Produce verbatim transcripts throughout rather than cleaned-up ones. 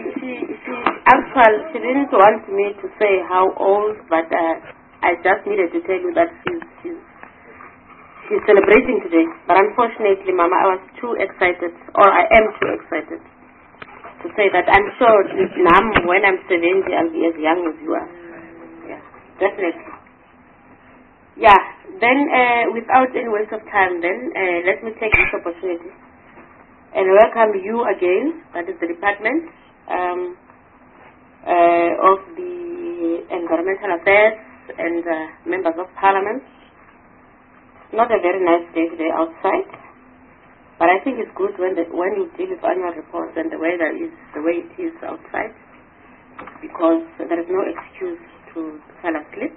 she, she, actually, she didn't want me to say how old, but uh, I just needed to tell you that she's, she's, she's celebrating today. But unfortunately, Mama, I was too excited, or I am too excited to say that. I'm sure Nam, when I'm seventy, I'll be as young as you are. Yeah, definitely. Yeah, then uh, without any waste of time, then uh, let me take this opportunity and welcome you again, that is the Department um, uh, of the Environmental Affairs and uh, Members of Parliament. Not a very nice day today outside, but I think it's good when the, when you deal with annual reports and the weather is the way it is outside, because there is no excuse to fall asleep.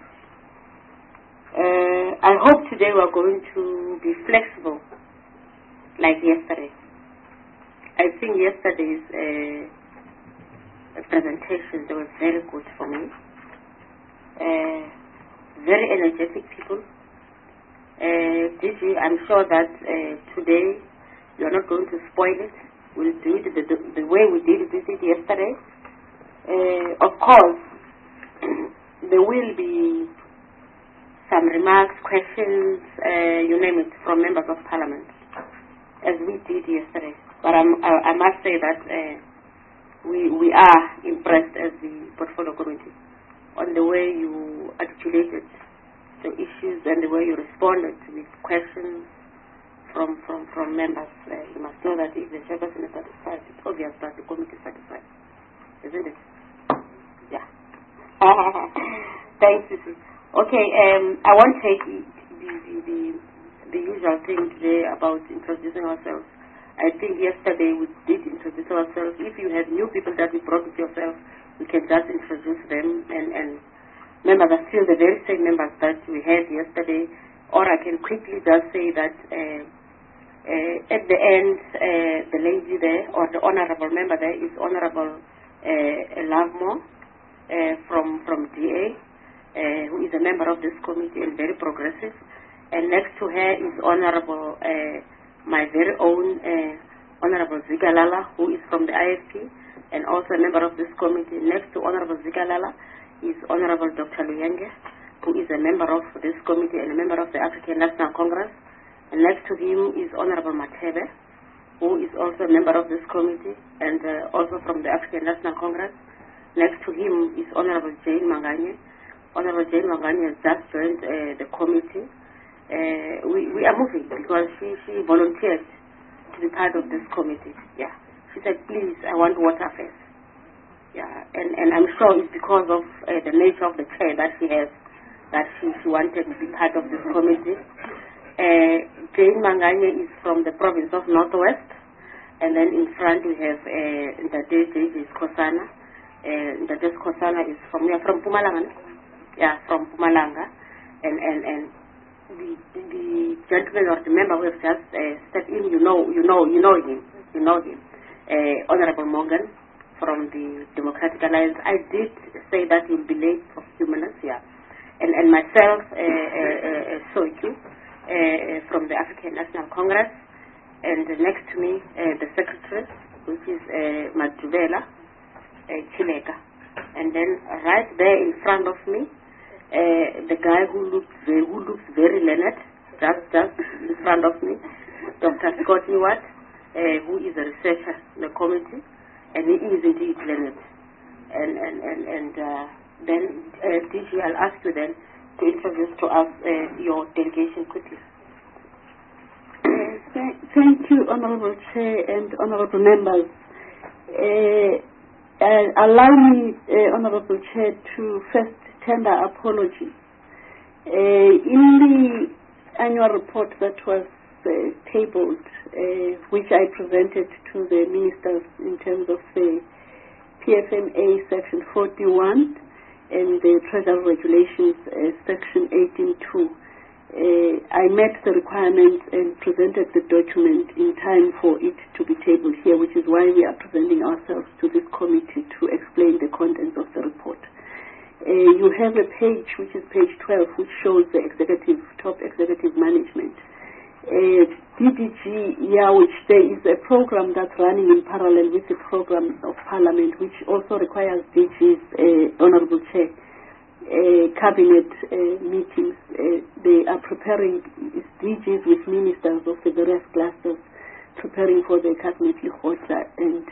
Uh, I hope today we are going to be flexible like yesterday. I think yesterday's uh, presentations, they were very good for me. Uh, very energetic people. Uh, D G, I'm sure that uh, today you're not going to spoil it. We'll do it the, the, the way we did it yesterday. Uh, of course, there will be some remarks, questions, uh, you name it, from members of Parliament, as we did yesterday. But I'm, I, I must say that uh, we, we are impressed as the Portfolio Committee on the way you articulated the issues and the way you responded with questions from, from, from members. Uh, you must know that if the chairperson is satisfied, it's obvious that the committee is satisfied, isn't it? Yeah. Thanks, Sissy. Okay, um, I won't take the, the, the, the usual thing today about introducing ourselves. I think yesterday we did introduce ourselves. If you have new people that you brought with yourself, you can just introduce them, and, and members are still the very same members that we had yesterday. Or I can quickly just say that uh, uh, at the end, uh, the lady there, or the honorable member there, is Honorable uh, Lavmo uh, from, from D A, uh, who is a member of this committee and very progressive. And next to her is Honorable uh, my very own uh, Honorable Zikalala, who is from the I F P and also a member of this committee. Next to Honorable Zikalala is Honorable Doctor Luyenge, who is a member of this committee and a member of the African National Congress. And next to him is Honorable Matebe, who is also a member of this committee and uh, also from the African National Congress. Next to him is Honorable Jane Manganye. Honorable Jane Manganye has just joined uh, the committee. Uh, we, we are moving because she, she volunteered to be part of this committee. Yeah. She said, please, I want water first. Yeah. And, and I'm sure it's because of uh, the nature of the chair that she has that she, she wanted to be part of this committee. Uh, Jane Manganye is from the province of Northwest. And then in front we have uh, Ndade J J Skosana. Uh, Ndade Skosana is from, yeah, from Pumalanga. Yeah, from Pumalanga. And, and, and The, the gentleman or the member who has just uh, stepped in, you know, you know, you know him, you know him, uh, Honorable Morgan from the Democratic Alliance. I did say that he'll be late for a few minutes, yeah, and and myself, uh, uh, uh, Soiku, uh, from the African National Congress, and next to me uh, the secretary, which is uh, Madubela uh, Chileka, and then right there in front of me. Uh, the guy who looks very, who looks very learned, just just in front of me, Doctor Scott Newart, uh, who is a researcher in the committee, and he is indeed learned. And and and and uh, then uh, D G, I'll ask you then to introduce to us uh, your delegation quickly. Uh, th thank you, Honourable Chair and Honourable Members. Uh, uh, allow me, uh, Honourable Chair, to first tender apology. Uh, in the annual report that was uh, tabled, uh, which I presented to the ministers in terms of the P F M A section forty-one and the Treasury Regulations uh, section eighteen two, uh, I met the requirements and presented the document in time for it to be tabled here, which is why we are presenting ourselves to this committee to explain the contents of the report. Uh, you have a page, which is page twelve, which shows the executive, top executive management. Uh, D D G, yeah, which there is a program that's running in parallel with the program of Parliament, which also requires D Gs, uh, Honourable Chair, uh, cabinet uh, meetings. Uh, they are preparing D Gs with ministers of the various clusters, preparing for the cabinet Lihota, and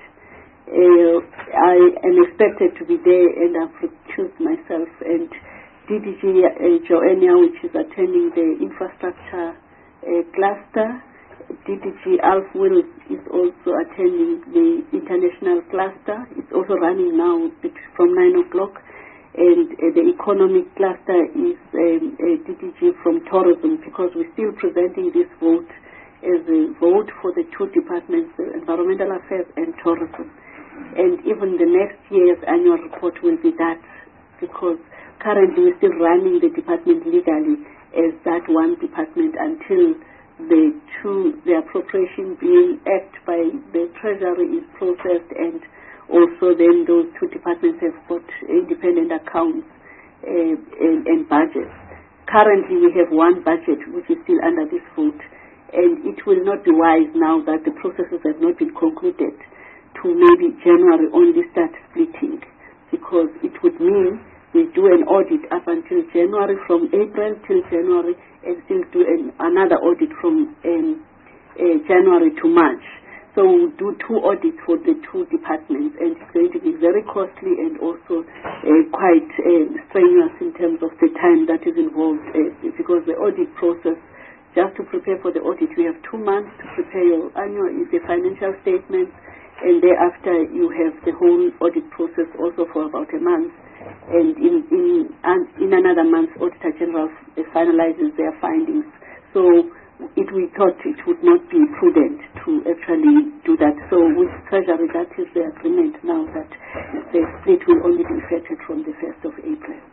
uh, I am expected to be there, and I've recused myself. And D D G uh, Joanna, which is attending the infrastructure uh, cluster. D D G Alf Wills is also attending the international cluster. It's also running now from nine o'clock. And uh, the economic cluster is um, a D D G from tourism, because we're still presenting this vote as a vote for the two departments, uh, environmental affairs and tourism. And even the next year's annual report will be that, because currently we're still running the department legally as that one department until the two, the appropriation being act by the Treasury is processed, and also then those two departments have got independent accounts uh, and, and budgets. Currently we have one budget which is still under this vote, and it will not be wise now that the processes have not been concluded to maybe January only start splitting, because it would mean we do an audit up until January, from April till January, and still do an, another audit from um, uh, January to March. So we'll do two audits for the two departments, and it's going to be very costly and also uh, quite uh, strenuous in terms of the time that is involved, uh, because the audit process, just to prepare for the audit, we have two months to prepare your annual, the financial statements, and thereafter you have the whole audit process also for about a month. And in in, and in another month, Auditor General finalizes their findings. So it, we thought it would not be prudent to actually do that. So with Treasury, that is the agreement now, that the split will only be effected from the first of April.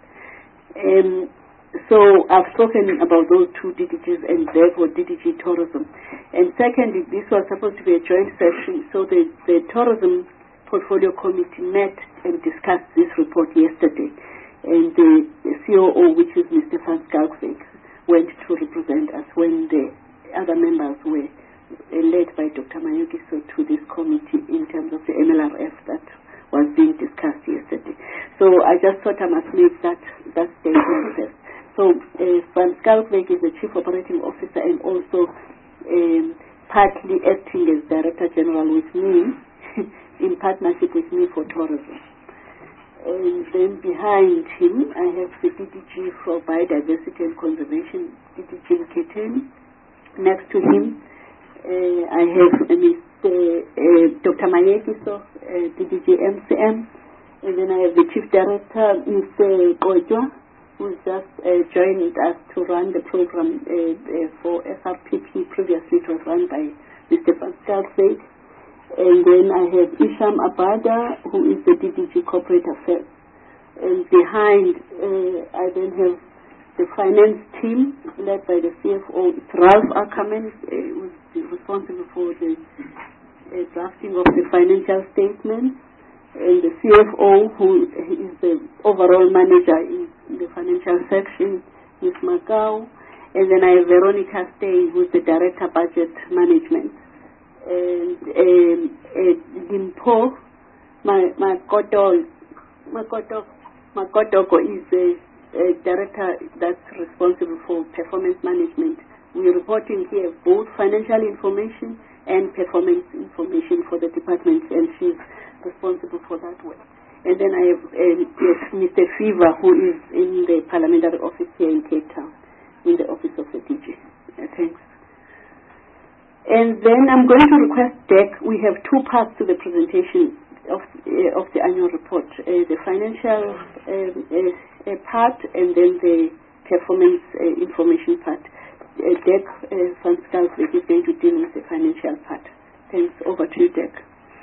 Um, so I've spoken about those two D D Gs, and therefore D D G Tourism. And secondly, this was supposed to be a joint session, so the, the Tourism Portfolio Committee met and discussed this report yesterday, and the, the C O O, which is Mister Van Schalkwyk, went to represent us when the other members were uh, led by Doctor Mayogiso to this committee in terms of the M L R F that was being discussed yesterday. So I just thought I must make that, that statement first. So uh, Van Schalkwyk is the Chief Operating Officer and also um, partly acting as Director General with me, in partnership with me for tourism. And then behind him, I have the D D G for Biodiversity and Conservation, D D G Mkhithi. Next to him, uh, I have uh, Mister Uh, Doctor Mayekiso, uh, D D G M C M. And then I have the Chief Director, Mister Kojwa, who just uh, joined us to run the program uh, uh, for F R P P. Previously it was run by Mister Pascal Said. And then I have Isham Abada, who is the D D G Corporate Affairs. And behind, uh, I then have the finance team led by the C F O. It's Ralph Ackerman, uh, who is responsible for the uh, drafting of the financial statements. And the C F O, who is the overall manager in, in the financial section, Miz Macau. And then I have Veronica Stay, who is the Director Budget Management. And um, uh, Limpo Makotoko is the uh, director that's responsible for performance management. We're reporting here both financial information and performance information for the department, and she's responsible for that work. And then I have um, yes, Mister Fever, who is in the parliamentary office here in Cape Town, in the office of the D G. Uh, thanks. And then I'm going to request D E C. We have two parts to the presentation of, uh, of the annual report, uh, the financial um, uh, uh, part and then the performance uh, information part. Uh, D E C uh, Van Schalkwyk is going to deal with the financial part. Thanks. Over to you, D E C.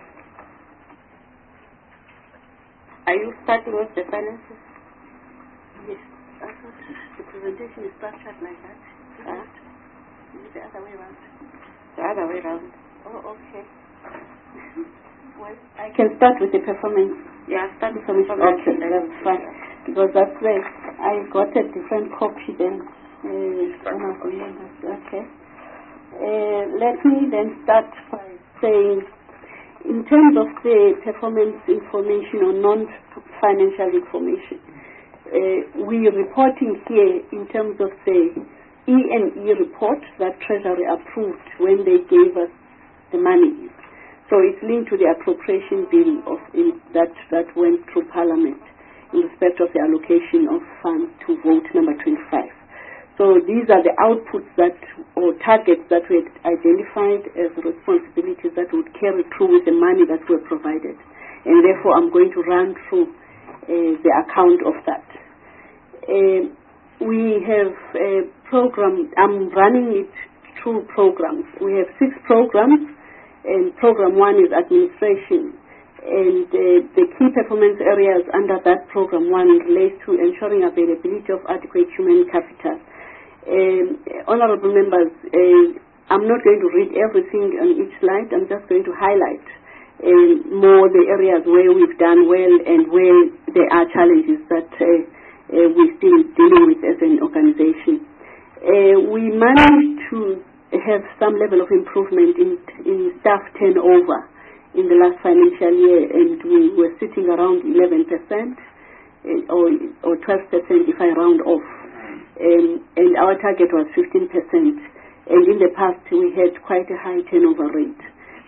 Are you starting with the finances? Yes. I thought the presentation is structured like that. Huh? Is it the other way around? The other way around. Oh, okay. Well, I can start with the performance. Yeah, start with the performance. performance. Okay, that's fine. Because that's where I got a different copy then. Uh, one of the members. Okay. Uh, let me then start by saying, in terms of the performance information or non-financial information, uh, we are reporting here in terms of the E and E report that Treasury approved when they gave us the money. So it's linked to the appropriation bill of in, that, that went through Parliament in respect of the allocation of funds to vote number twenty-five. So these are the outputs that, or targets that we had identified as responsibilities that would carry through with the money that were provided. And therefore I'm going to run through uh, the account of that. Uh, we have a program, I'm running it through programs. We have six programs, and program one is administration. And uh, the key performance areas under that program one relates to ensuring availability of adequate human capital. Um, honorable members, uh, I'm not going to read everything on each slide. I'm just going to highlight uh, more the areas where we've done well and where there are challenges that uh, uh, we're still dealing with as an organization. Uh, we managed to have some level of improvement in, in staff turnover in the last financial year, and we were sitting around eleven percent uh, or, or twelve percent if I round off. Um, and our target was fifteen percent, and in the past we had quite a high turnover rate.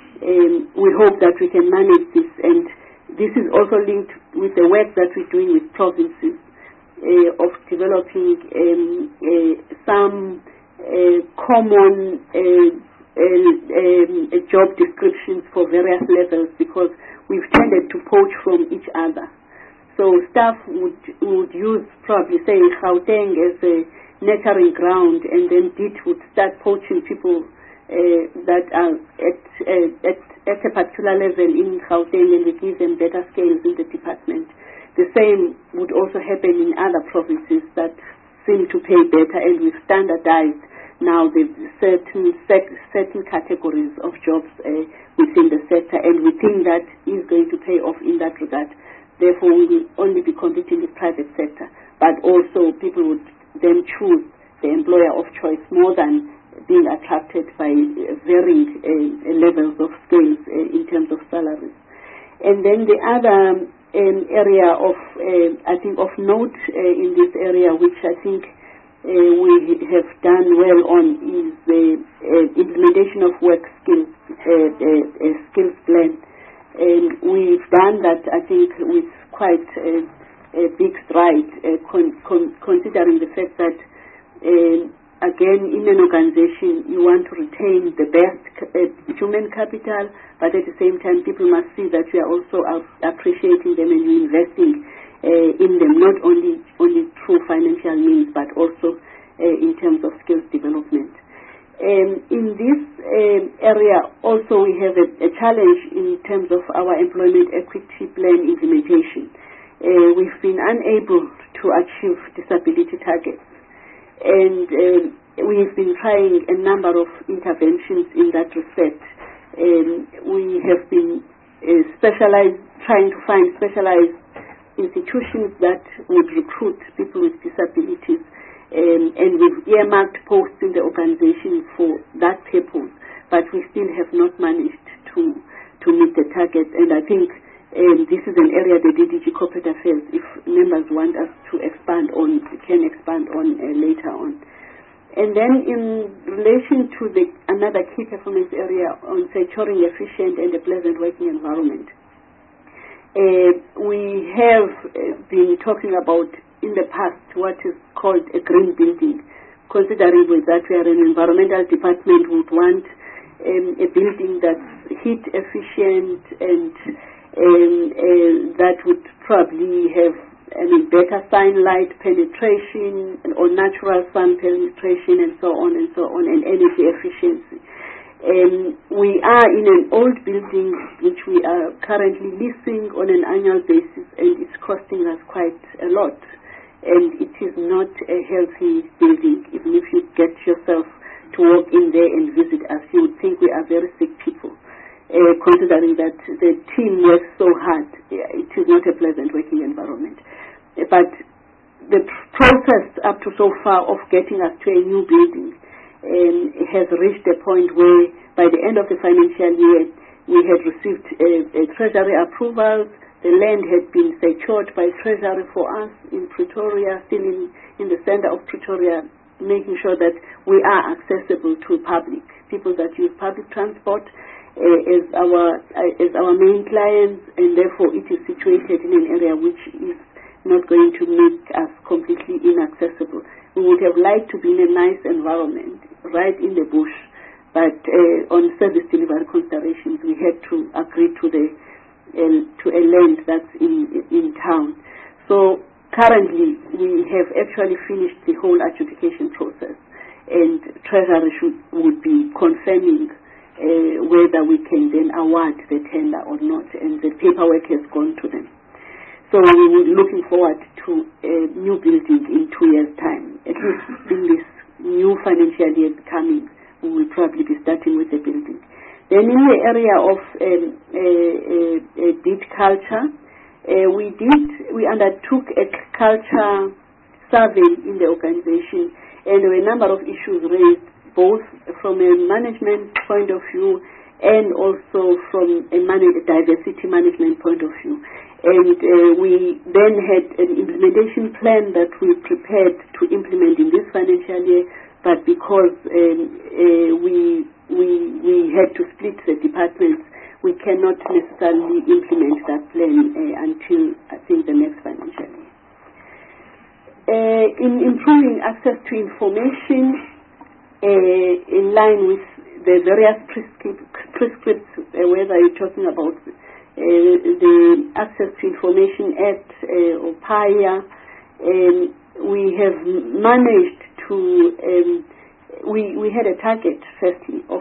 Um, we hope that we can manage this, and this is also linked with the work that we're doing with provinces uh, of developing um, uh, some uh, common uh, uh, um, job descriptions for various levels, because we've tended to poach from each other. So staff would would use probably say Gauteng as a nurturing ground, and then D I T would start poaching people uh, that are at, uh, at at a particular level in Gauteng, and we give them better scales in the department. The same would also happen in other provinces that seem to pay better, and we've standardized now the certain certain categories of jobs uh, within the sector, and we think that is going to pay off in that regard. Therefore, we will only be competing with private sector, but also people would then choose the employer of choice more than being attracted by varying uh, levels of skills uh, in terms of salaries. And then the other um, area of, uh, I think, of note uh, in this area, which I think uh, we have done well on, is the uh, implementation of work skills, uh, uh, skills plan. And we've done that, I think, with quite a, a big stride, uh, con con considering the fact that, uh, again, in an organization, you want to retain the best uh, human capital, but at the same time, people must see that you are also appreciating them and you're investing uh, in them, not only, only through financial means, but also uh, in terms of skills development. Um, in this um, area also we have a, a challenge in terms of our employment equity plan implementation. Uh, we've been unable to achieve disability targets, and um, we've been trying a number of interventions in that respect. Um, we have been uh, specialized, trying to find specialized institutions that would recruit people with disabilities. Um, and we've earmarked posts in the organization for that purpose, but we still have not managed to to meet the target. And I think um, this is an area the D D G Corporate Affairs, if members want us to expand on, can expand on uh, later on. And then in relation to the another key performance area on securing efficient and a pleasant working environment, uh, we have uh, been talking about in the past what is called a green building, considering with that we are an environmental department, would want um, a building that's heat efficient and um, uh, that would probably have I mean, better sunlight penetration or natural sun penetration and so on and so on, and energy efficiency. Um, we are in an old building which we are currently leasing on an annual basis, and it's costing us quite a lot. And it is not a healthy building. Even if you get yourself to walk in there and visit us, you would think we are very sick people, uh, considering that the team works so hard. It is not a pleasant working environment. But the process up to so far of getting us to a new building um, has reached a point where by the end of the financial year we had received uh, uh, Treasury approvals. The land had been secured by Treasury for us in Pretoria, still in, in the center of Pretoria, making sure that we are accessible to public, people that use public transport uh, as our uh, as our main clients, and therefore it is situated in an area which is not going to make us completely inaccessible. We would have liked to be in a nice environment, right in the bush, but uh, on service delivery considerations, we had to agree to the uh, to a land that's in in town. So currently, we have actually finished the whole adjudication process, and Treasury should would be confirming uh, whether we can then award the tender or not, and the paperwork has gone to them. So we were looking forward to a new building in two years' time. At least in this new financial year coming, we will probably be starting with the building. Then in the area of um, uh, uh, uh, deed culture, uh, we did we undertook a culture survey in the organization, and there were a number of issues raised, both from a management point of view and also from a man- diversity management point of view. And uh, we then had an implementation plan that we prepared to implement in this financial year, but because um, uh, we, we, we had to split the departments, we cannot necessarily implement that plan uh, until, I think, the next financial year. Uh, in improving access to information, uh, in line with the various prescript, prescripts, uh, whether you're talking about Uh, the Access to Information Act uh, or P I A, um, we have managed to, um, we, we had a target, firstly, of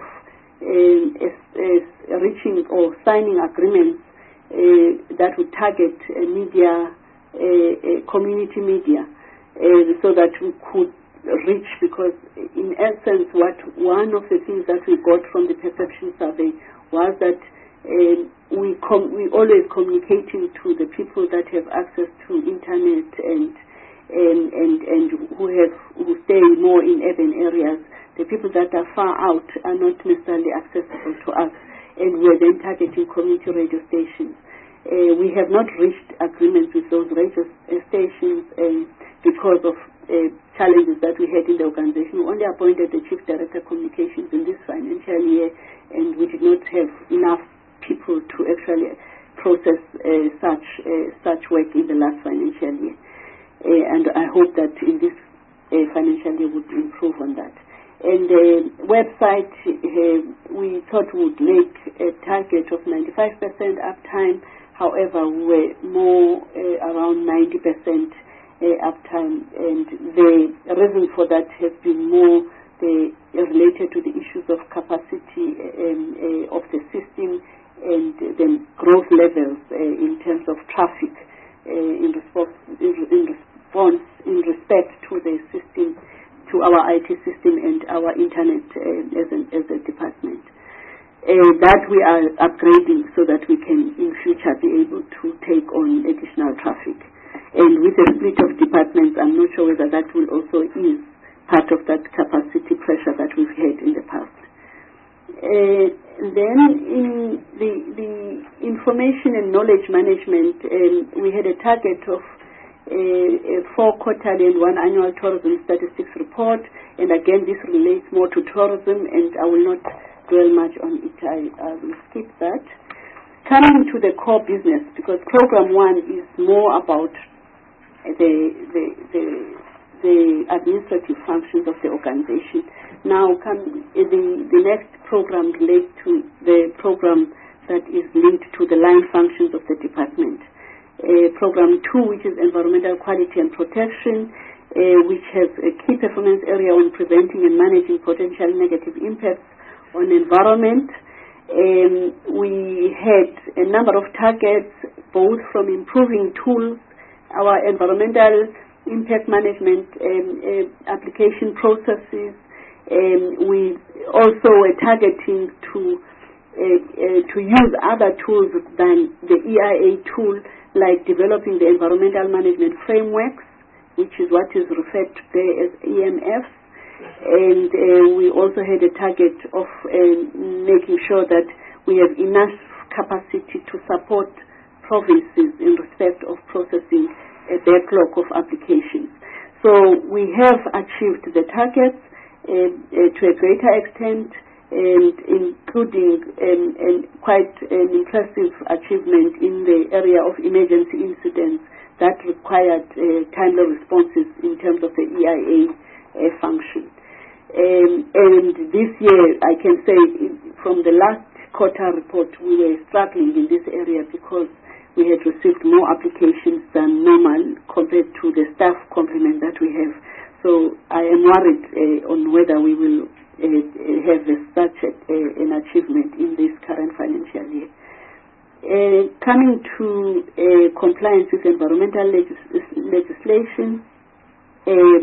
um, as, as reaching or signing agreements uh, that would target uh, media, uh, uh, community media, uh, so that we could reach, because in essence, what one of the things that we got from the perception survey was that Um, we com- we always communicating to the people that have access to internet and and and, and who have who stay more in urban areas. The people that are far out are not necessarily accessible to us, and we're then targeting community radio stations. Uh, we have not reached agreements with those radio stations um, because of uh, challenges that we had in the organization. We only appointed the Chief Director of Communications in this financial year, and we did not have enough people to actually process uh, such uh, such work in the last financial year, uh, and I hope that in this uh, financial year would improve on that. And the uh, website, uh, we thought would make a target of ninety-five percent uptime. However, we were more uh, around ninety percent uh, uptime, and the reason for that has been more the, related to the issues of capacity um, uh, of the system and the growth levels uh, in terms of traffic uh, in, response, in, in response, in respect to the system, to our I T system and our internet uh, as, an, as a department. Uh, that we are upgrading so that we can in future be able to take on additional traffic. And with a split of departments, I'm not sure whether that will also ease part of that capacity pressure that we've had in the past. Uh, then in the, the information and knowledge management, um, we had a target of uh, four quarterly and one annual tourism statistics report, and again this relates more to tourism, and I will not dwell much on it. I, I will skip that. Coming to the core business, because program one is more about the the the, the administrative functions of the organization. Now, come, the, the next program relates to the program that is linked to the line functions of the department. Uh, program two, which is environmental quality and protection, uh, which has a key performance area on preventing and managing potential negative impacts on environment. Um, we had a number of targets, both from improving tools, our environmental impact management um, uh, application processes. Um, we also were targeting to uh, uh, to use other tools than the E I A tool, like developing the environmental management frameworks, which is what is referred to there as E M Fs, And uh, we also had a target of uh, making sure that we have enough capacity to support provinces in respect of processing a backlog of applications. So we have achieved the targets uh, uh, to a greater extent, and including um, and quite an impressive achievement in the area of emergency incidents that required uh, timely responses in terms of the E I A uh, function. Um, and this year, I can say from the last quarter report, we were struggling in this area because we had received more applications than normal compared to the staff complement that we have. So I am worried uh, on whether we will uh, have a, such a, uh, an achievement in this current financial year. Uh, coming to uh, compliance with environmental legis- legislation, um,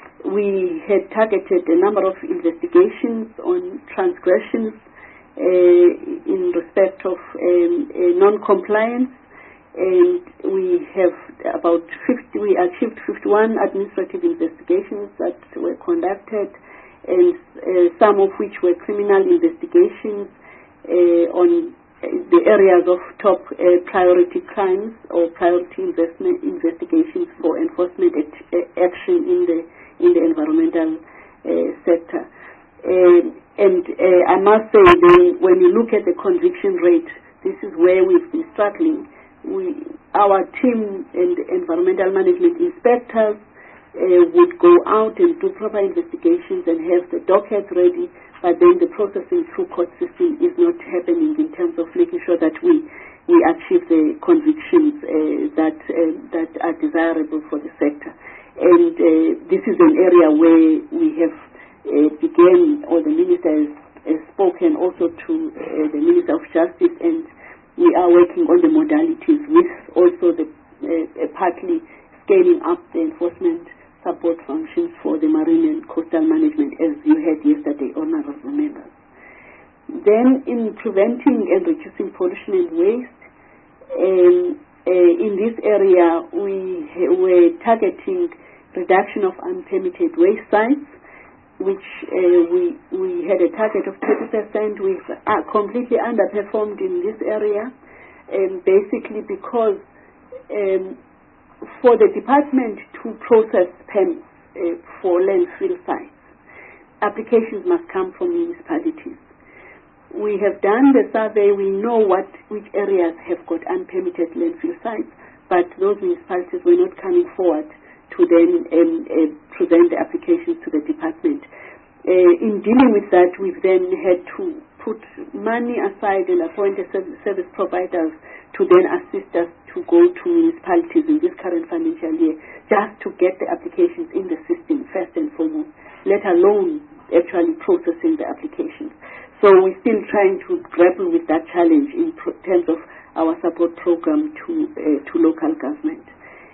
we had targeted a number of investigations on transgressions uh, in respect of um, uh, non-compliance, and we have about fifty, we achieved fifty-one administrative investigations that were conducted, and uh, some of which were criminal investigations uh, on the areas of top uh, priority crimes or priority investment investigations for enforcement act, uh, action in the in the environmental uh, sector. Uh, and uh, I must say, then, when you look at the conviction rate, this is where we've been struggling. We, our team and environmental management inspectors uh, would go out and do proper investigations and have the dockets ready, but then the processing through court system is not happening in terms of making sure that we we achieve the convictions uh, that uh, that are desirable for the sector. And uh, this is an area where we have uh, began, or the minister has, has spoken also to uh, the Minister of Justice, and we are working on the modalities with also the uh, partly scaling up the enforcement support functions for the marine and coastal management, as you had yesterday, honorable members. Then, in preventing and reducing pollution and waste, um, uh, in this area we ha- were targeting reduction of unpermitted waste sites, which uh, we we had a target of thirty percent. We've uh, completely underperformed in this area, um, basically because um, for the department to process permits uh, for landfill sites, applications must come from municipalities. We have done the survey. We know what which areas have got unpermitted landfill sites, but those municipalities were not coming forward to then um, uh, present the applications to the department. Uh, in dealing with that, we've then had to put money aside and appoint a service providers to then assist us to go to municipalities in this current financial year, just to get the applications in the system first and foremost, let alone actually processing the applications. So we're still trying to grapple with that challenge in pro- terms of our support program to uh, to local government.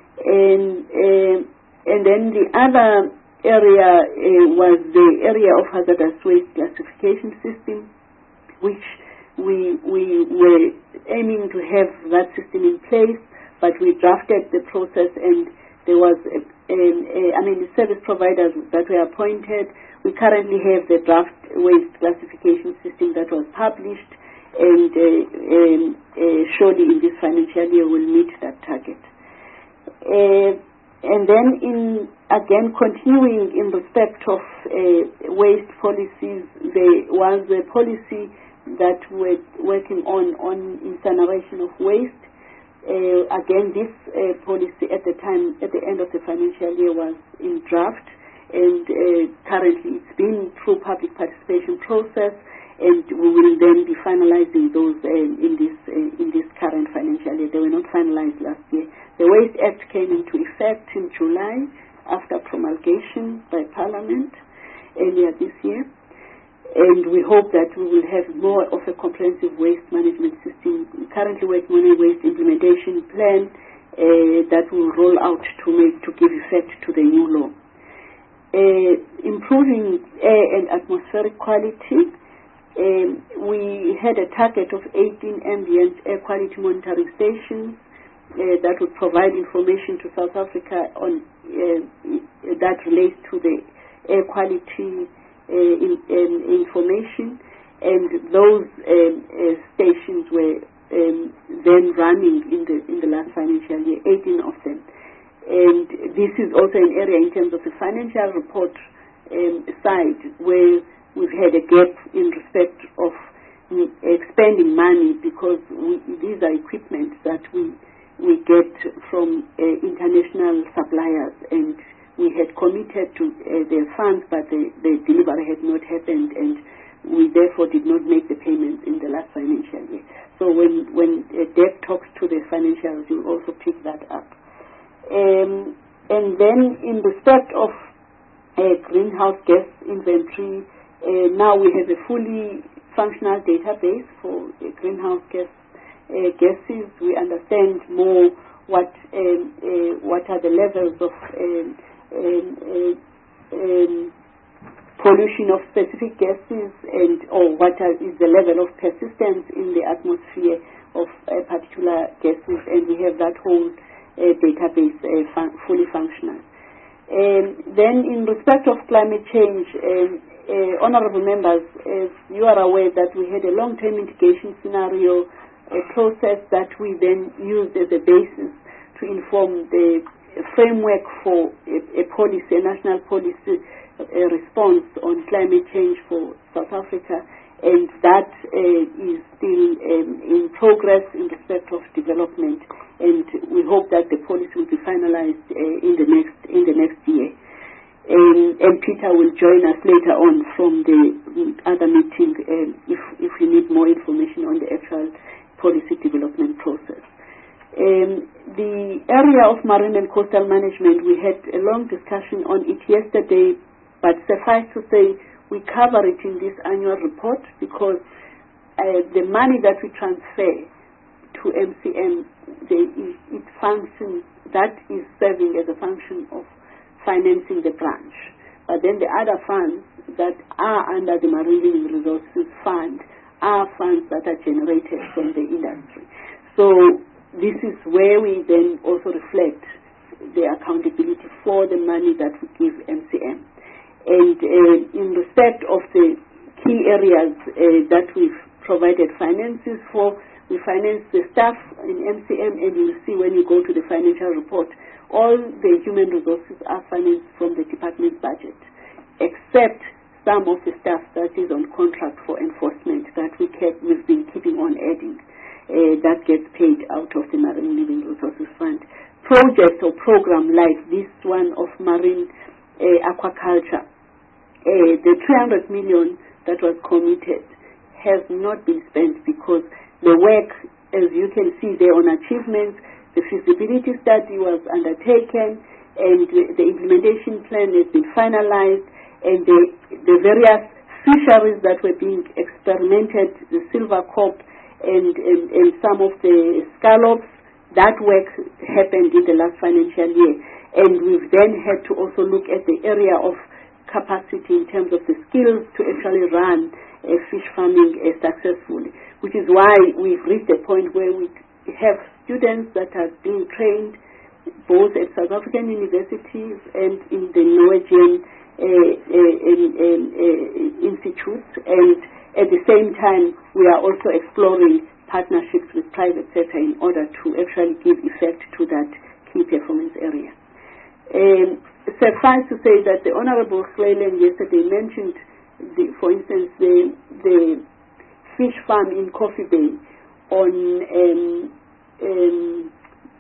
And uh, and then the other area uh, was the area of hazardous waste classification system, which we we were aiming to have that system in place, but we drafted the process, and there was a, a, a, I mean the service providers that were appointed. We currently have the draft waste classification system that was published, and uh, um, uh, surely in this financial year we'll meet that target. Uh, and then in again continuing in respect of uh, waste policies, there was a policy that we're working on on incineration of waste. Uh, again, this uh, policy at the time, at the end of the financial year, was in draft, and uh, currently it's been through public participation process, and we will then be finalizing those uh, in this uh, in this current financial year. They were not finalized last year. The Waste Act came into effect in July after promulgation by Parliament earlier this year, and we hope that we will have more of a comprehensive waste management system. We're currently working on a waste implementation plan uh, that will roll out to make to give effect to the new law. Uh, improving air and atmospheric quality. Um, we had a target of eighteen ambient air quality monitoring stations uh, that would provide information to South Africa on uh, that relates to the air quality uh, in, in information, and those um, uh, stations were um, then running in the in the last financial year, eighteen of them. And this is also an area in terms of the financial report um, side where we've had a gap in respect of um, expending money, because we, these are equipment that we we get from uh, international suppliers, and we had committed to uh, their funds, but the, the delivery had not happened, and we therefore did not make the payments in the last financial year. So when when uh, Deb talks to the financials, you'll also pick that up. Um, and then in respect of uh, greenhouse gas inventory, uh, now we have a fully functional database for uh, greenhouse gas uh, gases. We understand more what um, uh, what are the levels of um, um, uh, um, pollution of specific gases, and or what are, is the level of persistence in the atmosphere of uh, particular gases, and we have that whole uh, database uh, fun- fully functional. Um, then in respect of climate change, um, uh, honorable members, as you are aware that we had a long-term mitigation scenario, a process that we then used as a basis to inform the framework for a, a policy, a national policy a response on climate change for South Africa, and that uh, is still um, in progress in respect of development, and we hope that the policy will be finalized uh, in the next in the next year. Um, and Peter will join us later on from the other meeting um, if if we need more information on the actual policy development process. Um, the area of marine and coastal management, we had a long discussion on it yesterday, but suffice to say we cover it in this annual report, because uh, the money that we transfer to M C M, they, it, it functions, that is serving as a function of financing the branch. But then the other funds that are under the Marine Living Resources Fund are funds that are generated from the industry. So this is where we then also reflect the accountability for the money that we give M C M. And uh, in respect of the key areas uh, that we've provided finances for, we finance the staff in M C M, and you'll see when you go to the financial report, all the human resources are financed from the department budget, except some of the staff that is on contract for enforcement that we kept, we've been keeping on adding. Uh, that gets paid out of the Marine Living Resources Fund. Projects or program like this one of marine uh, aquaculture, uh, the three hundred million that was committed has not been spent, because the work, as you can see there on achievements, the feasibility study was undertaken, and the, the implementation plan has been finalized, and the, the various fisheries that were being experimented, the silver corp and, and, and some of the scallops, that work happened in the last financial year. And we've then had to also look at the area of capacity in terms of the skills to actually run uh, fish farming uh, successfully, which is why we've reached a point where we have students that are being trained both at South African universities and in the Norwegian uh, uh, in, in, uh, institutes, and at the same time we are also exploring partnerships with private sector in order to actually give effect to that key performance area. Um, suffice to say that the Honorable Clayland yesterday mentioned, the, for instance, the, the fish farm in Coffee Bay on um, um,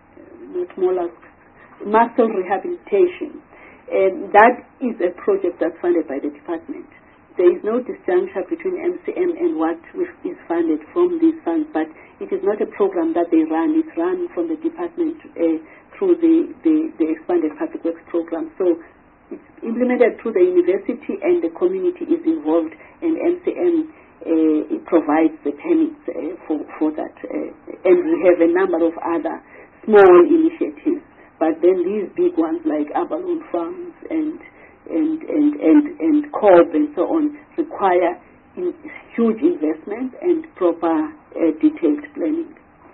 not mollusks, mussel rehabilitation. And that is a project that's funded by the department. There is no disjuncture between M C M and what is funded from these funds, but it is not a program that they run. It's run from the department uh, through the, the, the expanded public works program. So it's implemented through the university, and the community is involved, and M C M uh, it provides the permits uh, for, for that. Uh, and we have a number of other small initiatives, but then these big ones like Abalone Farms and and and and and Cobb and so on require in, huge investment and proper uh, detailed planning.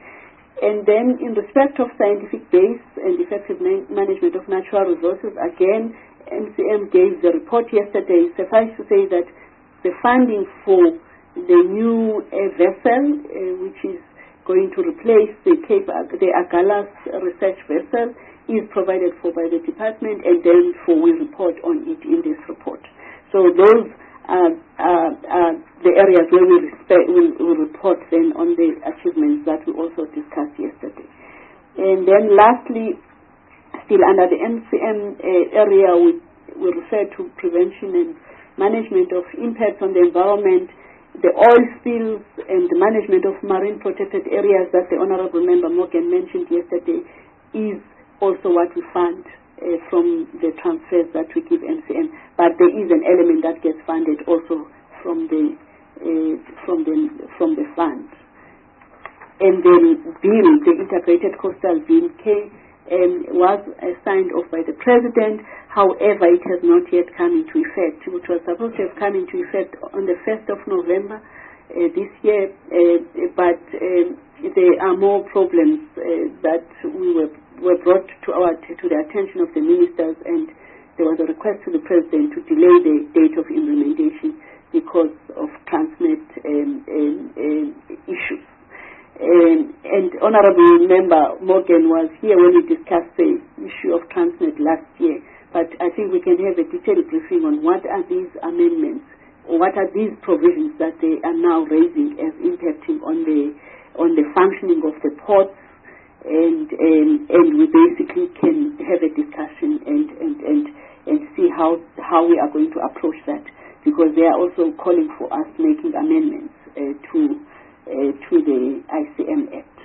And then in respect of scientific base and effective man- management of natural resources, again, M C M gave the report yesterday. Suffice to say that the funding for the new uh, vessel, uh, which is going to replace the Cape, the Agalas research vessel, is provided for by the department, and then for we report on it in this report. So those are, are, are the areas where we respect, we, we report then on the achievements that we also discussed yesterday. And then lastly, still under the M C M uh, area, we, we refer to prevention and management of impacts on the environment, the oil spills, and the management of marine protected areas that the Honorable Member Morgan mentioned yesterday is also what we fund uh, from the transfers that we give M C M. But there is an element that gets funded also from the uh, from the from the fund. And then bill, the integrated coastal bill, K, um, was uh, signed off by the President. However, it has not yet come into effect, which was supposed to have come into effect on the first of November uh, this year. Uh, but um, there are more problems uh, that we were were brought to our to the attention of the ministers, and there was a request to the President to delay the date of implementation because of Transnet um, um, um, issues. Um, and Honourable Member Morgan was here when we discussed the issue of Transnet last year, but I think we can have a detailed briefing on what are these amendments, or what are these provisions that they are now raising as impacting on the on the functioning of the ports. And, and and we basically can have a discussion and, and, and, and see how how we are going to approach that, because they are also calling for us making amendments uh, to uh, to the I C M Act.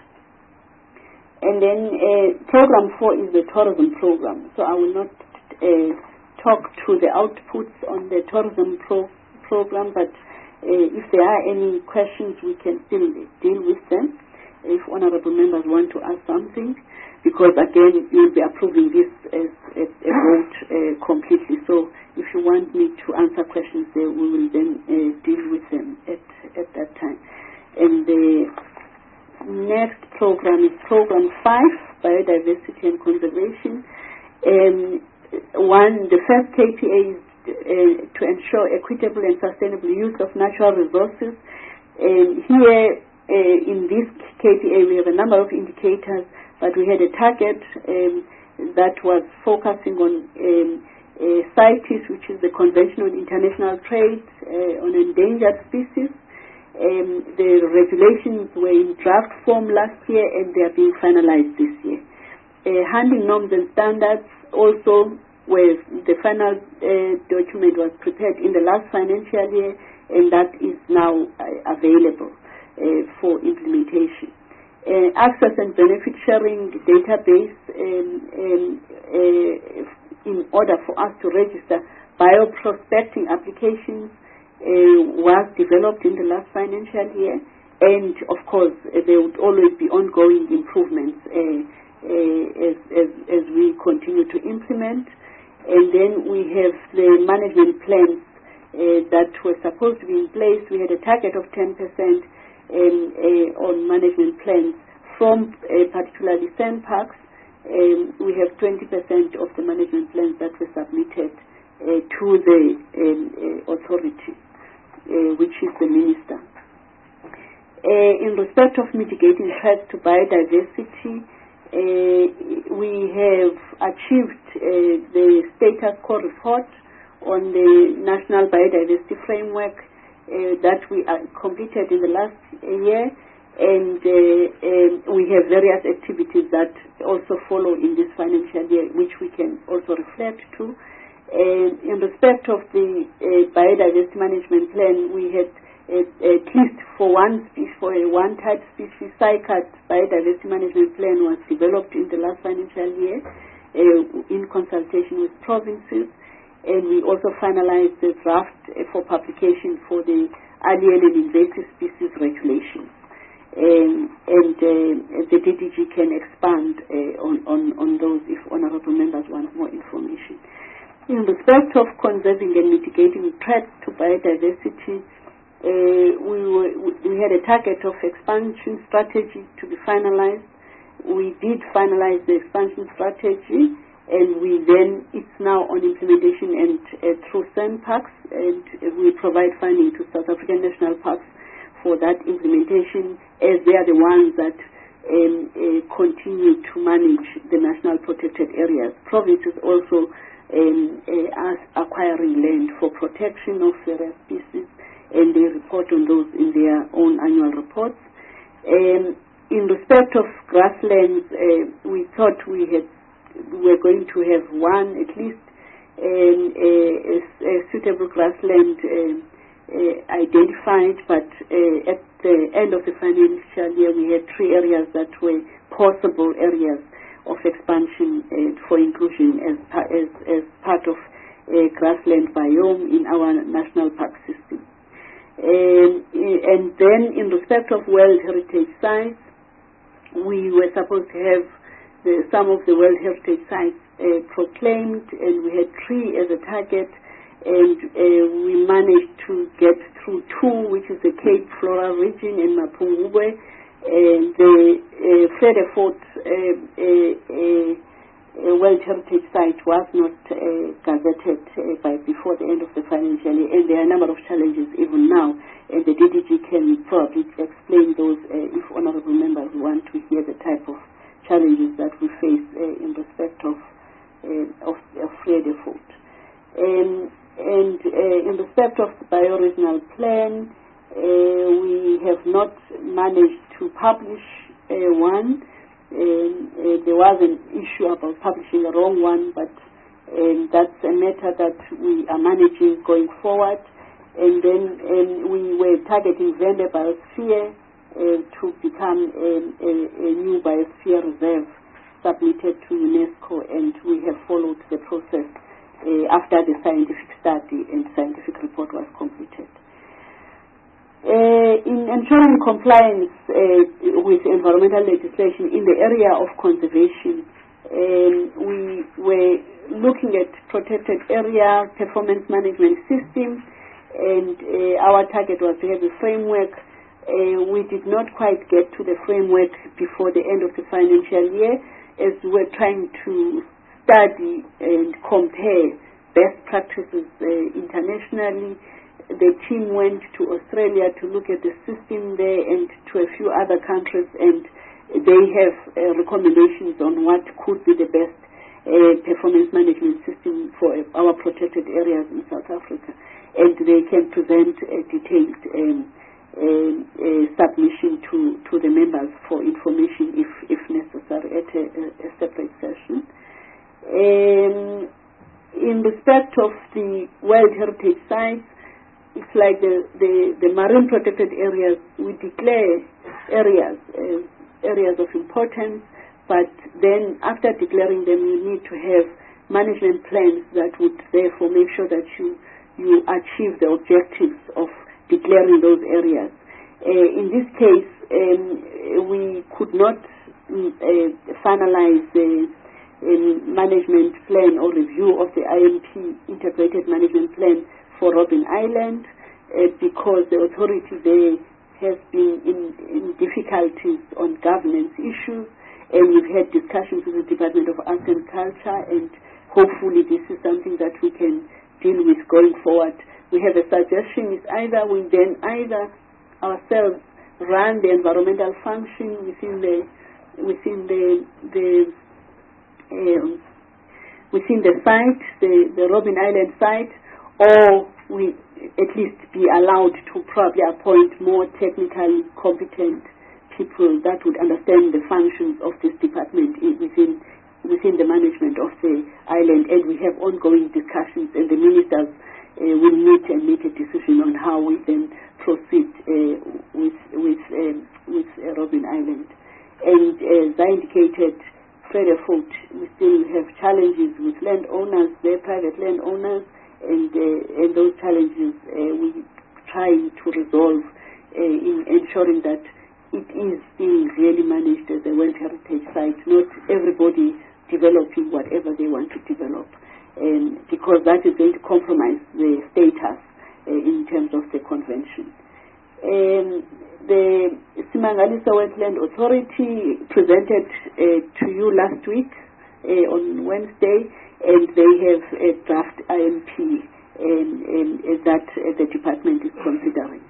And then uh, program four is the tourism program. So I will not uh, talk to the outputs on the tourism pro program, but uh, if there are any questions, we can still deal with them. If honourable members want to ask something, because again you will be approving this as a, a vote uh, completely. So if you want me to answer questions there, we will then uh, deal with them at, at that time. And the next program is program five, biodiversity and conservation. Um, one, the first K P A is uh, to ensure equitable and sustainable use of natural resources. And here, Uh, in this K P A, we have a number of indicators, but we had a target um, that was focusing on um, uh, CITES, which is the Convention on International Trade uh, on Endangered Species. Um, the regulations were in draft form last year, and they are being finalized this year. Uh, handling norms and standards also, where the final uh, document was prepared in the last financial year, and that is now uh, available Uh, for implementation. Uh, access and benefit sharing database um, um, uh, in order for us to register bioprospecting applications uh, was developed in the last financial year, and of course uh, there would always be ongoing improvements uh, uh, as, as, as we continue to implement. And then we have the management plans uh, that were supposed to be in place. We had a target of ten percent Um, uh, on management plans from uh, particularly sand parks. Um, we have twenty percent of the management plans that were submitted uh, to the um, uh, authority, uh, which is the minister. Uh, in respect of mitigating threats to biodiversity, uh, we have achieved uh, the status quo report on the National Biodiversity Framework Uh, that we uh, completed in the last year, and uh, um, we have various activities that also follow in this financial year, which we can also reflect to. Uh, in respect of the uh, biodiversity management plan, we had uh, at least for one species, for a one type species, SICAT biodiversity management plan was developed in the last financial year uh, in consultation with provinces. And we also finalized the draft uh, for publication for the alien and invasive species regulations. Um, and uh, the D D G can expand uh, on, on, on those if honourable members want more information. In respect of conserving and mitigating threats to biodiversity, uh, we, were, we had a target of expansion strategy to be finalized. We did finalize the expansion strategy, and we then, it's now on implementation and uh, through SANParks, and uh, we provide funding to South African National Parks for that implementation, as they are the ones that um, uh, continue to manage the national protected areas. Provinces also um, uh, are acquiring land for protection of various species, and they report on those in their own annual reports. Um, in respect of grasslands, uh, we thought we had we were going to have one at least um, a, a, a suitable grassland uh, uh, identified, but uh, at the end of the financial year we had three areas that were possible areas of expansion uh, for inclusion as, as, as part of a grassland biome in our national park system. Um, and then in respect of World Heritage Sites, we were supposed to have the, some of the World Heritage Sites uh, proclaimed, and we had three as a target, and uh, we managed to get through two, which is the Cape Flora region in Mapungubwe, and the uh, Fredefort uh, uh, uh, uh, World Heritage Site was not uh, gazetted uh, by before the end of the financial year, and there are a number of challenges even now, and the D D G can probably explain those uh, if honourable members want to hear the type of challenges that we face uh, in respect of uh, of, of Fredefort. Um, and uh, in respect of the bioregional plan, uh, we have not managed to publish uh, one. Um, uh, there was an issue about publishing the wrong one, but um, that's a matter that we are managing going forward. And then um, we were targeting Vende Biosphere uh, to become a, a, a new biosphere reserve submitted to UNESCO, and we have followed the process uh, after the scientific study and scientific report was completed. Uh, in ensuring compliance uh, with environmental legislation in the area of conservation, um, we were looking at protected area performance management system, and uh, our target was to have a framework. Uh, we did not quite get to the framework before the end of the financial year, as we were trying to study and compare best practices uh, internationally. The team went to Australia to look at the system there and to a few other countries, and they have uh, recommendations on what could be the best uh, performance management system for uh, our protected areas in South Africa. And they can present a detailed um, uh, uh, submission to, to the members for information if, if necessary at a, a separate session. Um, in respect of the World Heritage Sites, it's like the, the, the marine protected areas, we declare areas as areas of importance, but then after declaring them, you need to have management plans that would therefore make sure that you, you achieve the objectives of declaring those areas. Uh, in this case, um, we could not uh, finalize the um, management plan or review of the I M P, Integrated Management Plan, for Robben Island uh, because the authority there has been in, in difficulties on governance issues, and we've had discussions with the Department of Arts and Culture, and hopefully this is something that we can deal with going forward. We have a suggestion is either we then either ourselves run the environmental function within the within the the um, within the site, the, the Robben Island site, or we at least be allowed to probably appoint more technically competent people that would understand the functions of this department in, within within the management of the island. And we have ongoing discussions, and the ministers uh, will meet and make a decision on how we then proceed uh, with with um, with uh, Robben Island. And as I indicated, Fredefort, we still have challenges with landowners, their private landowners. And, uh, and those challenges uh, we try to resolve uh, in ensuring that it is being really managed as a World Heritage Site, not everybody developing whatever they want to develop, and because that is going to compromise the status uh, in terms of the convention. Um, the Simangalisa Wetland Authority presented uh, to you last week uh, on Wednesday, and they have a draft I M P um, um, that uh, the department is considering.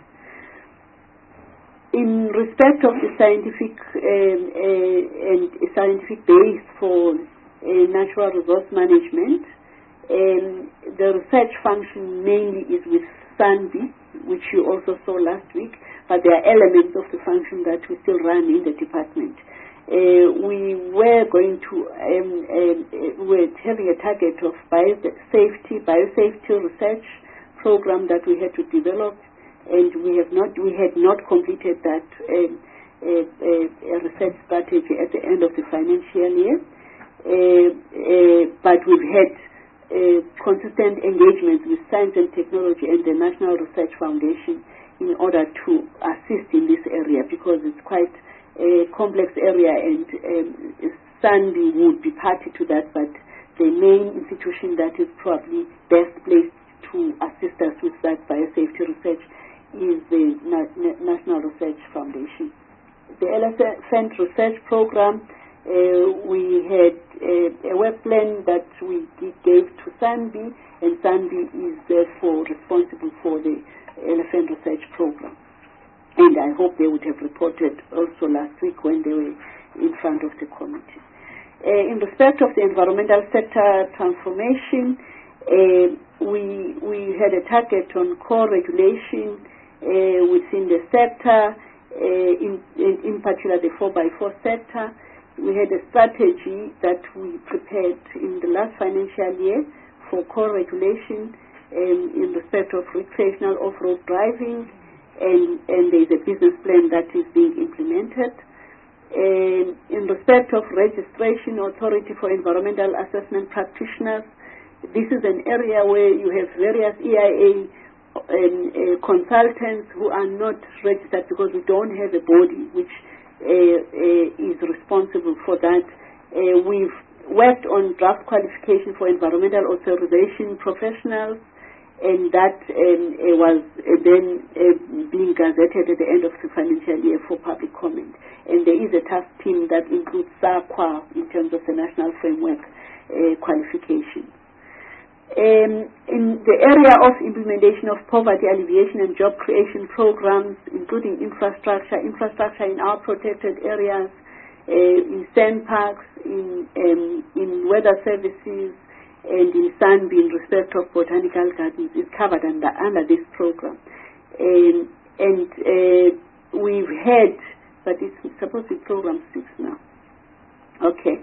In respect of the scientific um, uh, and scientific base for uh, natural resource management, um, the research function mainly is with SANBI, which you also saw last week, but there are elements of the function that we still run in the department. Uh, we were going to, um, um, uh, we're having a target of biosafety, biosafety research program that we had to develop, and we have not, we had not completed that um, uh, uh, research strategy at the end of the financial year, uh, uh, but we've had Uh, consistent engagement with science and technology and the National Research Foundation in order to assist in this area, because it's quite a complex area, and um, SANBI would be party to that, but the main institution that is probably best placed to assist us with that biosafety research is the Na- Na- National Research Foundation. The Elephant Research Program, Uh, we had uh, a web plan that we gave to SANBI, and SANBI is therefore responsible for the Elephant Research Program. And I hope they would have reported also last week when they were in front of the committee. Uh, in respect of the environmental sector transformation, uh, we we had a target on core regulation uh, within the sector, uh, in, in in particular the four by four sector. We had a strategy that we prepared in the last financial year for core regulation um, in respect of recreational off-road driving, and, and there is a business plan that is being implemented. Um, in respect of registration authority for environmental assessment practitioners, this is an area where you have various E I A um, uh, consultants who are not registered because we don't have a body which Uh, uh, is responsible for that. Uh, we've worked on draft qualification for environmental authorization professionals, and that um, uh, was uh, then uh, being gazetted at the end of the financial year for public comment. And there is a task team that includes SAQA in terms of the national framework uh, qualification. Um, in the area of implementation of poverty alleviation and job creation programs, including infrastructure, infrastructure in our protected areas, uh, in sand parks, in, um, in weather services, and in SANBI in respect of botanical gardens is covered under, under this program. Um, and uh, we've had, but it's supposed to be program six now. Okay.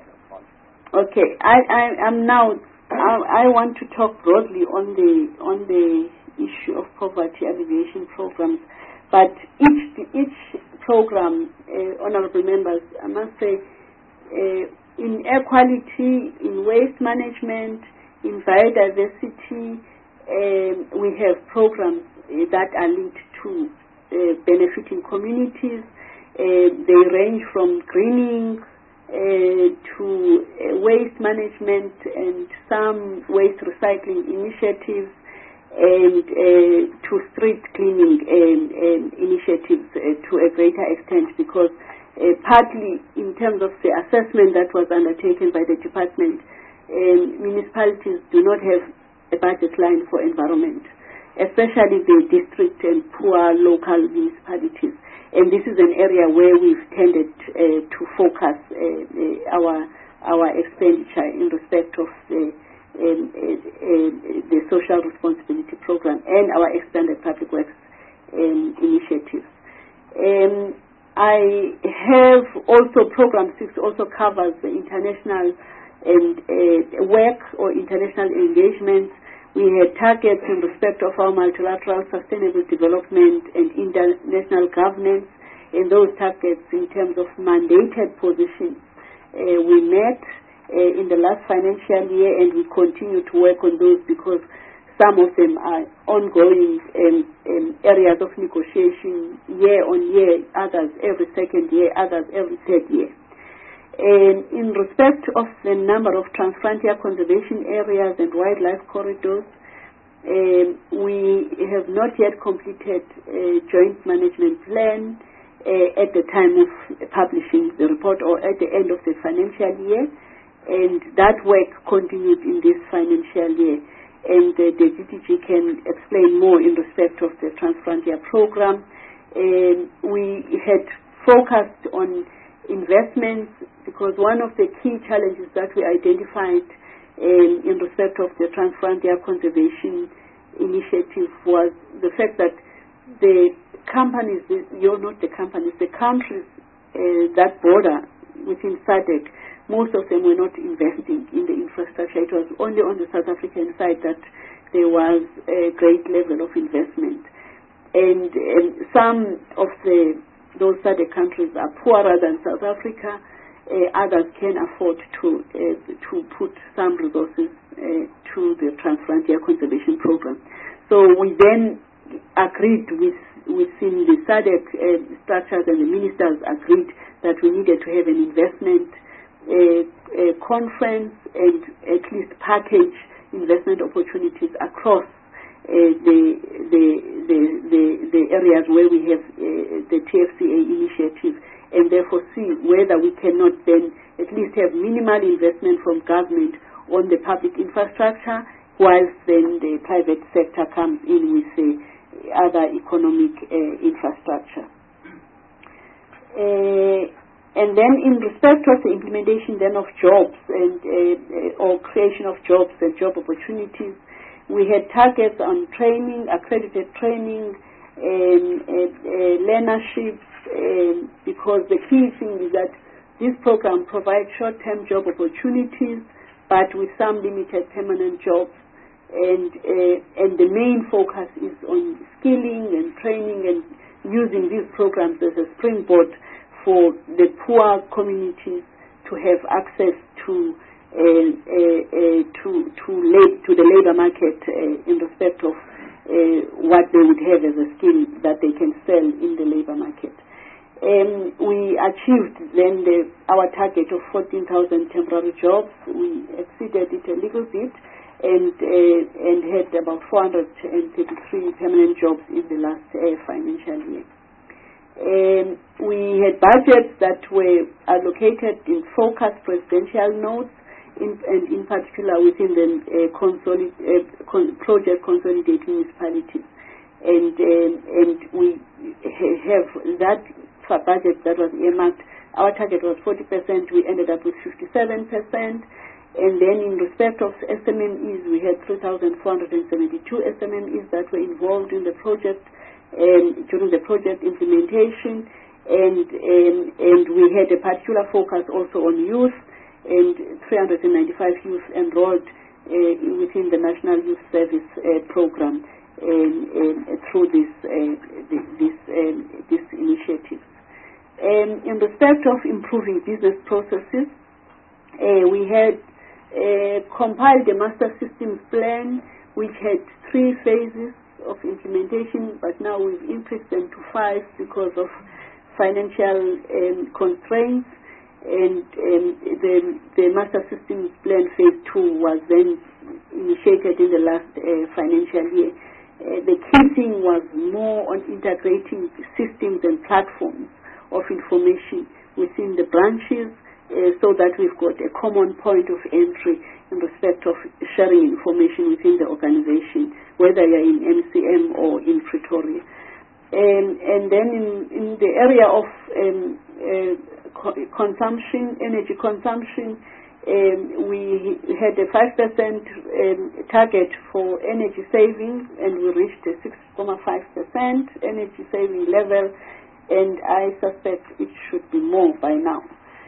Okay, I, I, I'm now I, I want to talk broadly on the on the issue of poverty alleviation programs, but each each program, uh, honourable members, I must say, uh, in air quality, in waste management, in biodiversity, uh, we have programs uh, that are linked to uh, benefiting communities. Uh, they range from greening Uh, to uh, waste management and some waste recycling initiatives, and uh, to street cleaning um, um, initiatives uh, to a greater extent, because uh, partly in terms of the assessment that was undertaken by the department, um, municipalities do not have a budget line for environment, especially the district and poor local municipalities. And this is an area where we've tended uh, to focus uh, uh, our our expenditure in respect of the, um, uh, uh, the social responsibility program and our expanded public works um, initiatives. Um, I have also, program six also covers the international and uh, work or international engagements. We had targets in respect of our multilateral sustainable development and international governance, and those targets in terms of mandated positions uh, we met uh, in the last financial year, and we continue to work on those because some of them are ongoing um, um, areas of negotiation year on year, others every second year, others every third year. And in respect of the number of transfrontier conservation areas and wildlife corridors, um, we have not yet completed a joint management plan uh, at the time of publishing the report or at the end of the financial year. and that work continued in this financial year. And uh, the D D G can explain more in respect of the Transfrontier program. Um, we had focused on investments because one of the key challenges that we identified um, in respect of the Transfrontier Conservation Initiative was the fact that the companies, you're not the companies, the countries uh, that border within SADC, most of them were not investing in the infrastructure. It was only on the South African side that there was a great level of investment. And, and some of the those SADC countries are poorer than South Africa. Uh, others can afford to uh, to put some resources uh, to the Transfrontier Conservation Program. So we then agreed with within the SADC uh, structures, and the ministers agreed that we needed to have an investment uh, uh, conference and at least package investment opportunities across uh, the, the the the the areas where we have uh, the T F C A initiative, and therefore see whether we cannot then at least have minimal investment from government on the public infrastructure, whilst then the private sector comes in with the other economic uh, infrastructure. Uh, and then in respect of the implementation then of jobs and uh, or creation of jobs and job opportunities, we had targets on training, accredited training, um, uh, uh, learnerships, um, because the key thing is that this program provides short-term job opportunities, but with some limited permanent jobs. And uh, and the main focus is on skilling and training and using these programs as a springboard for the poor communities to have access to uh, uh, uh, to to, lab, to the labor market uh, in respect of uh, what they would have as a skill that they can sell in the labor market. Um, we achieved then the, our target of fourteen thousand temporary jobs. We exceeded it a little bit, and uh, and had about four hundred thirty-three permanent jobs in the last uh, financial year. Um, we had budgets that were allocated in focused presidential notes, in, and in particular within the uh, consolid, uh, con project consolidated municipalities, and um, and we ha have that budget that was earmarked. Our target was forty percent. We ended up with fifty-seven percent. And then in respect of S M M Es, we had three thousand four hundred seventy-two S M M Es that were involved in the project um, during the project implementation, and, and and we had a particular focus also on youth, and three hundred ninety-five youth enrolled uh, within the National Youth Service uh, program um, um, through this uh, this um, this initiative. Um, in respect of improving business processes, uh, we had uh, compiled a master systems plan which had three phases of implementation, but now we've increased them to five because of financial um, constraints. And um, the, the master systems plan phase two was then initiated in the last uh, financial year. Uh, the key thing was more on integrating systems and platforms of information within the branches, uh, so that we've got a common point of entry in respect of sharing information within the organization, whether you're in M C M or in Pretoria. And, and then in, in the area of um, uh, co consumption, energy consumption, um, we had a five percent um, target for energy savings, and we reached a six point five percent energy saving level, and I suspect it should be more by now.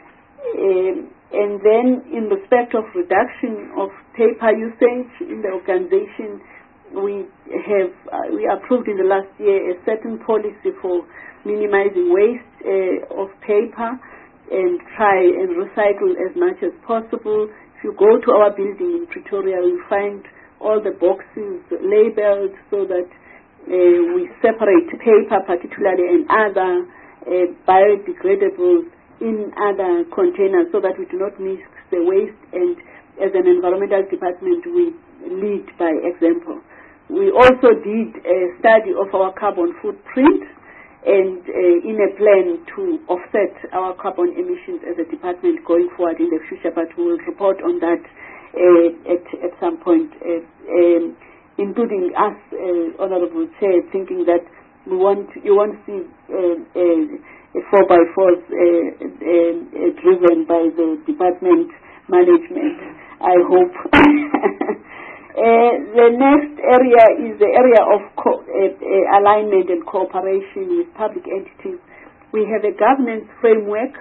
Um, and then in respect of reduction of paper usage in the organization, we have uh, we approved in the last year a certain policy for minimizing waste uh, of paper and try and recycle as much as possible. If you go to our building in Pretoria, you find all the boxes labeled so that uh, we separate paper particularly and other uh, biodegradables in other containers so that we do not mix the waste, and as an environmental department we lead by example. We also did a study of our carbon footprint, and uh, in a plan to offset our carbon emissions as a department going forward in the future, but we will report on that uh, at, at some point, uh, um, including us, uh, Honourable Chair, thinking that we want you want to see uh, uh, a four by fours uh, uh, uh, driven by the department management, I hope. Uh, the next area is the area of co- uh, uh, alignment and cooperation with public entities. We have a governance framework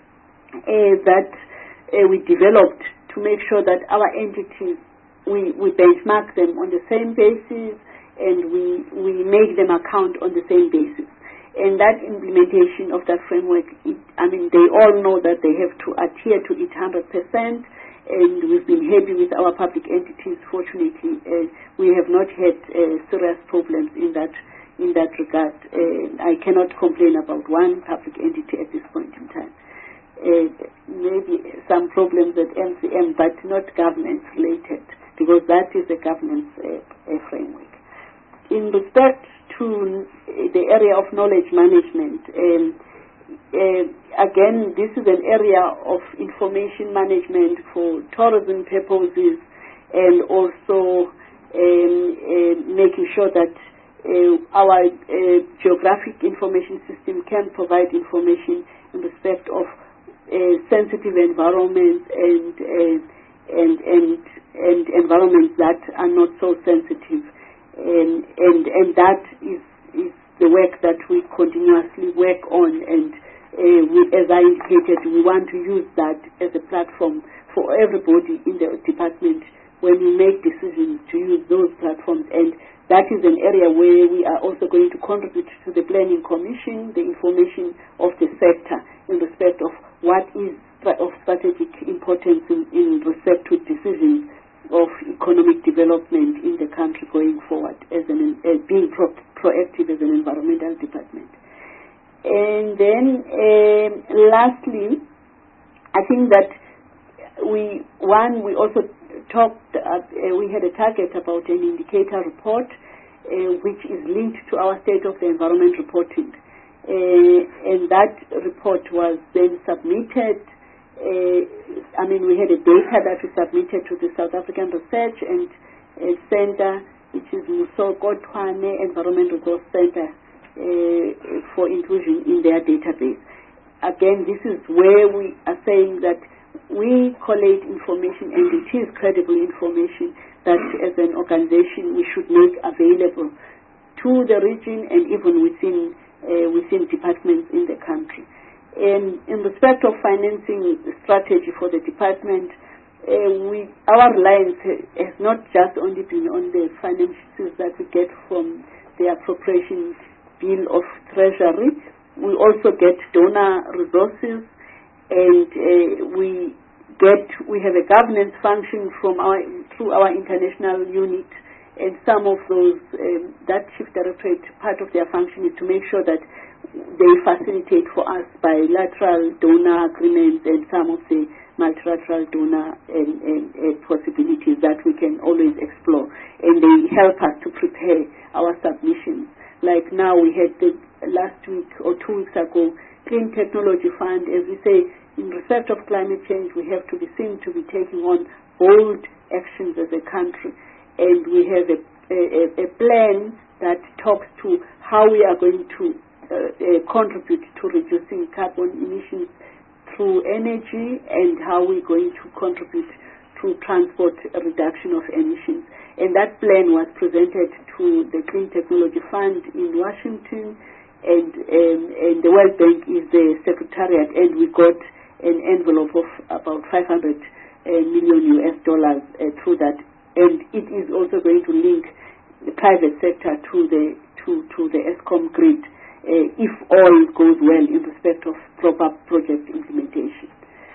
uh, that uh, we developed to make sure that our entities, we, we benchmark them on the same basis and we, we make them account on the same basis. And that implementation of that framework, it, I mean, they all know that they have to adhere to it one hundred percent. And we've been happy with our public entities. Fortunately, uh, we have not had uh, serious problems in that in that regard. Uh, I cannot complain about one public entity at this point in time. Uh, maybe some problems at M C M, but not governance related, because that is a governance uh, uh, framework. In respect to the area of knowledge management, um, Uh, again, this is an area of information management for tourism purposes, and also um, uh, making sure that uh, our uh, geographic information system can provide information in respect of uh, sensitive environments and, uh, and and and environments that are not so sensitive, and and and that is is the work that we continuously work on, and uh, we, as I indicated, we want to use that as a platform for everybody in the department when we make decisions to use those platforms. And that is an area where we are also going to contribute to the Planning Commission, the information of the sector in respect of what is of strategic importance in, in respect to decisions of economic development in the country going forward, as an as being pro proactive as an environmental department. And then um, lastly, I think that we one we also talked uh, uh, we had a target about an indicator report uh, which is linked to our state of the environment reporting, uh, and that report was then submitted. Uh, I mean, we had a data that we submitted to the South African Research and uh, Center, which is Musokotwane Environment Resource Center, uh, for inclusion in their database. Again, this is where we are saying that we collate information, and it is credible information that as an organization we should make available to the region and even within uh, within departments in the country. And in respect of financing strategy for the department, uh, we, our reliance has not just only been on the finances that we get from the appropriation bill of treasury. We also get donor resources, and uh, we get we have a governance function from our through our international unit, and some of those um, that chief directorate, part of their function is to make sure that they facilitate for us bilateral donor agreements and some of the multilateral donor and, and, and possibilities that we can always explore, and they help us to prepare our submissions. Like now, we had the last week or two weeks ago, Clean Technology Fund. As we say, in respect of climate change, we have to be seen to be taking on bold actions as a country, and we have a, a, a plan that talks to how we are going to Uh, uh, contribute to reducing carbon emissions through energy, and how we're going to contribute to transport reduction of emissions. And that plan was presented to the Clean Technology Fund in Washington, and, um, and the World Bank is the secretariat, and we got an envelope of about five hundred uh, million U S dollars uh, through that, and it is also going to link the private sector to the to, to the ESCOM grid, Uh, if all goes well in respect of proper project implementation.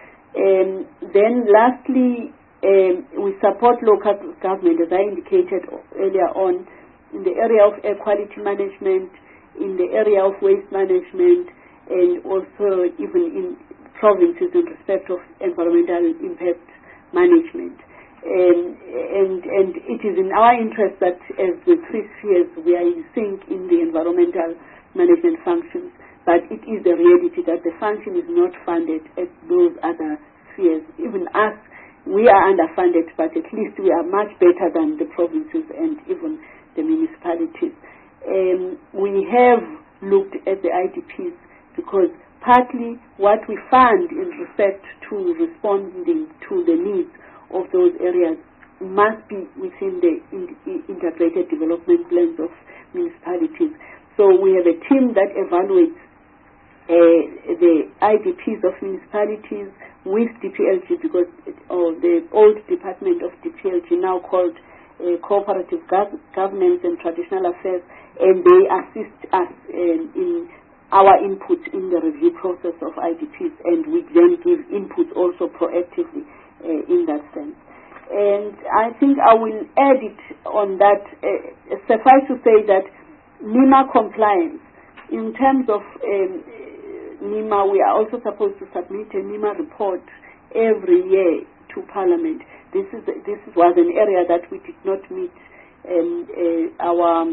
Um, then lastly, um, we support local government, as I indicated earlier on, in the area of air quality management, in the area of waste management, and also even in provinces in respect of environmental impact management. Um, and, and it is in our interest that as the three spheres we are in sync in the environmental management functions, but it is the reality that the function is not funded at those other spheres. Even us, we are underfunded, but at least we are much better than the provinces and even the municipalities. Um, we have looked at the I D Ps because partly what we fund in respect to responding to the needs of those areas must be within the in, in integrated development plans of municipalities. So we have a team that evaluates uh, the I D Ps of municipalities with D P L G, because it, oh, the old department of D P L G, now called uh, Cooperative Gov- Governance and Traditional Affairs, and they assist us um, in our input in the review process of I D Ps, and we then give input also proactively uh, in that sense. And I think I will add it on that, uh, suffice to say that NEMA compliance, in terms of um, NEMA, we are also supposed to submit a NEMA report every year to Parliament. This is this was an area that we did not meet um, uh, our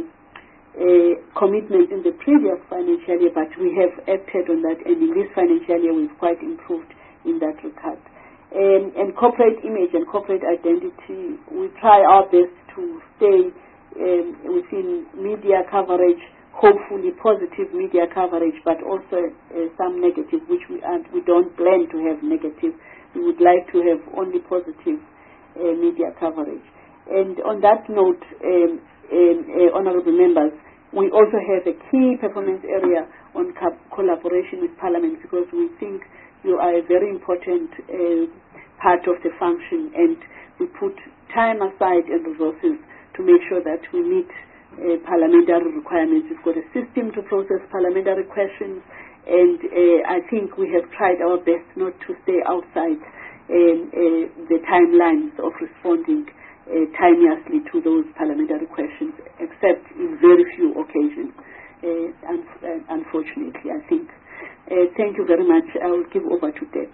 uh, commitment in the previous financial year, but we have acted on that, and in this financial year we've quite improved in that regard. Um, and corporate image and corporate identity, we try our best to stay um, within media coverage, hopefully positive media coverage, but also uh, some negative, which we aren't, we don't plan to have negative. We would like to have only positive uh, media coverage. And on that note, um, um, uh, honourable members, we also have a key performance area on co- collaboration with Parliament, because we think you are a very important uh, part of the function, and we put time aside and resources to make sure that we meet Uh, parliamentary requirements. We've got a system to process parliamentary questions, and uh, I think we have tried our best not to stay outside um, uh, the timelines of responding uh, timeously to those parliamentary questions, except in very few occasions, uh, un- unfortunately, I think. Uh, thank you very much. I will give over to Deb.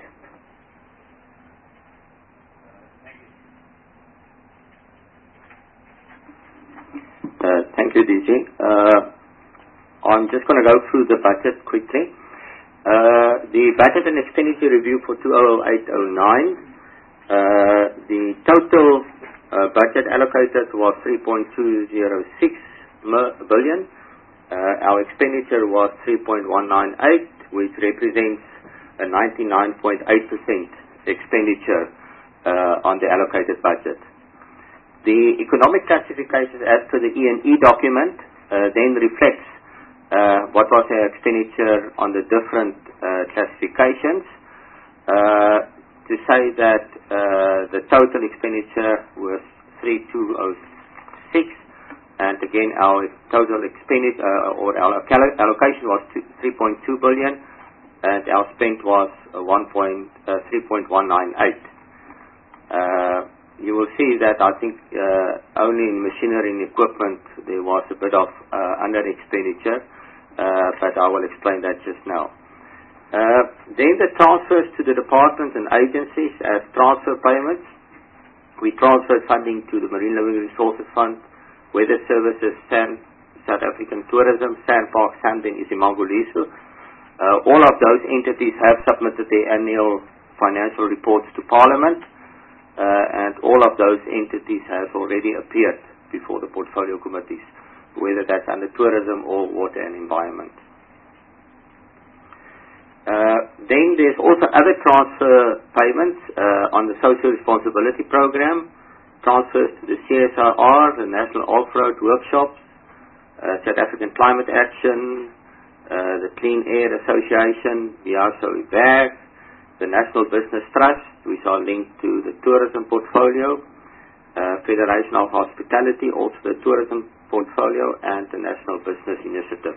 Uh, thank you, D J. Uh, I'm just going to go through the budget quickly. Uh, the budget and expenditure review for two thousand eight oh nine, uh, the total uh, budget allocated was three point two zero six billion. Uh, our expenditure was three point one nine eight, which represents a ninety-nine point eight percent expenditure uh, on the allocated budget. The economic classifications as per the E and E document uh, then reflects uh, what was our expenditure on the different uh, classifications. Uh, to say that uh, the total expenditure was three thousand two hundred six, and again our total expenditure uh, or our allocation was three point two billion, and our spend was uh, three point one nine eight. Uh, You will see that I think uh, only in machinery and equipment there was a bit of uh, under expenditure, uh, but I will explain that just now. Uh, then the transfers to the departments and agencies as transfer payments. We transferred funding to the Marine Living Resources Fund, Weather Services, SAM, South African Tourism, SANParks, SAMDEN, Isimanguliso. Uh, all of those entities have submitted their annual financial reports to Parliament. Uh, and all of those entities have already appeared before the portfolio committees, whether that's under tourism or water and environment. Uh, then there's also other transfer payments uh, on the social responsibility program, transfers to the C S R R, the National Off-Road Workshops, uh, South African Climate Action, uh, the Clean Air Association, the I S O I V A G, the National Business Trust, which are linked to the tourism portfolio, uh, Federation of Hospitality, also the tourism portfolio, and the National Business Initiative.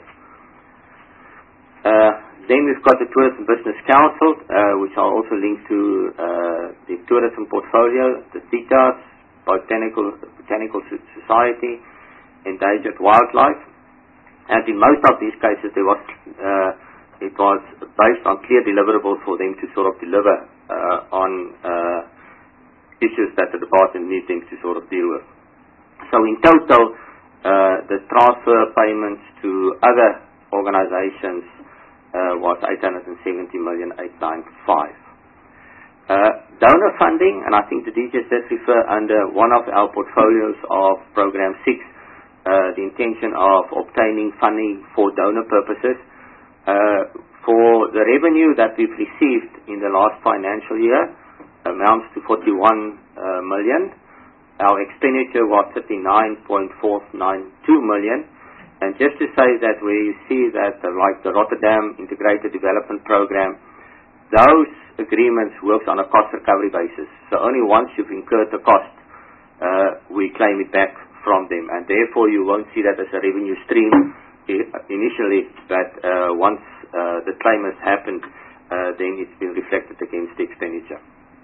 Uh, then we've got the Tourism Business Council, uh, which are also linked to uh, the tourism portfolio, the T I T A S, Botanical, Botanical Society, Endangered Wildlife. And in most of these cases, there was uh, it was based on clear deliverables for them to sort of deliver uh, on uh, issues that the department needs them to sort of deal with. So in total, uh, the transfer payments to other organizations uh, was eight hundred seventy million eight hundred ninety-five. Uh, donor funding, and I think the D J does refer under one of our portfolios of Program six, uh, the intention of obtaining funding for donor purposes. Uh, for the revenue that we've received in the last financial year amounts to forty-one uh, million. Our expenditure was thirty-nine point four nine two million. And just to say that where you see that uh, like the Rotterdam Integrated Development Program, those agreements work on a cost recovery basis. So only once you've incurred the cost, uh, we claim it back from them. And therefore you won't see that as a revenue stream initially, but uh, once uh, the claim has happened, uh, then it's been reflected against the expenditure.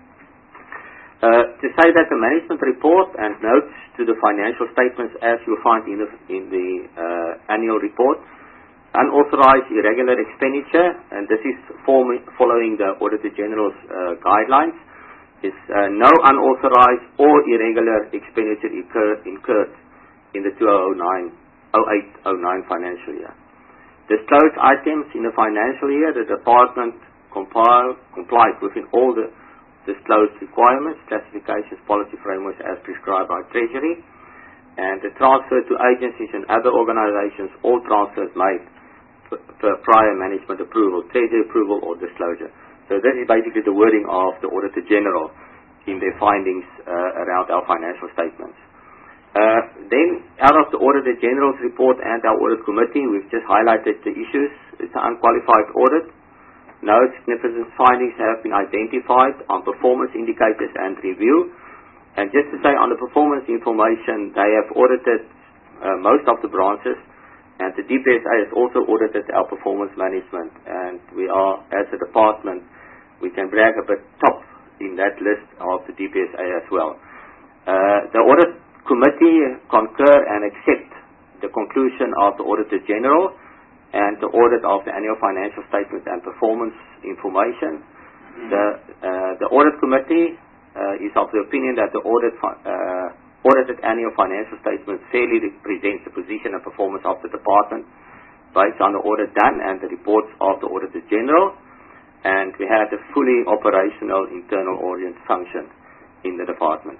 Uh, to say that the management report and notes to the financial statements, as you'll find in the, in the uh, annual report, unauthorized irregular expenditure, and this is form, following the Auditor General's uh, guidelines, is uh, no unauthorized or irregular expenditure incurred, incurred in the two thousand eight oh nine financial year. Disclosed items in the financial year, the department compile, complied within all the disclosed requirements, classifications, policy frameworks as prescribed by Treasury, and the transfer to agencies and other organizations, all transfers made per prior management approval, Treasury approval or disclosure. So this is basically the wording of the Auditor General in their findings uh, around our financial statements. Uh, then, out of the Auditor General's report and our Audit Committee, we've just highlighted the issues. It's an unqualified audit. No significant findings have been identified on performance indicators and review. And just to say on the performance information, they have audited uh, most of the branches, and the D P S A has also audited our performance management. And we are, as a department, we can brag a bit top in that list of the D P S A as well. Uh, the Audit Committee concur and accept the conclusion of the Auditor General and the audit of the annual financial statements and performance information. The, uh, the Audit Committee uh, is of the opinion that the audit uh, audited annual financial statements fairly represents the position and performance of the department based on the audit done and the reports of the Auditor General, and we had a fully operational internal audit function in the department.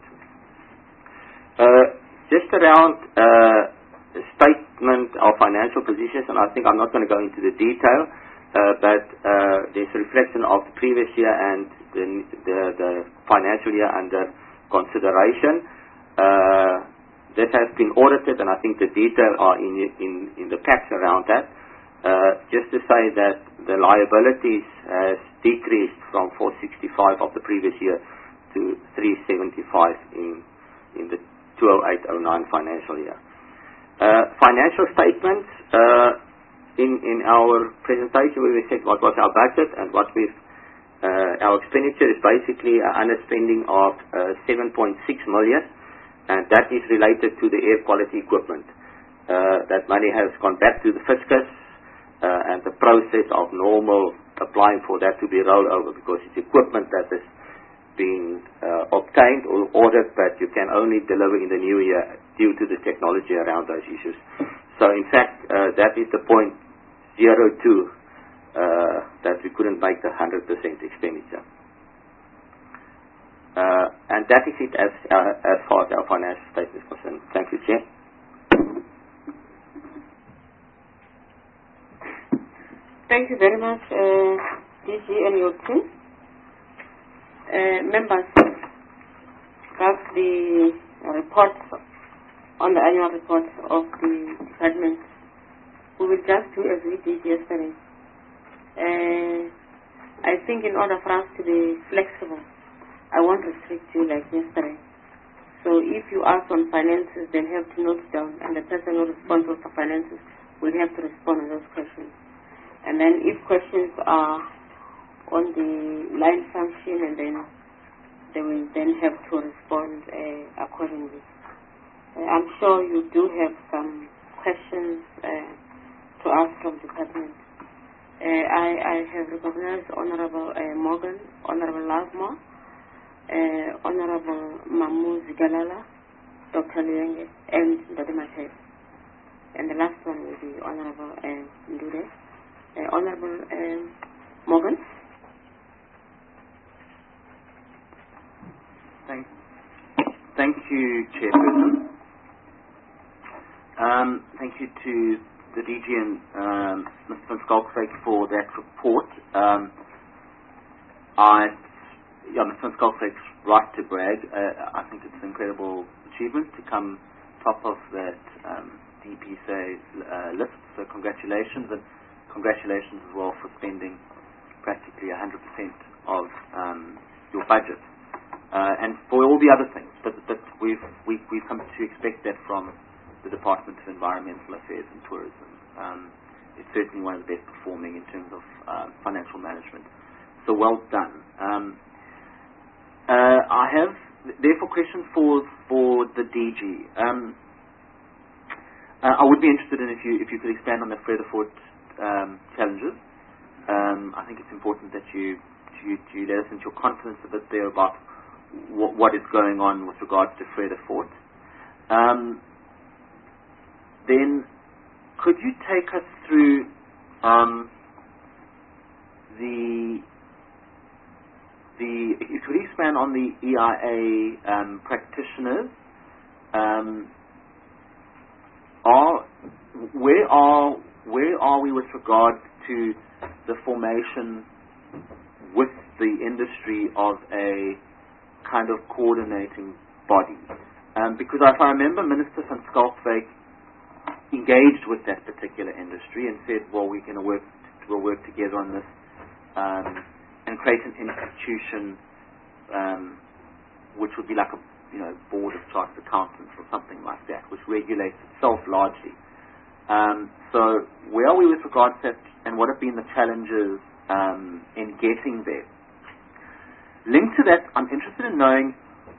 Uh, just around uh, the statement of financial positions, and I think I'm not going to go into the detail, uh, but uh, there's a reflection of the previous year and the, the, the financial year under consideration. Uh, this has been audited, and I think the detail are in, in, in the packs around that. Uh, just to say that the liabilities has decreased from four sixty-five of the previous year to three seventy-five in, in the two thousand eight oh nine financial year. Uh, financial statements, uh, in, in our presentation where we said what was our budget and what we've, uh, our expenditure is basically an underspending of uh, seven point six million, and that is related to the air quality equipment. Uh, that money has gone back to the fiscus, uh, and the process of normal applying for that to be rolled over, because it's equipment that has been uh, obtained or ordered, but you can only deliver in the new year due to the technology around those issues. So in fact, uh, that is the point zero two uh, that we couldn't make the one hundred percent expenditure. Uh, and that is it as, uh, as far as our financial statement is concerned. Thank you, Chair. Thank you very much, uh, D G and your team. Uh, members, that's the report on the annual report of the department. We will just do as we did yesterday. Uh, I think in order for us to be flexible, I won't restrict you like yesterday. So if you ask on finances, they'll have to note down, and the person who responds for finances will have to respond on those questions. And then if questions are on the line function, and then they will then have to respond uh, accordingly. Uh, I'm sure you do have some questions uh, to ask from the department. Uh, I, I have recognized Honorable uh, Morgan, Honorable Lasmo, Uh, Honorable Mamu Zigalala, Doctor Lienge, and Ndadimahe. And the last one will be Honorable uh, Ndure. Uh, Honorable um, Morgan. Thank, thank you, Chairperson. Um, thank you to the D G and um, Mister Van Schalkwyk for that report. Um, I, yeah, Mister Van Schalkwyk's right to brag. Uh, I think it's an incredible achievement to come top of that um, D P S A uh, list. So congratulations, and congratulations as well for spending practically one hundred percent of um, your budget, uh, and for all the other things. But, but we've, we've we've come to expect that from the Department of Environmental Affairs and Tourism. Um, it's certainly one of the best performing in terms of uh, financial management. So well done. Um, uh, I have therefore question for for the D G. Um, uh, I would be interested in if you if you could expand on the Vredefort um, challenges. Um, I think it's important that you you, you let us into your confidence a bit there about w- what is going on with regards to Vredefort. Um, Then, could you take us through um, the the if you could expand on the E I A um, practitioners? Um, are where are where are we with regard to the formation with the industry of a kind of coordinating body? Um, because if I remember, Minister Van Schalkwyk engaged with that particular industry and said, well, we're going to work, we'll work together on this um, and create an institution um, which would be like a you know board of chartered accountants or something like that, which regulates itself largely. Um, so where are we with regards to that, and what have been the challenges um, in getting there? Linked to that, I'm interested in knowing,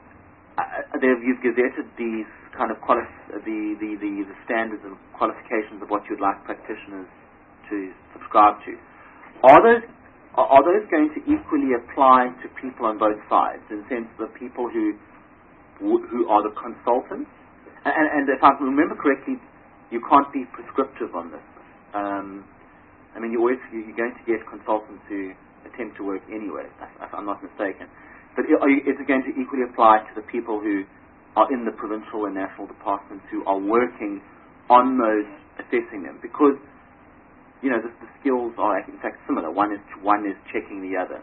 uh, you've gazetted these kind of quali- the, the, the, the standards and qualifications of what you'd like practitioners to subscribe to. Are those are, are those going to equally apply to people on both sides, in the sense of the people who who are the consultants? And, and if I remember correctly, you can't be prescriptive on this. Um, I mean, you always, you're going to get consultants who attempt to work anyway, if I'm not mistaken. But are you, is it going to equally apply to the people who are in the provincial and national departments who are working on those, assessing them? Because, you know, the, the skills are in fact similar. One is one is checking the other.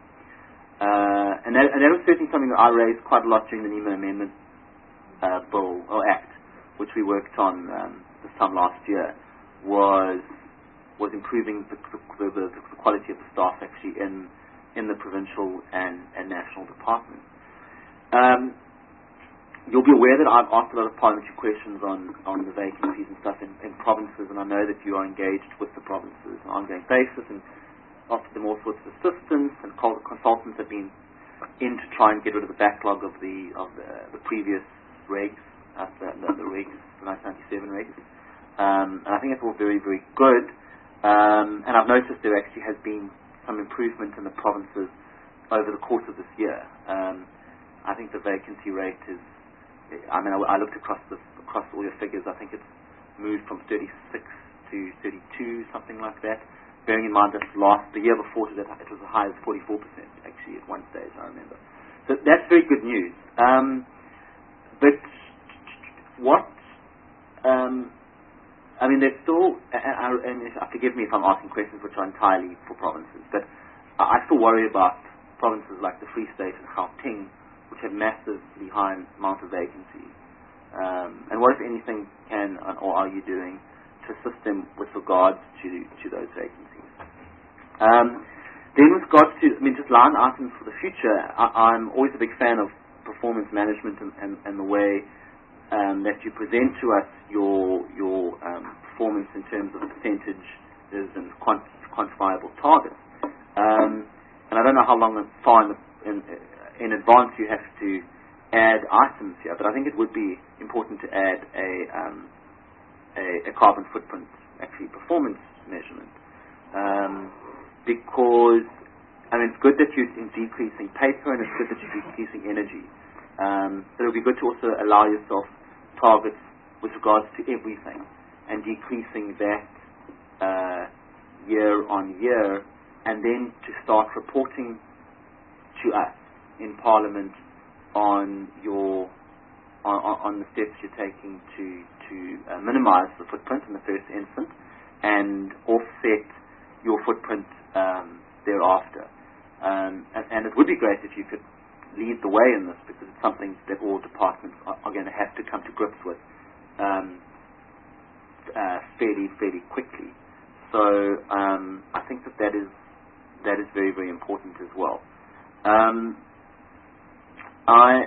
Uh, and, that, and that was certainly something that I raised quite a lot during the NEMA Amendment uh, Bill, or Act, which we worked on um, this time last year, was was improving the, the, the, the quality of the staff actually in in the provincial and, and national departments. Um, You'll be aware that I've asked a lot of parliamentary questions on, on the vacancies and stuff in, in provinces, and I know that you are engaged with the provinces on an ongoing basis and offered them all sorts of assistance, and consultants have been in to try and get rid of the backlog of the of the, the previous regs, uh, the, the, the regs, the nineteen ninety-seven regs. Um, and I think it's all very, very good. Um, and I've noticed there actually has been some improvement in the provinces over the course of this year. Um, I think the vacancy rate is, I mean, I, I looked across the, across all your figures. I think it's moved from thirty-six to thirty-two, something like that. Bearing in mind that last, the year before to that, it was as high as forty-four percent, actually, at one stage, I remember. So that's very good news. Um, but what, um, I mean, there's still, and, and if, forgive me if I'm asking questions which are entirely for provinces, but I still worry about provinces like the Free State and Gauteng, which have massively high amount of vacancies. Um, and what, if anything, can or are you doing to assist them with regards to, to those vacancies? Um, then with regards to, I mean, just line items for the future, I, I'm always a big fan of performance management and, and, and the way um, that you present to us your your um, performance in terms of percentages and quant- quantifiable targets. Um, and I don't know how long and far in, the, in in advance you have to add items here, but I think it would be important to add a um, a, a carbon footprint, actually performance measurement, um, because I mean it's good that you're decreasing paper and it's good that you're decreasing energy, um, but it would be good to also allow yourself targets with regards to everything, and decreasing that uh, year on year, and then to start reporting to us in Parliament on your on, on the steps you're taking to to uh, minimise the footprint in the first instance and offset your footprint um, thereafter. Um, and, and it would be great if you could lead the way in this, because it's something that all departments are, are going to have to come to grips with um, uh, fairly fairly quickly. So um, I think that that is that is very very important as well. Um, I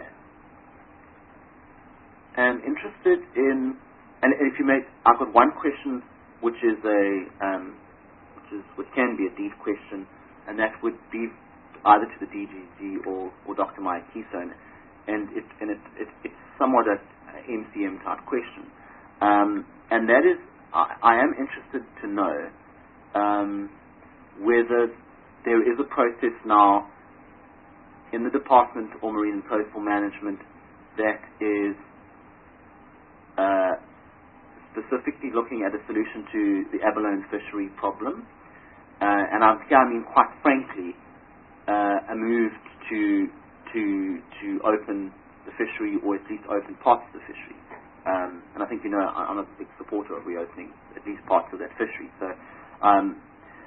am interested in, and if you may, I've got one question which is a um, which is which can be a deep question, and that would be either to the D G G or, or Doctor Maya Keystone, and it and it, it it's somewhat a M C M type question, um, and that is I, I am interested to know um, whether there is a process now in the Department of Marine and Coastal Management that is uh, specifically looking at a solution to the abalone fishery problem, uh, and I'm, I mean quite frankly uh, a move to to to open the fishery, or at least open parts of the fishery. Um, and I think you know I'm a big supporter of reopening at least parts of that fishery. So um,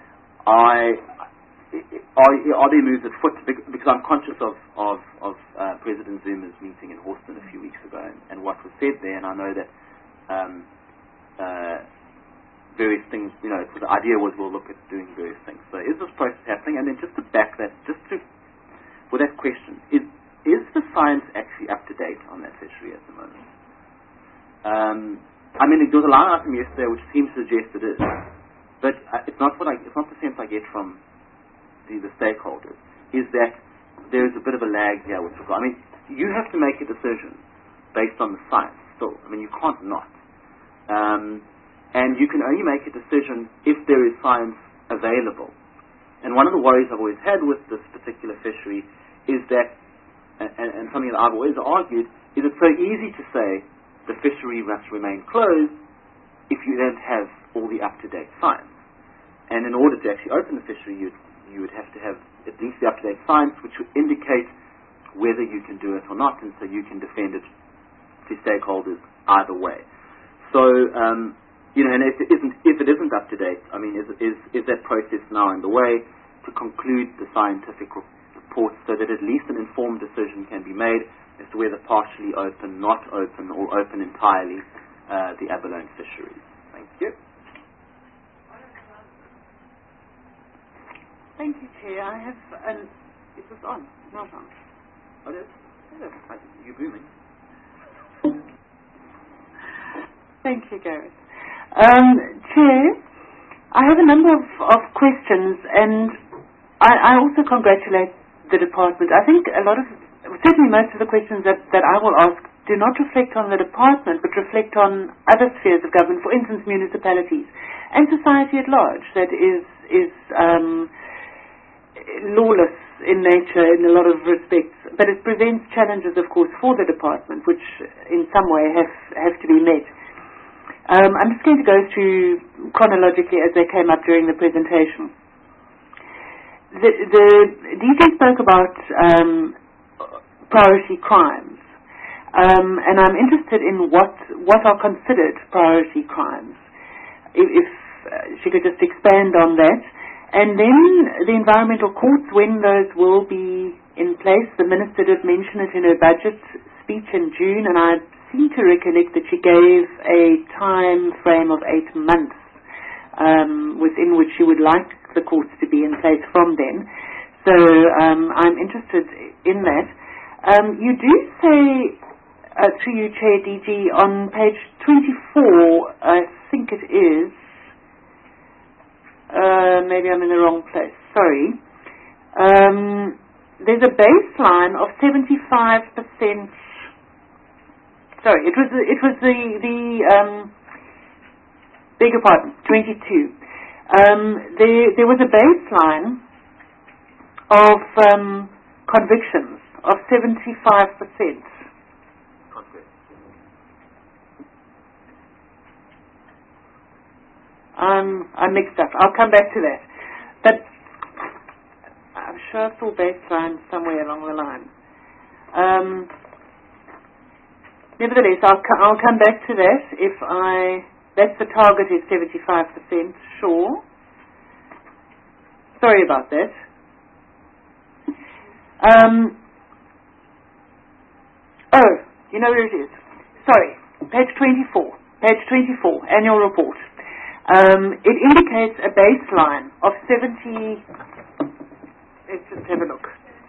I. Are, are there moves afoot? Because I'm conscious of, of, of uh, President Zuma's meeting in Houston a few weeks ago, and, and what was said there, and I know that um, uh, various things, you know, so the idea was we'll look at doing various things. So is this process happening? And then just to back that, just to, for that question, is, is the science actually up to date on that fishery at the moment? Um, I mean, there was a line item yesterday which seems to suggest it is, but uh, it's not what I, it's not the sense I get from The, the stakeholders, is that there is a bit of a lag here with regard. I mean, you have to make a decision based on the science still. I mean, you can't not. Um, and you can only make a decision if there is science available. And one of the worries I've always had with this particular fishery is that, and, and something that I've always argued, is it's so easy to say the fishery must remain closed if you don't have all the up-to-date science. And in order to actually open the fishery, you'd you would have to have at least the up-to-date science which would indicate whether you can do it or not, and so you can defend it to stakeholders either way. So, um, you know, and if it isn't, if it isn't up-to-date, I mean, is, is, is that process now in the way to conclude the scientific report so that at least an informed decision can be made as to whether partially open, not open, or open entirely uh, the abalone fisheries? Thank you. Thank you, Chair. I have an... Is this on? Not on. Oh, it is? Yeah, you're booming. Thank you, Gareth. Um, Chair, I have a number of, of questions, and I, I also congratulate the department. I think a lot of, certainly most of the questions that, that I will ask do not reflect on the department, but reflect on other spheres of government, for instance, municipalities, and society at large that is... is um, lawless in nature in a lot of respects, but it presents challenges, of course, for the department, which in some way have, have to be met. Um, I'm just going to go through chronologically as they came up during the presentation. The, the D J spoke about um, priority crimes, um, and I'm interested in what, what are considered priority crimes. If, if uh, she could just expand on that. And then the environmental courts, when those will be in place. The Minister did mention it in her budget speech in June, and I seem to recollect that she gave a time frame of eight months um, within which she would like the courts to be in place from then. So um, I'm interested in that. Um, you do say, uh, through you, Chair D G, on page twenty-four, I think it is, Uh, maybe I'm in the wrong place. Sorry. Um, there's a baseline of seventy-five percent. Sorry, it was the, it was the the um, beg your pardon, twenty-two. Um, there there was a baseline of um, convictions of seventy-five percent. I'm, I'm mixed up. I'll come back to that. But I'm sure I saw baseline somewhere along the line. Um, nevertheless, I'll, I'll come back to that if I... That's the target is seventy-five percent, sure. Sorry about that. Um, oh, you know where it is. Sorry, page twenty-four. Page twenty-four, annual report. Um, it indicates a baseline of seventy... Let's just have a look.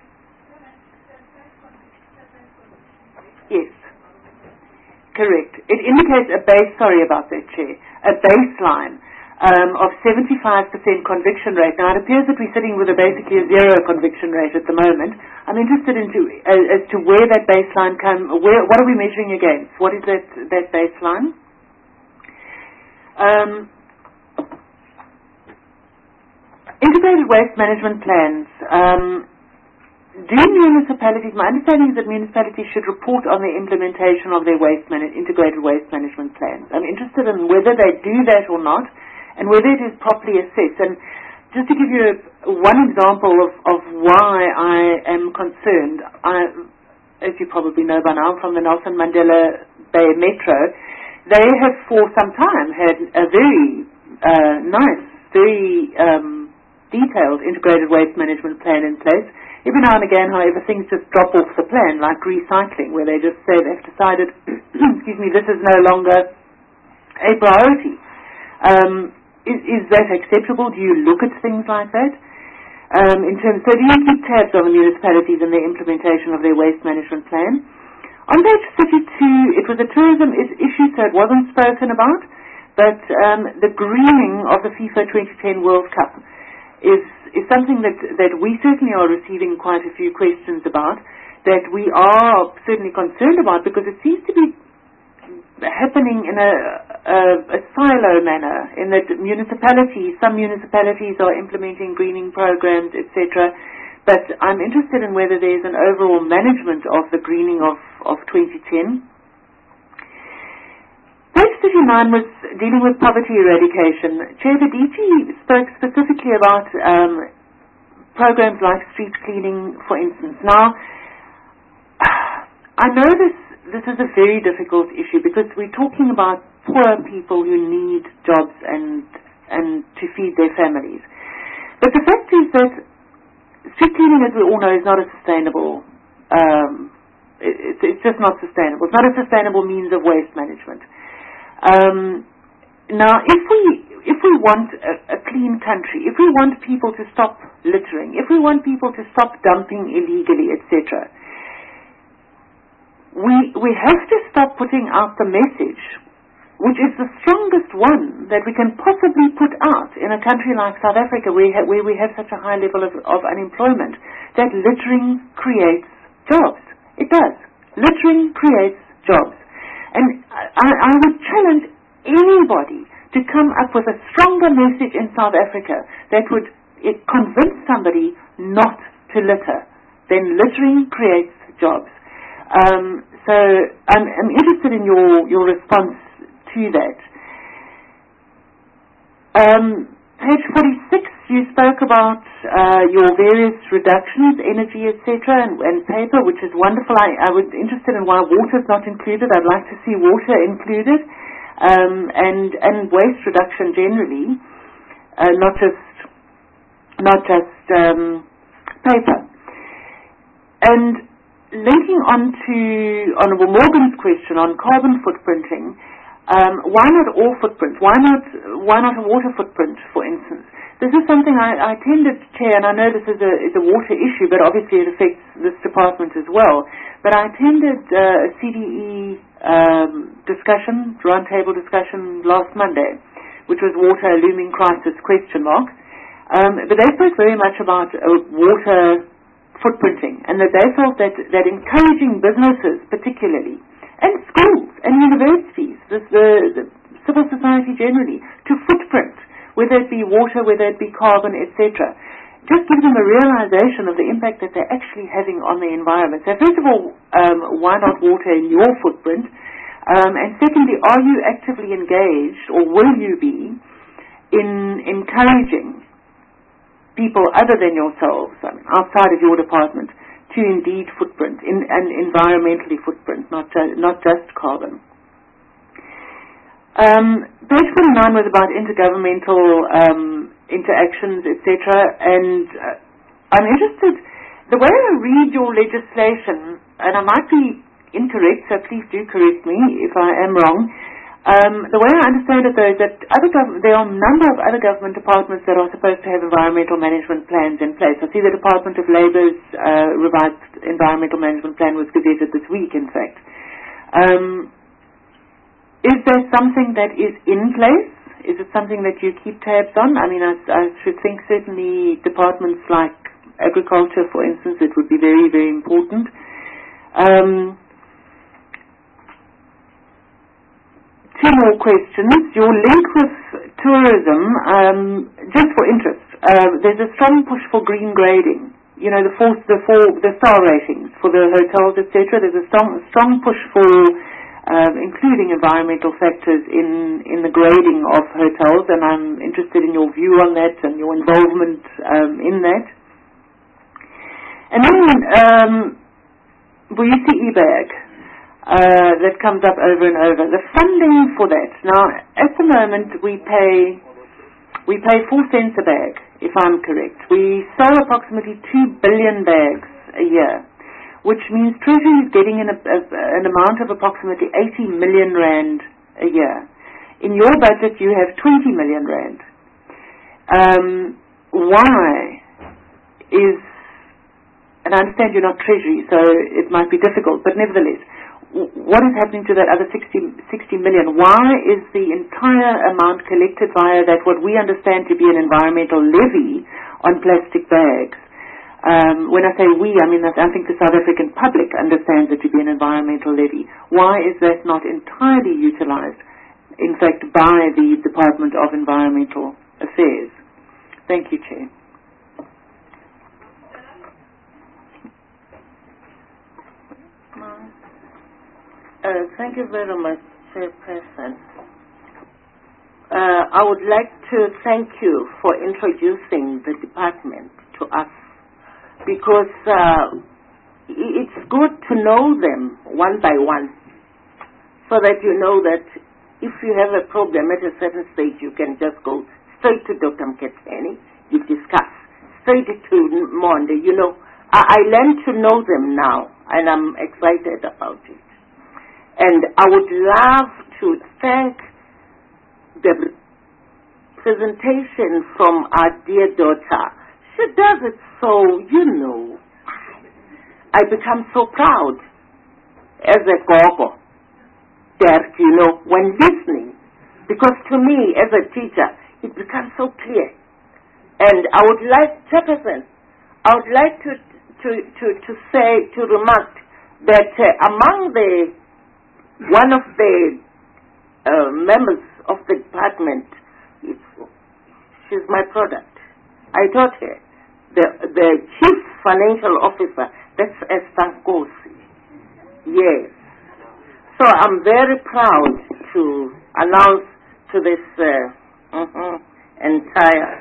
Yes. Correct. It indicates a base, sorry about that, Chair, a baseline um, of seventy-five percent conviction rate. Now, it appears that we're sitting with a basically a zero conviction rate at the moment. I'm interested into, as, as to where that baseline come, where, what are we measuring against? What is that, that baseline? Um, integrated waste management plans. Um, Do municipalities, my understanding is that municipalities should report on the implementation of their waste man- integrated waste management plans. I'm interested in whether they do that or not, and whether it is properly assessed. And just to give you a, one example of, of why I am concerned, I, as you probably know by now, from the Nelson Mandela Bay Metro, they have for some time had a very uh, nice, very um, detailed integrated waste management plan in place. Every now and again, however, things just drop off the plan, like recycling, where they just say they've decided, excuse me, this is no longer a priority. Um, is, is that acceptable? Do you look at things like that? Um, in terms, so do you keep tabs on the municipalities and the implementation of their waste management plan? On page thirty-two, it was a tourism is- issue, so it wasn't spoken about, but um, the greening of the FIFA twenty ten World Cup is is something that, that we certainly are receiving quite a few questions about, that we are certainly concerned about, because it seems to be happening in a, a, a silo manner, in that municipalities, some municipalities are implementing greening programs, et cetera. But I'm interested in whether there's an overall management of the greening of, of twenty ten. Page thirty-nine was dealing with poverty eradication. Chair, the D G spoke specifically about um, programs like street cleaning, for instance. Now, I know this this is a very difficult issue, because we're talking about poor people who need jobs and and to feed their families. But the fact is that street cleaning, as we all know, is not a sustainable. Um, it, it's, it's just not sustainable. It's not a sustainable means of waste management. Um, now, if we if we want a, a clean country, if we want people to stop littering, if we want people to stop dumping illegally, et cetera, we we have to stop putting out the message, which is the strongest one that we can possibly put out in a country like South Africa, where, ha- where we have such a high level of, of unemployment, that littering creates jobs. It does. Littering creates jobs. And I, I would challenge anybody to come up with a stronger message in South Africa that would it convince somebody not to litter. Then littering creates jobs. Um, so I'm, I'm interested in your, your response to that. Um, page forty-six, you spoke about uh, your various reductions, energy, et cetera, and, and paper, which is wonderful. I, I was interested in why water is not included. I'd like to see water included, um, and and waste reduction generally, uh, not just not just um, paper. And linking on to Honourable Morgan's question on carbon footprinting. Um, why not all footprints? Why not why not a water footprint, for instance? This is something I, I tended to chair, and I know this is a, is a water issue, but obviously it affects this department as well. But I attended uh, a C D E um, discussion, roundtable discussion last Monday, which was water, a looming crisis, question mark. Um, but they spoke very much about uh, water footprinting, and that they felt that, that encouraging businesses particularly, and schools and universities, the, the, the civil society generally, to footprint, whether it be water, whether it be carbon, et cetera. Just give them a realization of the impact that they're actually having on the environment. So first of all, um, why not water in your footprint? Um, and secondly, are you actively engaged, or will you be, in encouraging people other than yourselves, I mean, outside of your department, to indeed footprint, in, and environmentally footprint, not, ju- not just carbon. Um, page forty-nine was about intergovernmental um, interactions, et cetera, and uh, I'm interested, the way I read your legislation, and I might be incorrect, so please do correct me if I am wrong. Um, the way I understand it, though, is that other gov- there are a number of other government departments that are supposed to have environmental management plans in place. I see the Department of Labour's uh, revised environmental management plan was gazetted this week, in fact. Um, is there something that is in place? Is it something that you keep tabs on? I mean, I, I should think certainly departments like agriculture, for instance, it would be very, very important. Um, Two more questions. Your link with tourism, um, just for interest, uh, there's a strong push for green grading. You know, the four, the four, the star ratings for the hotels, et cetera. There's a strong, strong push for um, including environmental factors in in the grading of hotels, and I'm interested in your view on that and your involvement um, in that. And then, um, will you see eBag? Uh, that comes up over and over. The funding for that. Now, at the moment, we pay we pay four cents a bag, if I'm correct. We sell approximately two billion bags a year, which means Treasury is getting an, a, an amount of approximately eighty million rand a year. In your budget, you have twenty million rand. Um, why is, and I understand you're not Treasury, so it might be difficult, but nevertheless, what is happening to that other sixty, sixty million? Why is the entire amount collected via that what we understand to be an environmental levy on plastic bags? Um, when I say we, I mean that I think the South African public understands it to be an environmental levy. Why is that not entirely utilized, in fact, by the Department of Environmental Affairs? Thank you, Chair. Uh, thank you very much, Chairperson. Uh, I would like to thank you for introducing the department to us, because uh, it's good to know them one by one, so that you know that if you have a problem at a certain stage, you can just go straight to Doctor Mketeni, you discuss, straight to Monde. You know, I, I learn to know them now, and I'm excited about it. And I would love to thank the presentation from our dear daughter. She does it so, you know, I become so proud as a gogo, Dirk, you know, when listening. Because to me, as a teacher, it becomes so clear. And I would like, Chairperson, I would like to, to, to, to say, to remark that uh, among the one of the uh, members of the department, is, she's my product. I taught her. The, the chief financial officer, that's Esther Nkosi. Yes. So I'm very proud to announce to this uh, uh-huh, entire...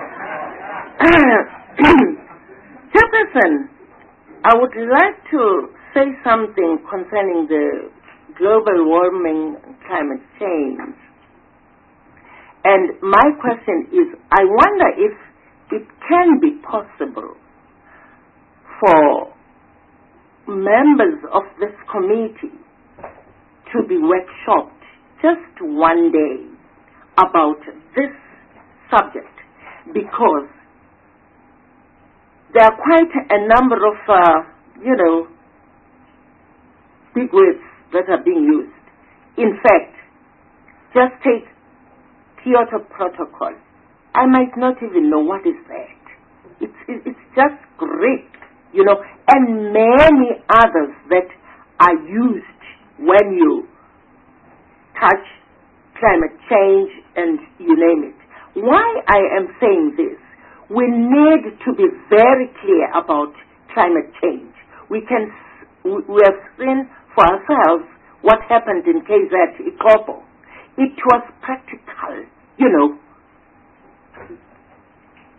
Chairperson, I would like to say something concerning the global warming and climate change. And my question is, I wonder if it can be possible for members of this committee to be workshopped just one day about this subject, because there are quite a number of, uh, you know, big words that are being used. In fact, just take Kyoto Protocol. I might not even know what is that. It's, it's just great, you know, and many others that are used when you touch climate change and you name it. Why I am saying this, we need to be very clear about climate change. We can, we have seen for ourselves what happened in K Z Ikopo. It was practical, you know.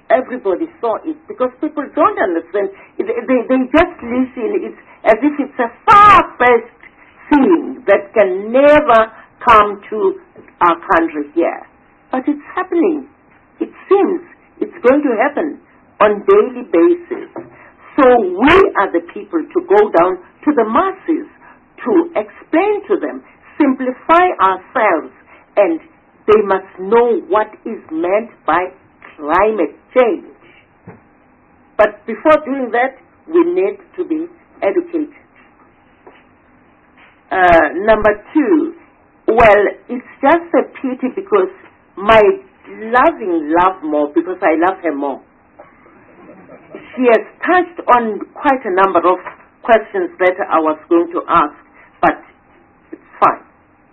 everybody saw it, because people don't understand. They, they, they just listen. It's as if it's a far-fetched thing that can never come to our country here. But it's happening. It seems it's going to happen on daily basis. So we are the people to go down to the masses to explain to them, simplify ourselves, and they must know what is meant by climate change. But before doing that, we need to be educated. Uh, number two, well, it's just a pity because my loving Lovemore, because I love her more, she has touched on quite a number of questions that I was going to ask, but it's fine.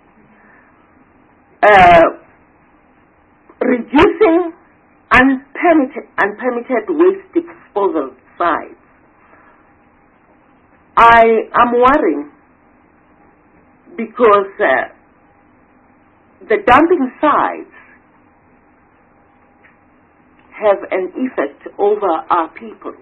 Uh, reducing unpermitted, unpermitted waste disposal sites. I am worrying because uh, the dumping sites have an effect over our people.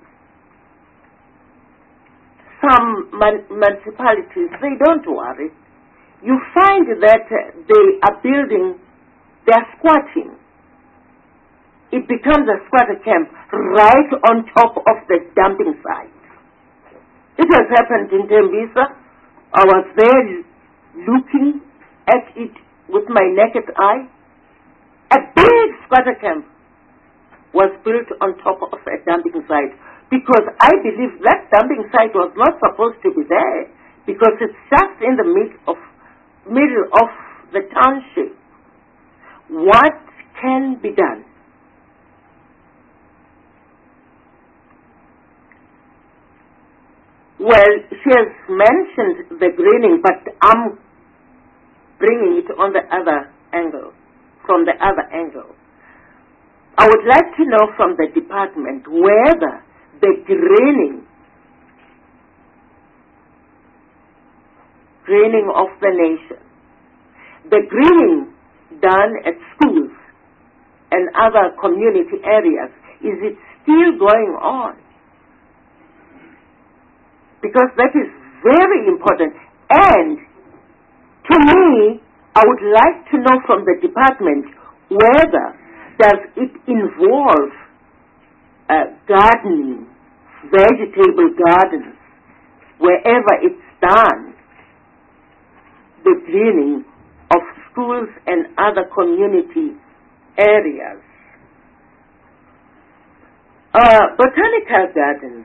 Some mun- municipalities, they don't worry. You find that uh, they are building, they are squatting. It becomes a squatter camp right on top of the dumping site. It has happened in Tembisa. I was there looking at it with my naked eye. A big squatter camp was built on top of a dumping site, because I believe that dumping site was not supposed to be there, because it's just in the mid of, middle of the township. What can be done? Well, she has mentioned the greening, but I'm bringing it on the other angle, from the other angle. I would like to know from the department whether the greening, greening of the nation, the greening done at schools and other community areas, is it still going on? Because that is very important. And to me, I would like to know from the department whether does it involve uh, gardening, vegetable gardens, wherever it's done, the greening of schools and other community areas. Uh, botanical gardens.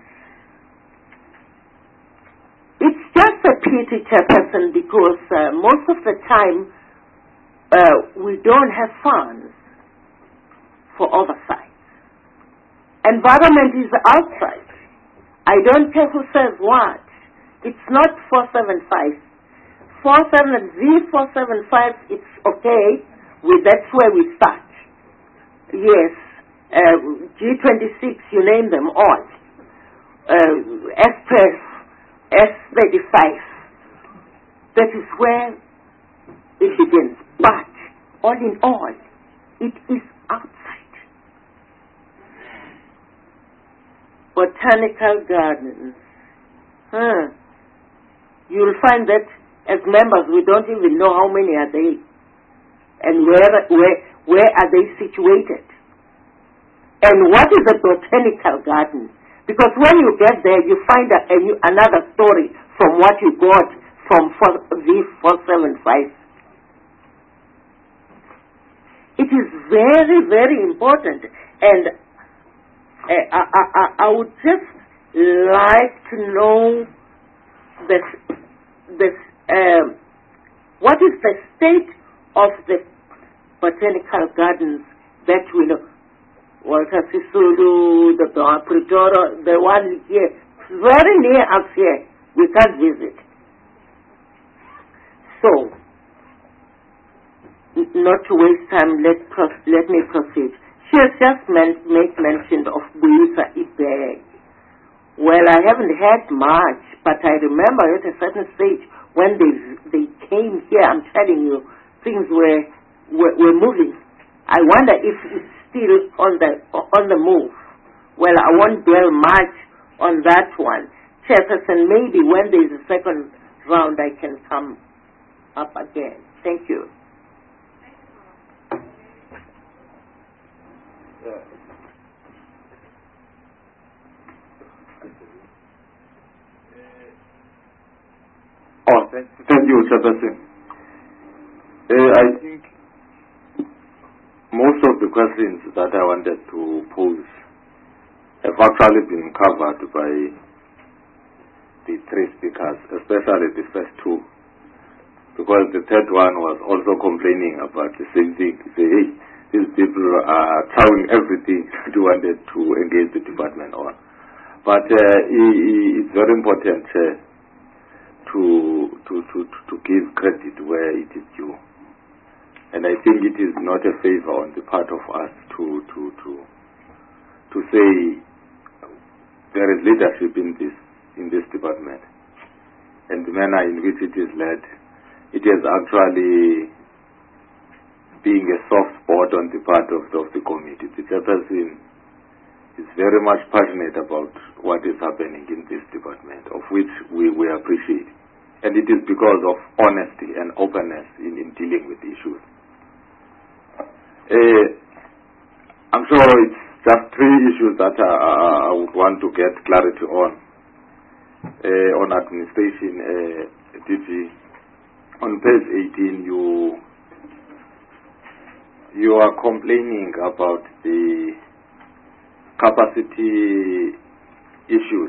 It's just a pity, Chairperson, because uh, most of the time uh, we don't have funds for oversight. Environment is outside. I don't care who says what. It's not four seven five. four seven Z four seven five, it's okay. We, that's where we start. Yes, uh, G twenty-six, you name them all. Uh, S twelve, S thirty-five. That is where it begins. But, all in all, it is outside. Botanical gardens. Huh. You'll find that as members we don't even know how many are they and where, where, where are they situated. And what is a botanical garden? Because when you get there, you find a, a new, another story from what you got from V four seven five. It is very, very important. And uh, I, I, I would just like to know the, the, uh, what is the state of the botanical gardens that we know. Walter Sisulu, the Pretoria, the one here, very near us here. We can't visit. So, not to waste time, let, let me proceed. She has just men made mention of Buisa Ibeg. Well, I haven't had much, but I remember at a certain stage when they they came here, I'm telling you, things were, were, were moving. I wonder if it's still on the on the move. Well, I won't dwell much on that one. Chairperson, maybe when there is a second round, I can come up again. Thank you. Oh, thank, thank you, Chairperson. Uh, I think most of the questions that I wanted to pose have actually been covered by the three speakers, especially the first two, because the third one was also complaining about the same thing. He said, hey, these people are trying everything to wanted to engage the department on. But uh, it's very important uh, to, to, to, to give credit where it is due. And I think it is not a favor on the part of us to, to, to, to say there is leadership in this, in this department. And the manner in which it is led, it is actually being a soft spot on the part of the, of the committee. The chairperson is very much passionate about what is happening in this department, of which we, we appreciate. And it is because of honesty and openness in, in dealing with issues. Uh, I'm sure it's just three issues that uh, I would want to get clarity on. Uh, on administration, uh, D G, on page eighteen, you you are complaining about the capacity issues,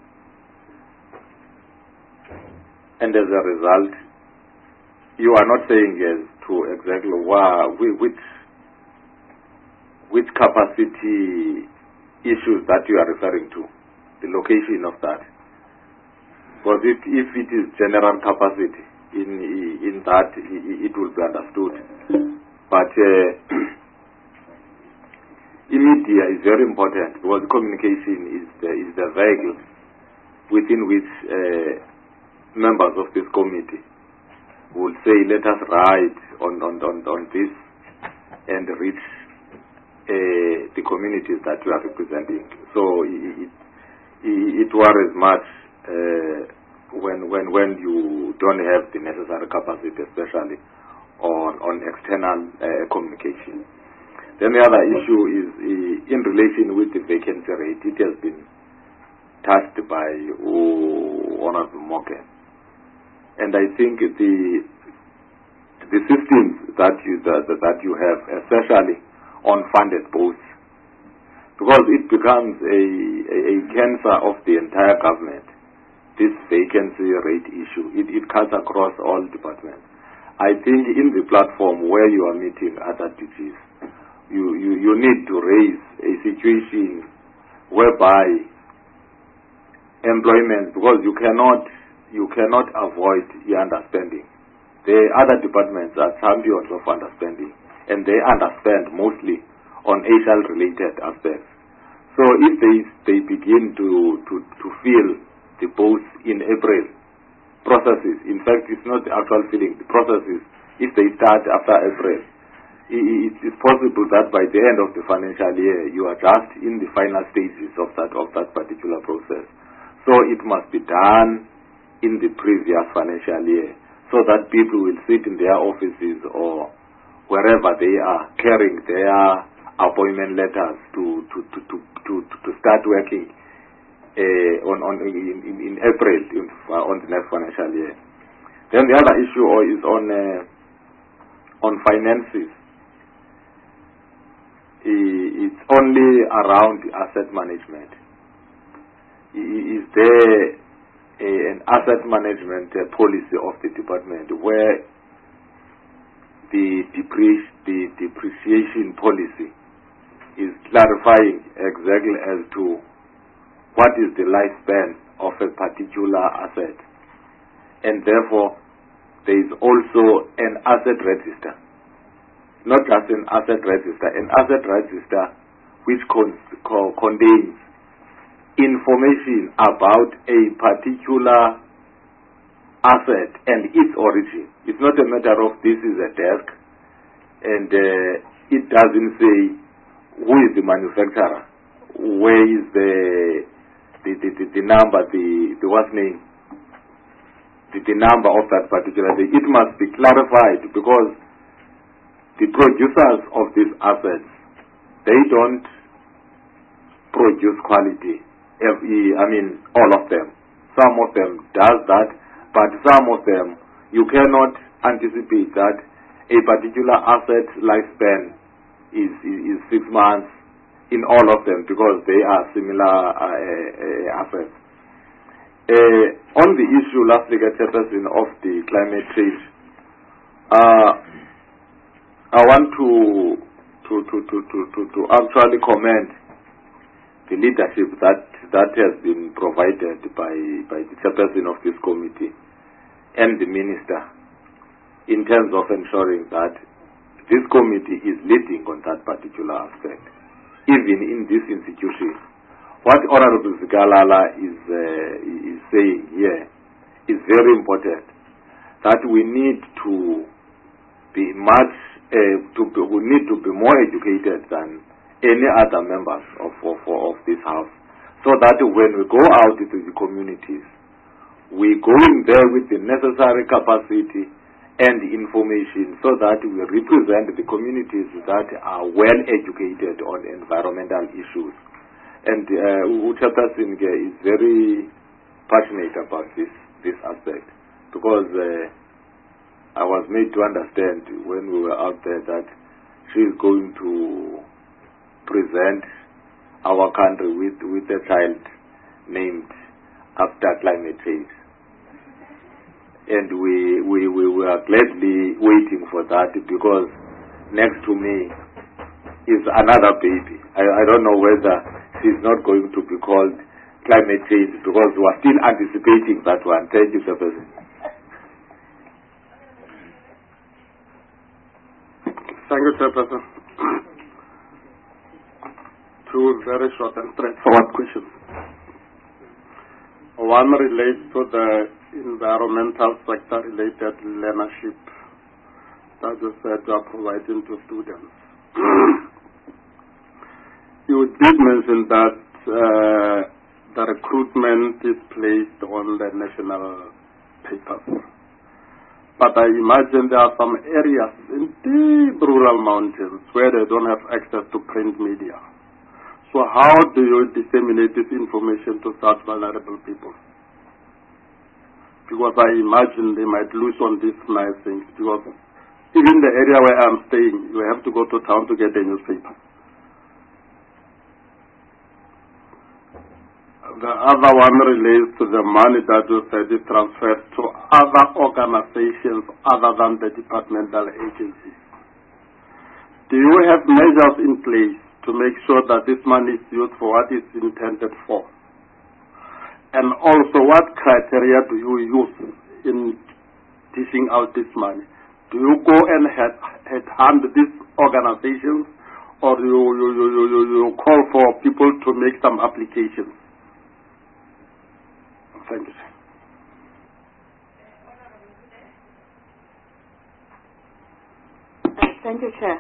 and as a result, you are not saying as to exactly why, which which capacity issues that you are referring to, the location of that. Because if, if it is general capacity, in in that it will be understood. But uh, media is very important, because communication is the, is the vehicle within which uh, members of this committee will say, let us write on, on, on, on this and reach uh, the communities that you are representing. So it, it, it worries much uh, when, when, when you don't have the necessary capacity, especially on, on external uh, communication. Then the other issue is uh, in relation with the vacancy rate. It has been touched by oh, Honorable Morgan. And I think the the systems that you that, that you have, especially on funded posts, because it becomes a, a, a cancer of the entire government, this vacancy rate issue. It, it cuts across all departments. I think in the platform where you are meeting other D Gs, you, you, you need to raise a situation whereby employment, because you cannot you cannot avoid the understanding. The other departments are champions of understanding, and they understand mostly on H R-related aspects. So if they they begin to, to, to fill the posts in April, processes, in fact it's not the actual filling, the processes, if they start after April, it is possible that by the end of the financial year you are just in the final stages of that of that particular process. So it must be done in the previous financial year, so that people will sit in their offices or wherever they are carrying their appointment letters to to to to, to, to start working uh, on on in, in, in April in, uh, on the next financial year. Then the other issue is on uh, on finances. It's only around asset management. Is there a, an asset management uh, policy of the department where the, depre- the depreciation policy is clarifying exactly as to what is the lifespan of a particular asset, and therefore there is also an asset register. Not just an asset register, an asset register which con- co- contains information about a particular asset and its origin. It's not a matter of this is a desk and uh, it doesn't say who is the manufacturer, where is the the, the, the, the number, the, the what's name, the, the number of that particular thing. It must be clarified, because the producers of these assets, they don't produce quality. I mean, all of them. Some of them does that, but some of them, you cannot anticipate that a particular asset lifespan is, is, is six months in all of them, because they are similar uh, uh, assets. Uh, on the issue, last week, Chairperson, of the climate change, uh, I want to to, to, to, to, to to actually commend the leadership that that has been provided by by the Chairperson of this committee and the Minister, in terms of ensuring that this committee is leading on that particular aspect. Even in this institution, what Honorable Zikalala is, uh, is saying here is very important, that we need to be much, uh, to be, we need to be more educated than any other members of, of, of this house, so that when we go out into the communities, we go in there with the necessary capacity and information, so that we represent the communities that are well educated on environmental issues. And uh, Chairperson is very passionate about this this aspect, because uh, I was made to understand when we were out there that she is going to present our country with, with a child named after climate change. And we, we, we were gladly waiting for that, because next to me is another baby. I, I don't know whether she's not going to be called climate change, because we are still anticipating that one. Thank you, Sir President. Thank you, Chairperson. Two very short and straightforward questions. One relates to the environmental sector related learnership that you said you are providing to students. You did mention that uh, the recruitment is placed on the national papers. But I imagine there are some areas in deep rural mountains where they don't have access to print media. So how do you disseminate this information to such vulnerable people? Because I imagine they might lose on these nice things. Because even the area where I'm staying, you have to go to town to get a newspaper. The other one relates to the money that you said is transferred to other organizations other than the departmental agencies. Do you have measures in place to make sure that this money is used for what it's intended for? And also, what criteria do you use in dishing out this money? Do you go and head, headhunt these organizations, or you, you, you, you, you call for people to make some applications? Thank you. Uh, thank you, Chair.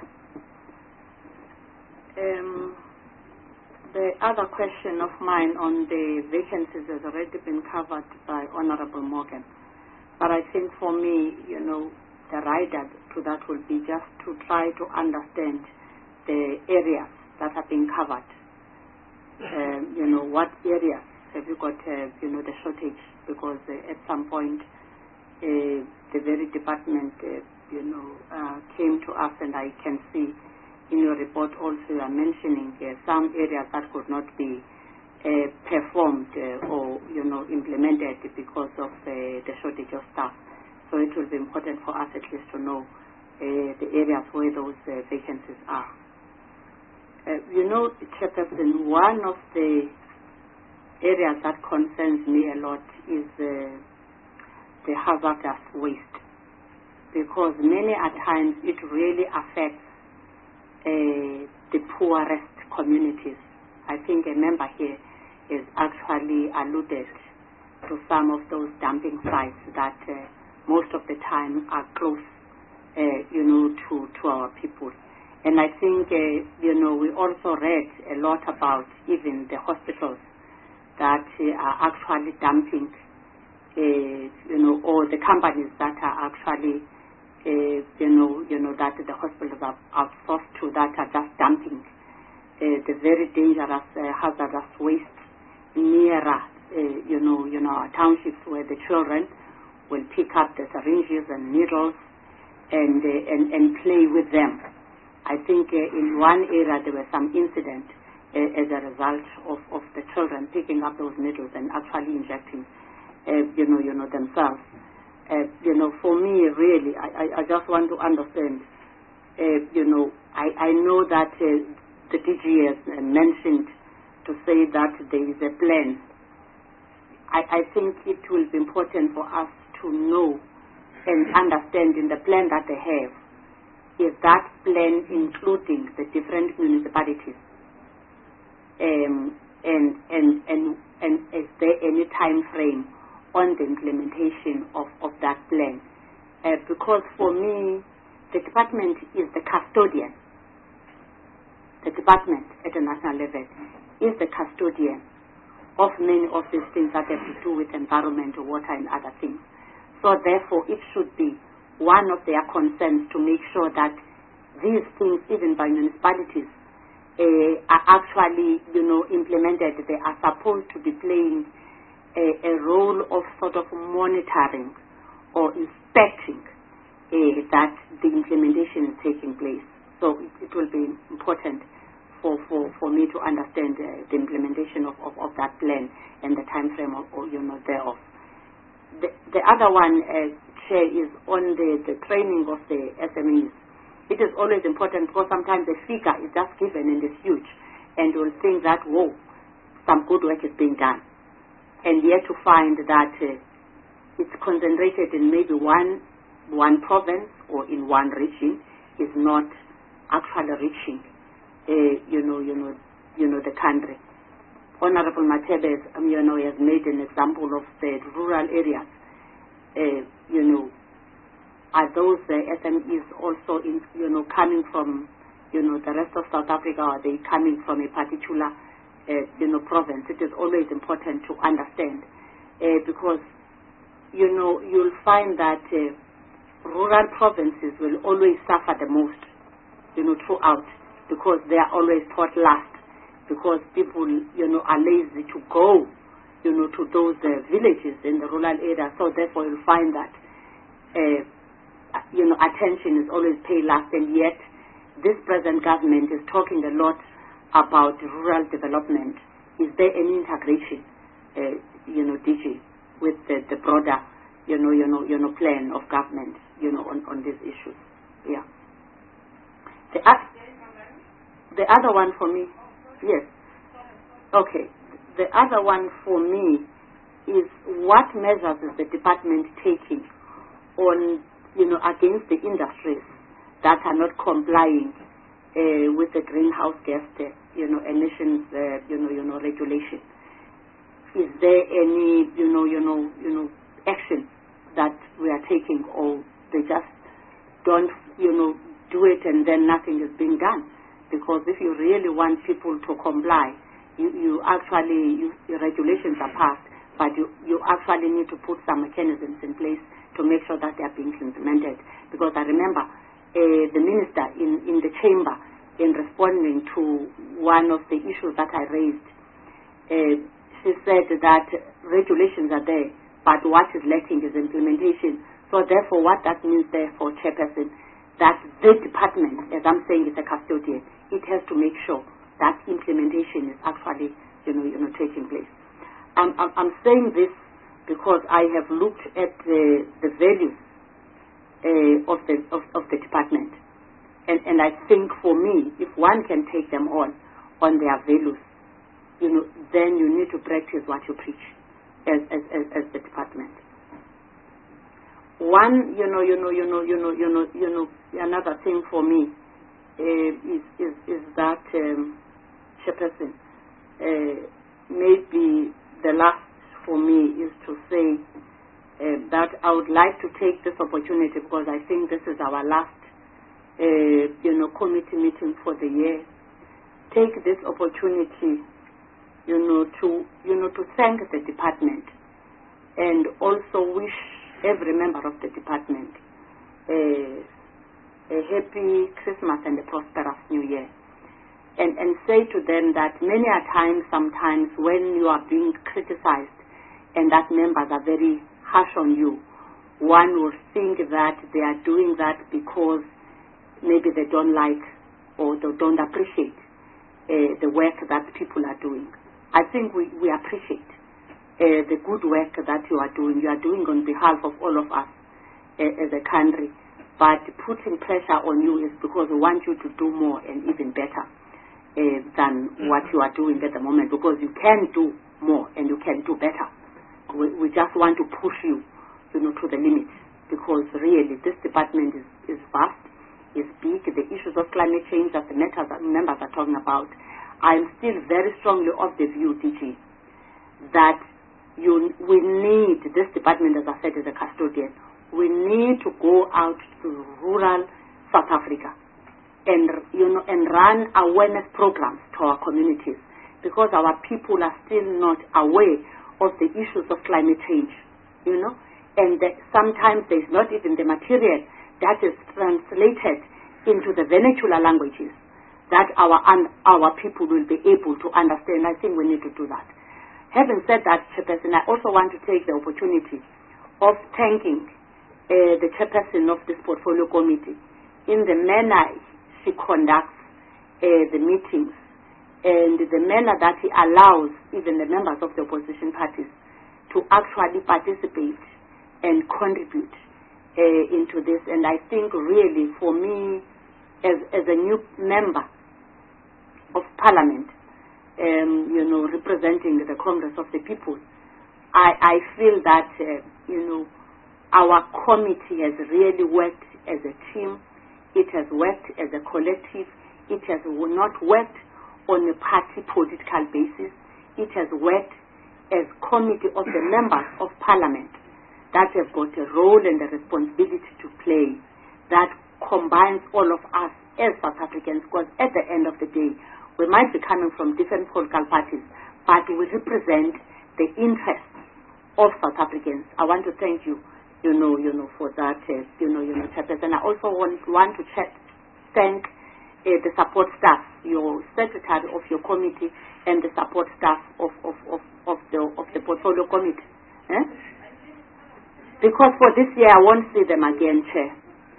Um, the other question of mine on the vacancies has already been covered by Honorable Morgan. But I think for me, you know, the rider to that will be just to try to understand the areas that have been covered. Um, you know, what areas have you got, uh, you know, the shortage? Because uh, at some point, uh, the very department, uh, you know, uh, came to us, and I can see in your report also you are mentioning uh, some areas that could not be uh, performed uh, or, you know, implemented because of uh, the shortage of staff. So it will be important for us at least to know uh, the areas where those uh, vacancies are. Uh, you know, Chairperson, one of the areas that concerns me a lot is uh, the hazardous waste, because many at times it really affects uh, the poorest communities. I think a member here is actually alluded to some of those dumping sites that uh, most of the time are close, uh, you know, to, to our people. And I think, uh, you know, we also read a lot about even the hospitals that uh, are actually dumping, uh, you know, or the companies that are actually, uh, you know, you know, that the hospitals are outsourced to that are just dumping uh, the very dangerous, uh, hazardous waste nearer, uh, you know, you know, our townships where the children will pick up the syringes and needles and uh, and, and play with them. I think uh, in one area there were some incidents uh, as a result of, of the children picking up those needles and actually injecting, uh, you know, you know, themselves. Uh, you know, for me, really, I, I, I just want to understand, uh, you know, I, I know that uh, the D G has uh, mentioned to say that there is a plan. I, I think it will be important for us to know and understand in the plan that they have, is that plan including the different municipalities? Um, and, and, and, and is there any time frame on the implementation of, of that plan? Uh, because for me, the department is the custodian. The department at the national level is the custodian of many of these things that have to do with environment, water, and other things. So therefore, it should be one of their concerns to make sure that these things, even by municipalities, uh, are actually, you know, implemented. They are supposed to be playing a, a role of sort of monitoring or inspecting uh, that the implementation is taking place. So it, it will be important for, for, for me to understand uh, the implementation of, of, of that plan and the time frame of, or, you know, thereof. The, the other one, uh, Chair, is on the, the training of the S M Es. It is always important because sometimes the figure is just given and it's huge, and you'll think that, whoa, some good work is being done. And yet to find that uh, it's concentrated in maybe one, one province or in one region is not actually reaching, uh, you know, you know, you know, the country. Honorable Matebes, um, you know, has made an example of the rural areas. Uh, you know, are those uh, S M Es also, in, you know, coming from, you know, the rest of South Africa, or are they coming from a particular, uh, you know, province? It is always important to understand uh, because, you know, you'll find that uh, rural provinces will always suffer the most, you know, throughout, because they are always taught last. Because people, you know, are lazy to go, you know, to those uh, villages in the rural area. So therefore you'll find that, uh, you know, attention is always paid last. And yet this present government is talking a lot about rural development. Is there any integration, uh, you know, D G, with the, the broader, you know, you know, you know, plan of government, you know, on, on these issues? Yeah. The, uh, the other one for me, yes. Okay. The other one for me is what measures is the department taking on, you know, against the industries that are not complying uh, with the greenhouse gas, uh, you know, emissions, uh, you know, you know, regulation. Is there any, you know, you know, you know, action that we are taking, or they just don't, you know, do it and then nothing is being done? Because if you really want people to comply, you, you actually, you, your regulations are passed, but you, you actually need to put some mechanisms in place to make sure that they are being implemented. Because I remember uh, the minister in, in the chamber, in responding to one of the issues that I raised, uh, she said that regulations are there, but what is lacking is implementation. So therefore, what that means there for Chairperson, that the department, as I'm saying, is a custodian. It has to make sure that implementation is actually, you know, you know, taking place. I'm, I'm, I'm saying this because I have looked at the, the values uh, of the of, of the department, and and I think for me, if one can take them on on their values, you know, then you need to practice what you preach as as as, as the department. One, you know, you know, you know, you know, you know, you know, another thing for me uh, is, is is that um, Chairperson, uh, maybe the last for me is to say uh, that I would like to take this opportunity, because I think this is our last uh, you know, committee meeting for the year, take this opportunity, you know, to, you know, to thank the department and also wish every member of the department a, a happy Christmas and a prosperous New Year. And, and say to them that many a times, sometimes when you are being criticized and that members are very harsh on you, one would think that they are doing that because maybe they don't like or they don't appreciate uh, the work that people are doing. I think we, we appreciate uh, the good work that you are doing. You are doing on behalf of all of us uh, as a country. But putting pressure on you is because we want you to do more and even better. Uh, than what you are doing at the moment, because you can do more and you can do better. We, we just want to push you, you know, to the limits, because really this department is, is vast, is big. The issues of climate change that the members are talking about, I'm still very strongly of the view, D G, that you, we need this department, as I said, as a custodian. We need to go out to rural South Africa and, you know, and run awareness programs to our communities, because our people are still not aware of the issues of climate change, you know, and that sometimes there's not even the material that is translated into the vernacular languages that our un, our people will be able to understand. I think we need to do that. Having said that, Chairperson, I also want to take the opportunity of thanking uh, the Chairperson of this portfolio committee in the manner he conducts uh, the meetings and the manner that he allows even the members of the opposition parties to actually participate and contribute uh, into this. And I think really for me, as, as a new member of Parliament, um, you know, representing the Congress of the People, I, I feel that, uh, you know, our committee has really worked as a team. It has worked as a collective. It has not worked on a party political basis. It has worked as committee of the members of Parliament that have got a role and a responsibility to play that combines all of us as South Africans, because at the end of the day, we might be coming from different political parties, but we represent the interests of South Africans. I want to thank you. You know, you know, for that, uh, you know, you know, Chairperson. I also want, want to check, thank uh, the support staff, your secretary of your committee, and the support staff of of, of, of the of the portfolio committee. Eh? Because for this year, I won't see them again, Chair.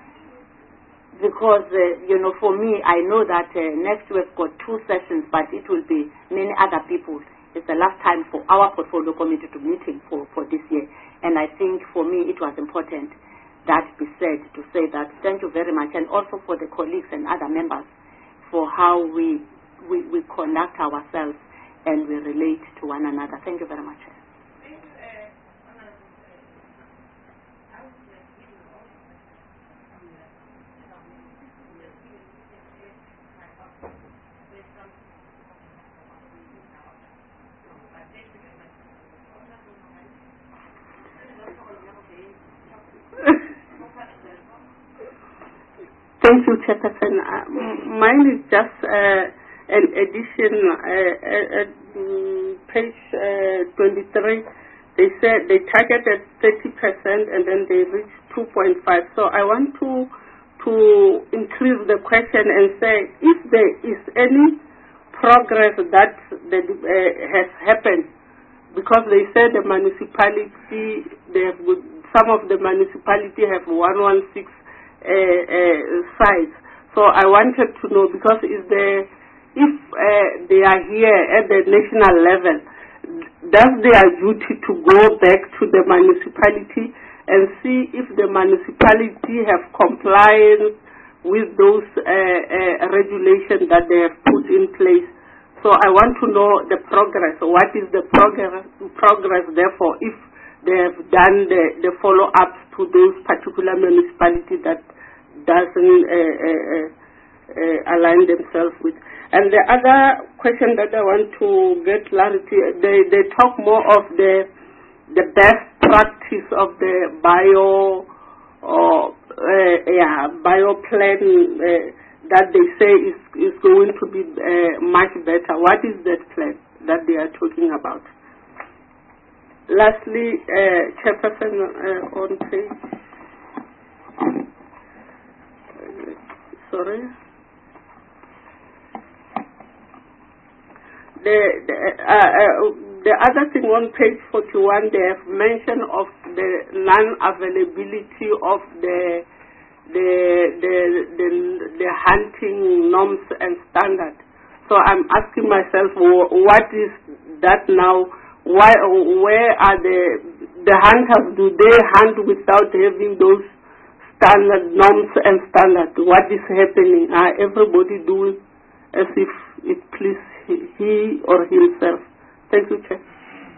Because uh, you know, for me, I know that uh, next we've got two sessions, but it will be many other people. It's the last time for our portfolio committee to meeting for, for this year. And I think for me it was important that be said to say that thank you very much, and also for the colleagues and other members for how we, we, we conduct ourselves and we relate to one another. Thank you very much. Thank you, Chairperson. Uh, mine is just uh, an addition. Uh, uh, uh, page uh, twenty-three, they said they targeted thirty percent and then they reached two point five. So I want to to increase the question and say if there is any progress that the, uh, has happened, because they said the municipality, they have, some of the municipality have one hundred sixteen Uh, uh, sites. So I wanted to know, because is there, if uh, they are here at the national level, does their duty to go back to the municipality and see if the municipality have compliance with those uh, uh, regulations that they have put in place? So I want to know the progress. What is the progress, progress therefore, if they have done the, the follow-ups to those particular municipalities that doesn't uh, uh, uh, align themselves with. And the other question that I want to get clarity, they, they talk more of the the best practice of the bio or uh, yeah, bio plan uh, that they say is, is going to be uh, much better. What is that plan that they are talking about? Lastly, uh, Chairperson, uh, on page, sorry, the the, uh, uh, the other thing on page forty-one, they have mention of the non-availability of the the the the, the hunting norms and standards. So I'm asking myself, what is that now? Why, where are the the hunters? Do they hunt without having those standard norms and standards? What is happening? Are everybody doing as if it pleases he or himself? Thank you, Chair.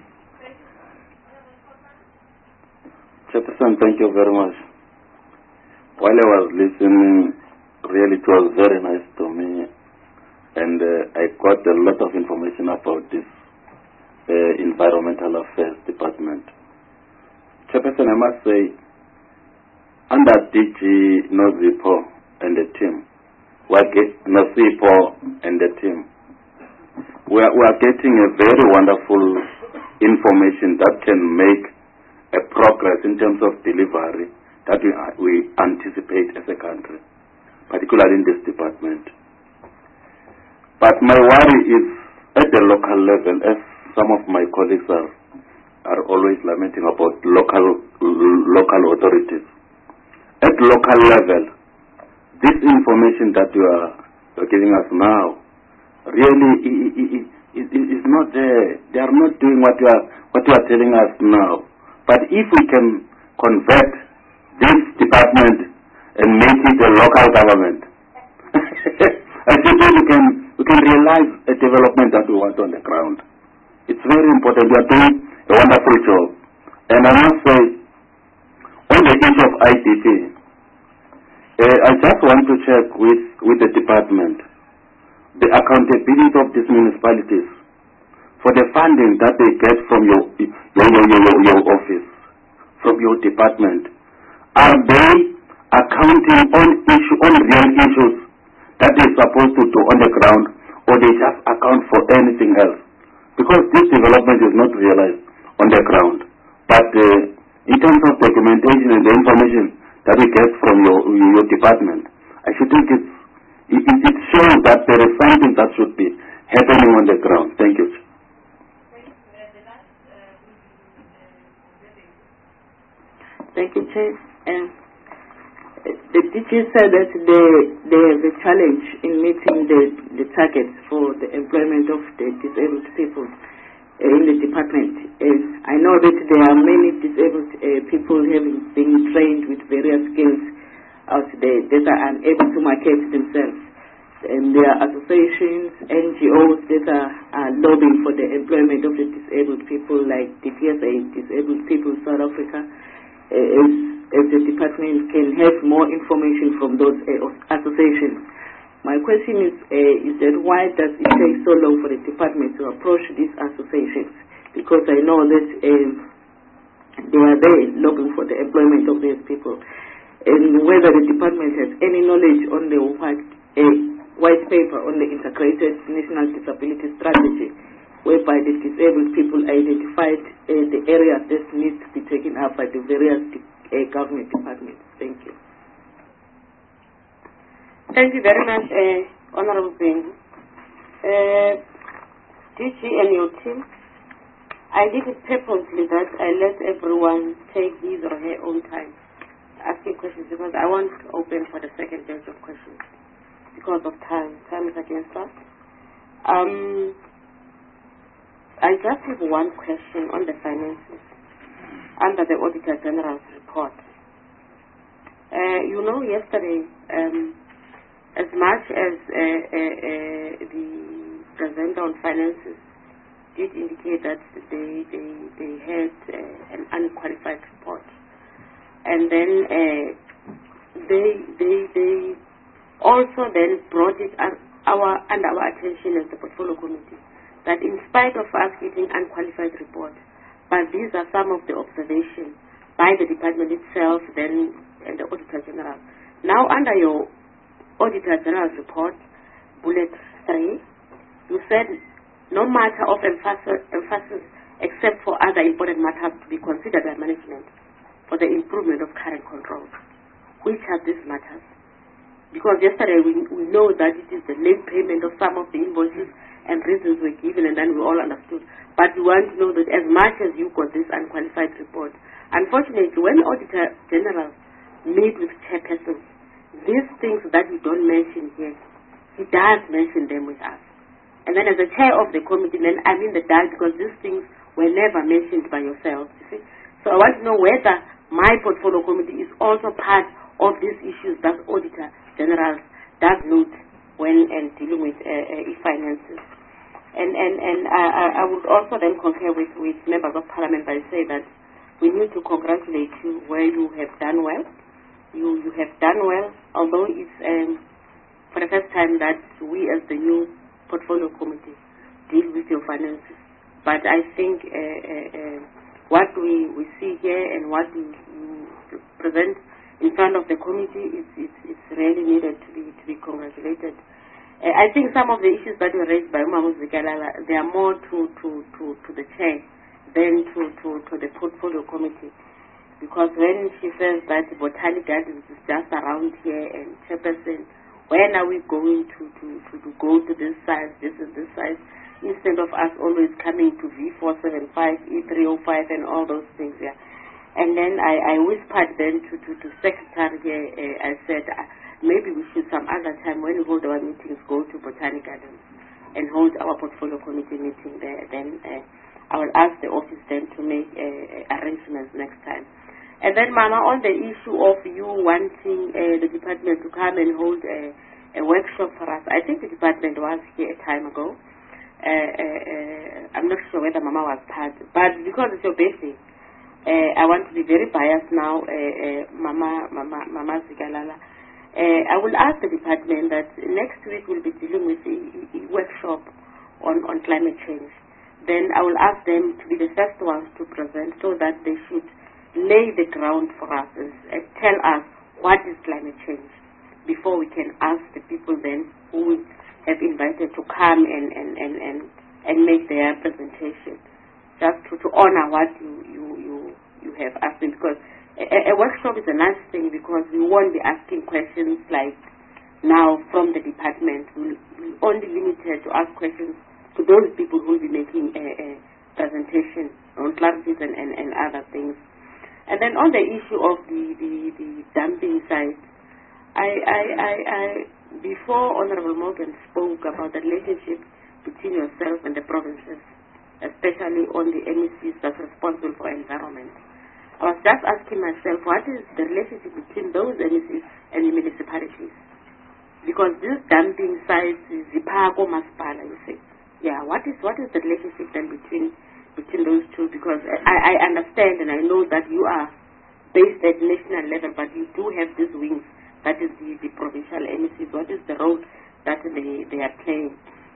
Chairperson, thank you very much. While I was listening, really it was very nice to me, and uh, I got a lot of information about this uh, Environmental Affairs Department. Chairperson, I must say, under D G Nozipo and the team, we are get, Nozipo and the team, we are, we are getting a very wonderful information that can make a progress in terms of delivery that we, we anticipate as a country, particularly in this department. But my worry is at the local level, as some of my colleagues are, are always lamenting about local, local authorities. At local level, this information that you are, you are giving us now really is not there. They are not doing what you are, what you are telling us now. But if we can convert this department and make it a local government, I think we can we can realize a development that we want on the ground. It's very important. We are doing a wonderful job. And I must say, on the issue of I D P, uh, I just want to check with, with the department the accountability of these municipalities for the funding that they get from your your, your, your, your office, from your department. Are they accounting on issue on real issues that they're supposed to do on the ground, or they just account for anything else? Because this development is not realized on the ground. But uh, in terms of documentation and the information that we get from your your department, I should think it's, it, it shows that there is something that should be happening on the ground. Thank you. Thank you, Chair. Um, the D G said that they, they have a challenge in meeting the, the targets for the employment of the disabled people uh, in the department. Uh, I know that there are many disabled uh, people having been trained with various skills out there that are unable to market themselves. And there are associations, N G Os that are, are lobbying for the employment of the disabled people, like D P S A, Disabled People South Africa. Uh, as, as the department can have more information from those uh, associations. My question is, uh, is that why does it take so long for the department to approach these associations? Because I know that um, they are there looking for the employment of these people. And whether the department has any knowledge on the white, uh, white paper on the Integrated National Disability Strategy, whereby the disabled people identified uh, the areas that need to be taken up by the various uh, government departments. Thank you. Thank you very much, uh, Honorable Bing. Uh, D G and your team, I did it purposely that I let everyone take his or her own time asking questions, because I want to open for the second batch of questions because of time. Time is against us. Um, I just have one question on the finances under the Auditor General's report. Uh, you know, yesterday, um, as much as uh, uh, uh, the presenter on finances did indicate that they they, they had uh, an unqualified report, and then uh, they they they also then brought it as our under our attention as the portfolio committee, that in spite of us getting unqualified reports, but these are some of the observations by the department itself then and the Auditor General, Now, under your Auditor General's report, bullet three, you said no matter of emphasis, emphasis except for other important matters to be considered by management for the improvement of current controls. Which are these matters? Because yesterday we, we know that it is the late payment of some of the invoices and reasons were given, and then we all understood. But we want to know that as much as you got this unqualified report, unfortunately, when Auditor General meet with chairpersons, these things that you don't mention here, he does mention them with us. And then as a chair of the committee, then I'm in the dark because these things were never mentioned by yourself, you see. So I want to know whether my portfolio committee is also part of these issues that Auditor General does note when and dealing with uh, uh, e-finances. And, and, and I, I would also then concur with, with members of parliament by saying that we need to congratulate you where you have done well. You, you have done well, although it's um, for the first time that we as the new portfolio committee deal with your finances. But I think uh, uh, uh, what we, we see here and what you, you present in front of the committee is, is, is really needed to be, to be congratulated. Uh, I think some of the issues that were raised by Umamu Zikalala, they are more to, to, to, to the chair than to, to, to the portfolio committee. Because when she says that Botanic Gardens is just around here and Chairperson, when are we going to, to, to, to go to this side, this and this side, instead of us always coming to V four seventy-five, E three oh five and all those things, yeah. And then I, I whispered then to, to, to Secretary here, uh, I said, uh, maybe we should some other time when we hold our meetings go to Botanic Gardens and hold our portfolio committee meeting there. Then uh, I will ask the office then to make uh, arrangements next time. And then, Mama, on the issue of you wanting uh, the department to come and hold a, a workshop for us, I think the department was here a time ago. Uh, uh, uh, I'm not sure whether Mama was part, but because it's your birthday, uh, I want to be very biased now, uh, uh, Mama, Mama, Mama Zikalala. Uh, I will ask the department that next week we'll be dealing with a, a workshop on, on climate change. Then I will ask them to be the first ones to present so that they should lay the ground for us and tell us what is climate change before we can ask the people then who we have invited to come and, and, and, and, and make their presentation, just to, to honor what you, you, you, you have asked them. Because a, a workshop is a nice thing because we won't be asking questions like now from the department. We'll be only limited to ask questions to those people who will be making a, a presentation on clarities and, and, and other things. And then on the issue of the, the, the dumping side, I, I, I, I, before Honorable Morgan spoke about the relationship between yourself and the provinces, especially on the M E Cs that's responsible for environment, I was just asking myself, what is the relationship between those M E Cs and the municipalities? Because this dumping site is Zipago Maspala, you say. Yeah, what is what is the relationship then between between those two? Because I, I understand and I know that you are based at national level, but you do have these wings, that is the, the provincial M E Cs. What is the role that they, they are playing?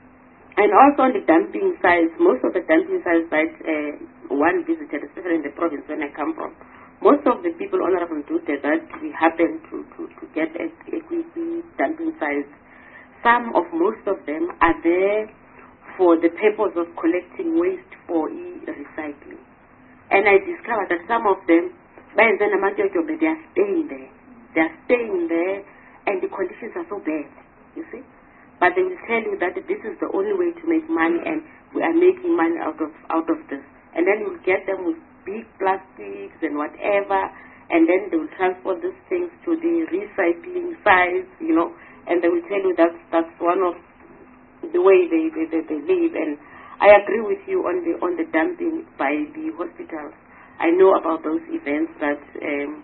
And also on the dumping sites, most of the dumping sites that uh, one visited, especially in the province when I come from, most of the people, Honorable Dute, that we happen to, to, to get at equity dumping sites, some of most of them are there for the purpose of collecting waste for e-recycling. And I discovered that some of them, by then they are staying there. They are staying there and the conditions are so bad, you see. But they will tell you that this is the only way to make money and we are making money out of out of this. And then you will get them with big plastics and whatever, and then they will transport these things to the recycling sites, you know, and they will tell you that that's one of the way they, they, they, they live. And I agree with you on the on the dumping by the hospitals. I know about those events that um,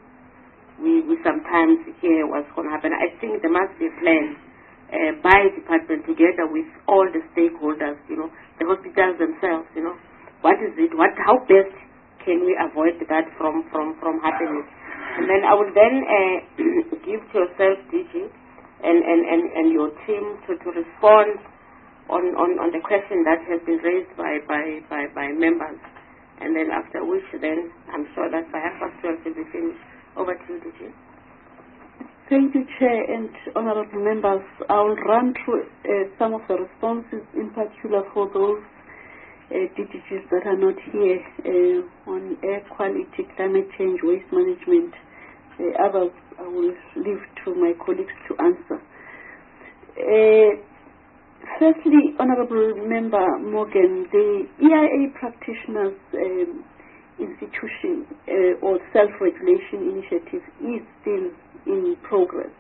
we, we sometimes hear what's going to happen. I think there must be a plan uh, by department together with all the stakeholders, you know, the hospitals themselves, you know. What is it? What? How best can we avoid that from, from, from happening? And then I will then uh, give to yourself, D G, and, and, and, and your team to, to respond On, on, on the question that has been raised by, by, by, by members. And then after which then I'm sure that by half past twelve will be finished. Over to you, D G. Thank you, Chair and honorable members. I will run through uh, some of the responses, in particular for those uh, D G Gs that are not here uh, on air quality, climate change, waste management. Uh, others I will leave to my colleagues to answer. Uh, firstly, Honorable Member Morgan, the E I A practitioners um, institution uh, or self-regulation initiative is still in progress.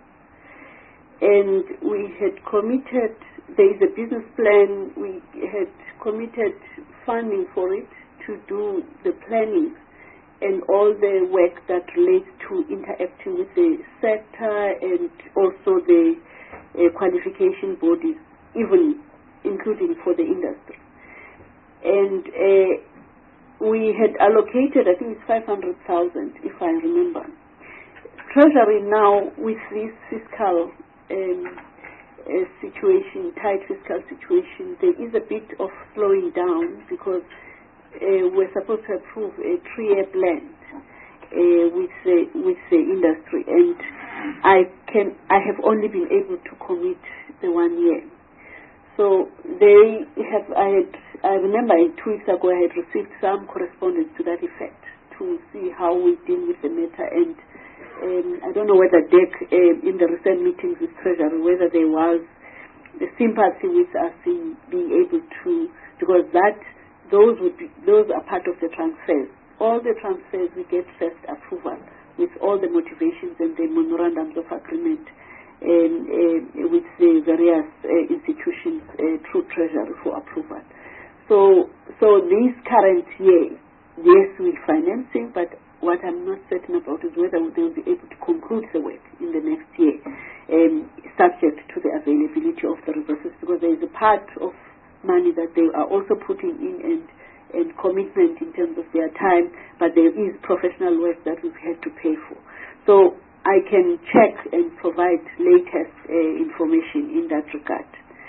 And we had committed, there is a business plan, we had committed funding for it to do the planning and all the work that relates to interacting with the sector and also the uh, qualification bodies, even including for the industry. And uh, we had allocated, I think it's five hundred thousand, if I remember. Treasury now, with this fiscal um, uh, situation, tight fiscal situation, there is a bit of slowing down because uh, we're supposed to approve a three-year plan uh, with the with the industry, and I can I have only been able to commit the one year. So they have. I had. I remember two weeks ago I had received some correspondence to that effect to see how we deal with the matter, and um, I don't know whether D E C uh, in the recent meetings with Treasury whether there was the sympathy with us in being able to, because that those would be, those are part of the transfers. All the transfers we get first approval with all the motivations and the memorandums of agreement um, uh, with the various uh, institutions uh, through Treasury for approval. So, so this current year, yes, we're financing, but what I'm not certain about is whether they will be able to conclude the work in the next year, um, subject to the availability of the resources, because there is a part of money that they are also putting in and, and commitment in terms of their time, but there is professional work that we've had to pay for. So I can check and provide latest uh, information in that regard.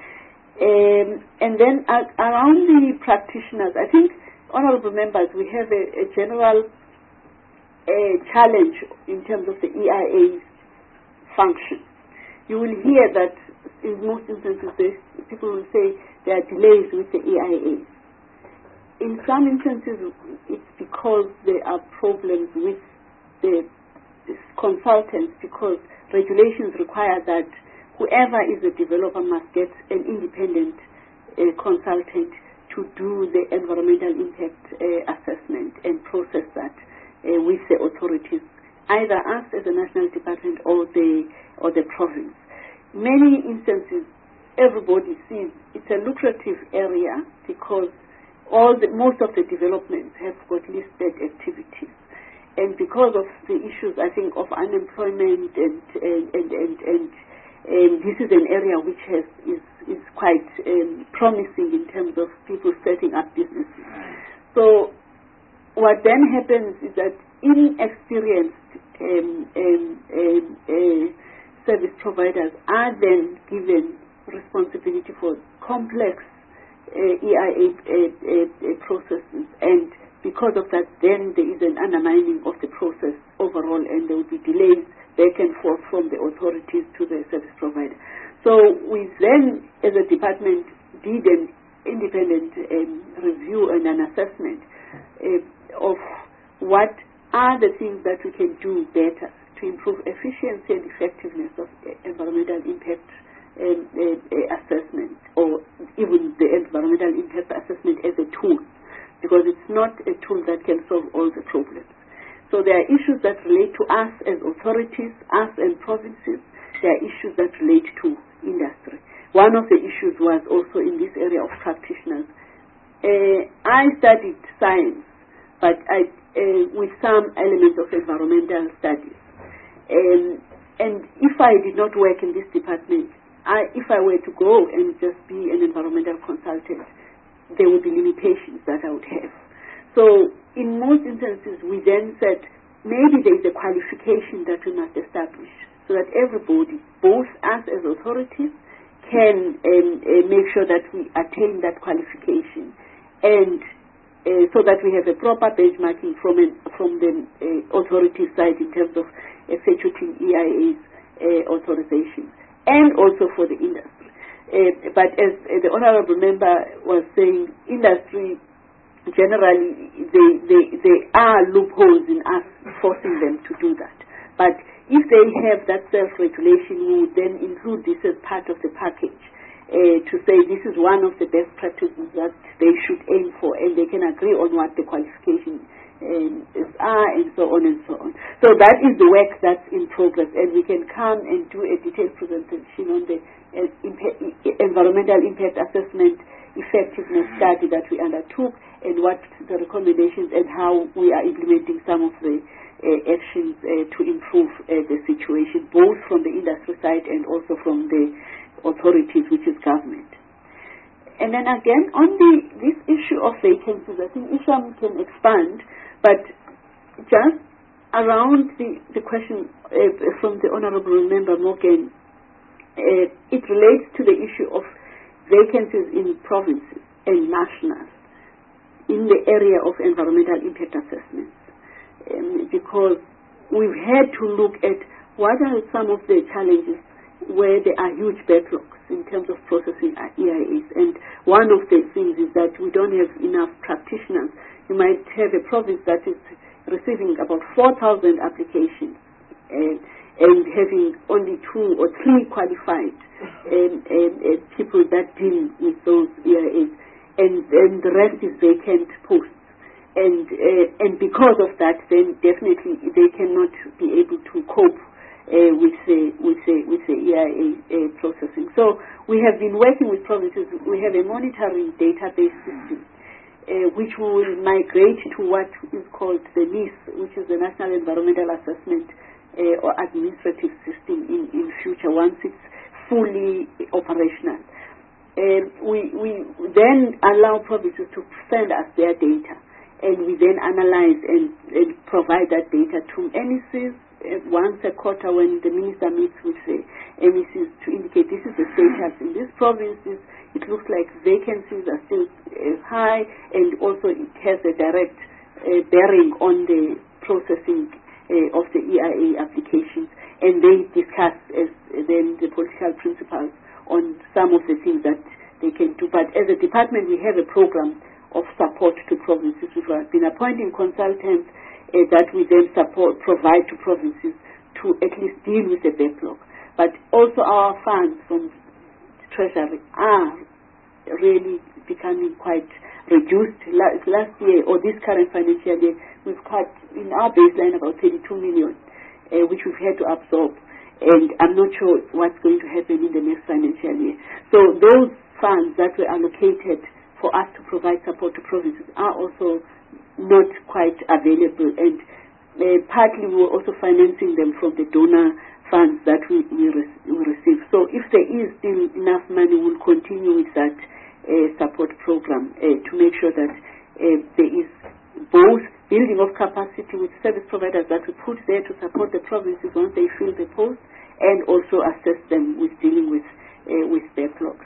Um, and then uh, around the practitioners, I think, honorable members, we have a, a general uh, challenge in terms of the E I A function. You will hear that in most instances people will say there are delays with the E I As. In some instances it's because there are problems with the consultants, because regulations require that whoever is a developer must get an independent uh, consultant to do the environmental impact uh, assessment and process that uh, with the authorities, either us as a national department or the or the province. Many instances, everybody sees it's a lucrative area because all the, most of the developments have got listed activities, and because of the issues, I think, of unemployment and and and and, and Um, this is an area which has, is, is quite um, promising in terms of people setting up businesses. So what then happens is that inexperienced um, um, um, uh, service providers are then given responsibility for complex uh, E I A uh, uh, processes, and because of that then there is an undermining of the process overall, and there will be delays back and forth from the authorities to the service provider. So we then, as a department, did an independent um, review and an assessment uh, of what are the things that we can do better to improve efficiency and effectiveness of uh, environmental impact um, uh, uh, assessment, or even the environmental impact assessment as a tool, because it's not a tool that can solve all the problems. So there are issues that relate to us as authorities, us and provinces. There are issues that relate to industry. One of the issues was also in this area of practitioners. Uh, I studied science, but I, uh, with some elements of environmental studies. Um, and if I did not work in this department, I, if I were to go and just be an environmental consultant, there would be limitations that I would have. So in most instances, we then said maybe there is a qualification that we must establish so that everybody, both us as authorities, can um, uh, make sure that we attain that qualification, and uh, so that we have a proper benchmarking from an, from the uh, authority side in terms of executing E I As uh, authorizations, and also for the industry. Uh, but as uh, the honourable member was saying, industry generally, they, they, they are loopholes in us forcing them to do that. But if they have that self-regulation, we would then include this as part of the package uh, to say this is one of the best practices that they should aim for, and they can agree on what the qualifications um, are, and so on and so on. So that is the work that's in progress, and we can come and do a detailed presentation on the uh, impa- environmental impact assessment effectiveness study that we undertook, and what the recommendations and how we are implementing some of the uh, actions uh, to improve uh, the situation, both from the industry side and also from the authorities, which is government. And then again, on the this issue of vacancies, I think Isham can expand, but just around the, the question uh, from the Honourable Member Morgan, uh, it relates to the issue of vacancies in provinces and nationals in the area of environmental impact assessments, um, because we've had to look at what are some of the challenges where there are huge backlogs in terms of processing E I As. And one of the things is that we don't have enough practitioners. You might have a province that is receiving about four thousand applications uh, and having only two or three qualified um, um, uh, people that deal with those E I As. And, and the rest is vacant posts. And, uh, and because of that, then definitely they cannot be able to cope Uh, with the with the with the E I A uh, processing. So we have been working with provinces. We have a monitoring database system, uh, which will migrate to what is called the N I S, which is the National Environmental Assessment uh, or Administrative System in, in future once it's fully operational. Uh, we we then allow provinces to send us their data, and we then analyze and, and provide that data to N I Cs. Uh, once a quarter when the minister meets with the M E Cs to indicate this is the status in these provinces. It looks like vacancies are still uh, high, and also it has a direct uh, bearing on the processing uh, of the E I A applications. And they discuss as uh, then the political principles on some of the things that they can do. But as a department, we have a program of support to provinces. We've been appointing consultants Uh, that we then support, provide to provinces to at least deal with the backlog. But also our funds from Treasury are really becoming quite reduced. Last, last year, or this current financial year, we've cut in our baseline about thirty-two million, uh, which we've had to absorb. And I'm not sure what's going to happen in the next financial year. So those funds that were allocated for us to provide support to provinces are also not quite available, and uh, partly we were also financing them from the donor funds that we, we, re- we receive. So if there is still enough money, we'll continue with that uh, support program uh, to make sure that uh, there is both building of capacity with service providers that we put there to support the provinces once they fill the post, and also assist them with dealing with uh, with backlogs.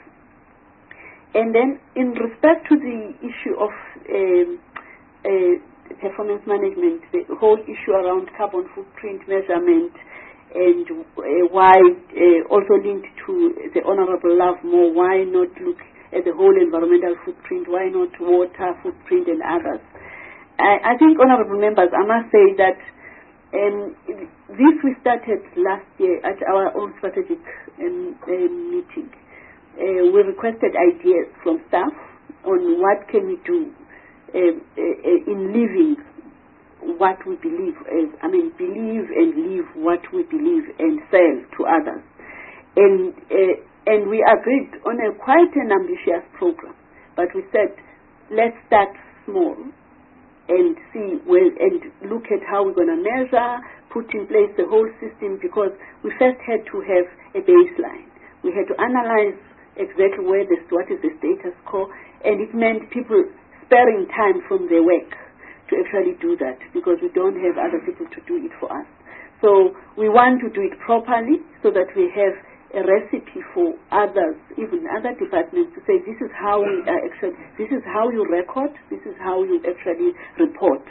And then in respect to the issue of um, Uh, performance management, the whole issue around carbon footprint measurement, and uh, why uh, also linked to the Honourable Lovemore, why not look at the whole environmental footprint, why not water footprint and others. I, I think, Honourable Members, I must say that um, this we started last year at our own strategic um, uh, meeting. Uh, we requested ideas from staff on what can we do Uh, uh, in living what we believe, uh, I mean, believe and live what we believe and sell to others. And uh, and we agreed on a quite an ambitious program, but we said, let's start small and see well, and look at how we're going to measure, put in place the whole system, because we first had to have a baseline. We had to analyze exactly where this, what is the status quo, and it meant people sparing time from their work to actually do that, because we don't have other people to do it for us. So we want to do it properly so that we have a recipe for others, even other departments, to say this is how we are actually, this is how you record, this is how you actually report.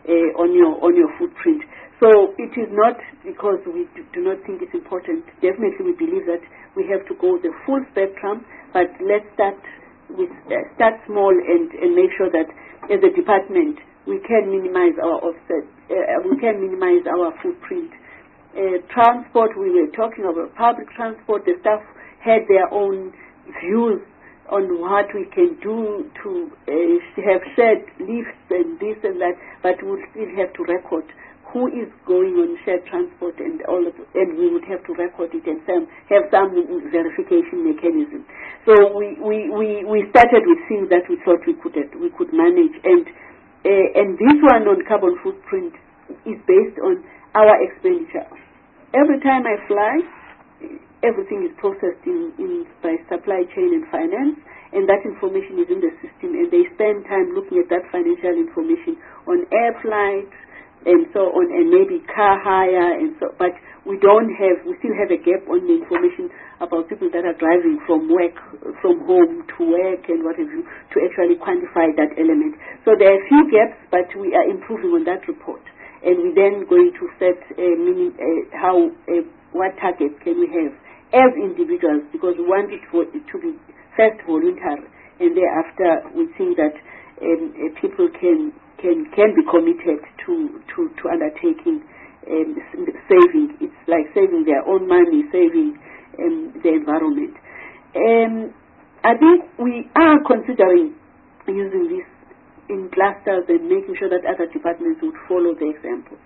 uh, on your on your footprint. So it is not because we do, do not think it's important. Definitely, we believe that we have to go the full spectrum, but let's start with uh, start small and, and make sure that as a department we can minimize our offset, uh, we can minimize our footprint. Uh, transport, we were talking about public transport. The staff had their own views on what we can do to uh, have shared lifts and this and that, but we'll still have to record who is going on shared transport and all of it, and we would have to record it and some, have some verification mechanism. So we, we, we, we started with things that we thought we could we could manage, and uh, and this one on carbon footprint is based on our expenditure. Every time I fly, everything is processed in, in by supply chain and finance, and that information is in the system, and they spend time looking at that financial information on air flights and so on, and maybe car hire, and so. But we don't have, we still have a gap on the information about people that are driving from work, from home to work, and what have you, to actually quantify that element. So there are a few gaps, but we are improving on that report, and we're then going to set a mini, a, how a, what target can we have as individuals, because we want it, for, it to be first voluntary, and thereafter we think that um, uh, people can can can be committed to to, to undertaking um, saving. It's like saving their own money, saving um, the environment. Um, I think we are considering using this in clusters and making sure that other departments would follow the example.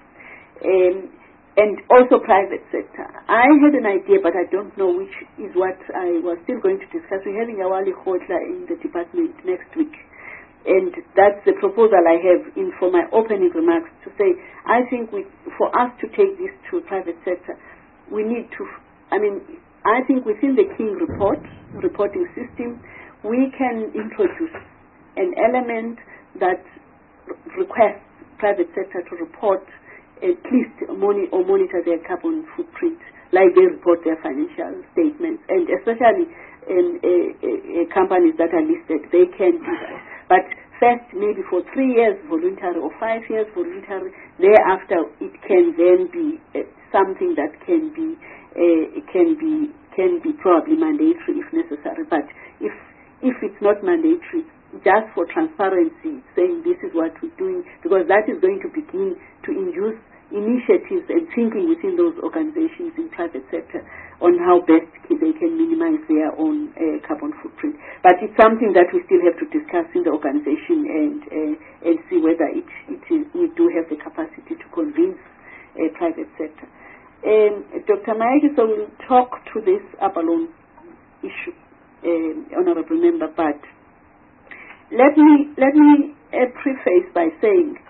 Um, And also private sector. I had an idea, but I don't know which is what I was still going to discuss. We're having Awali Khotla in the department next week. And that's the proposal I have in for my opening remarks to say, I think we, for us to take this to private sector, we need to, I mean, I think within the King report, reporting system, we can introduce an element that requests private sector to report at least moni- or monitor their carbon footprint, like they report their financial statements, and especially in uh, uh, companies that are listed, they can do that. But first, maybe for three years voluntary or five years voluntary. Thereafter, it can then be uh, something that can be uh, can be can be probably mandatory if necessary. But if if it's not mandatory, just for transparency, saying this is what we're doing, because that is going to begin to induce initiatives and thinking within those organizations in private sector on how best they can minimize their own uh, carbon footprint. But it's something that we still have to discuss in the organization and uh, and see whether it, it is, we do have the capacity to convince uh, private sector. Um, Doctor Mayekiso will talk to this Abalone issue, uh, Honorable Member, but let me let me uh, preface by saying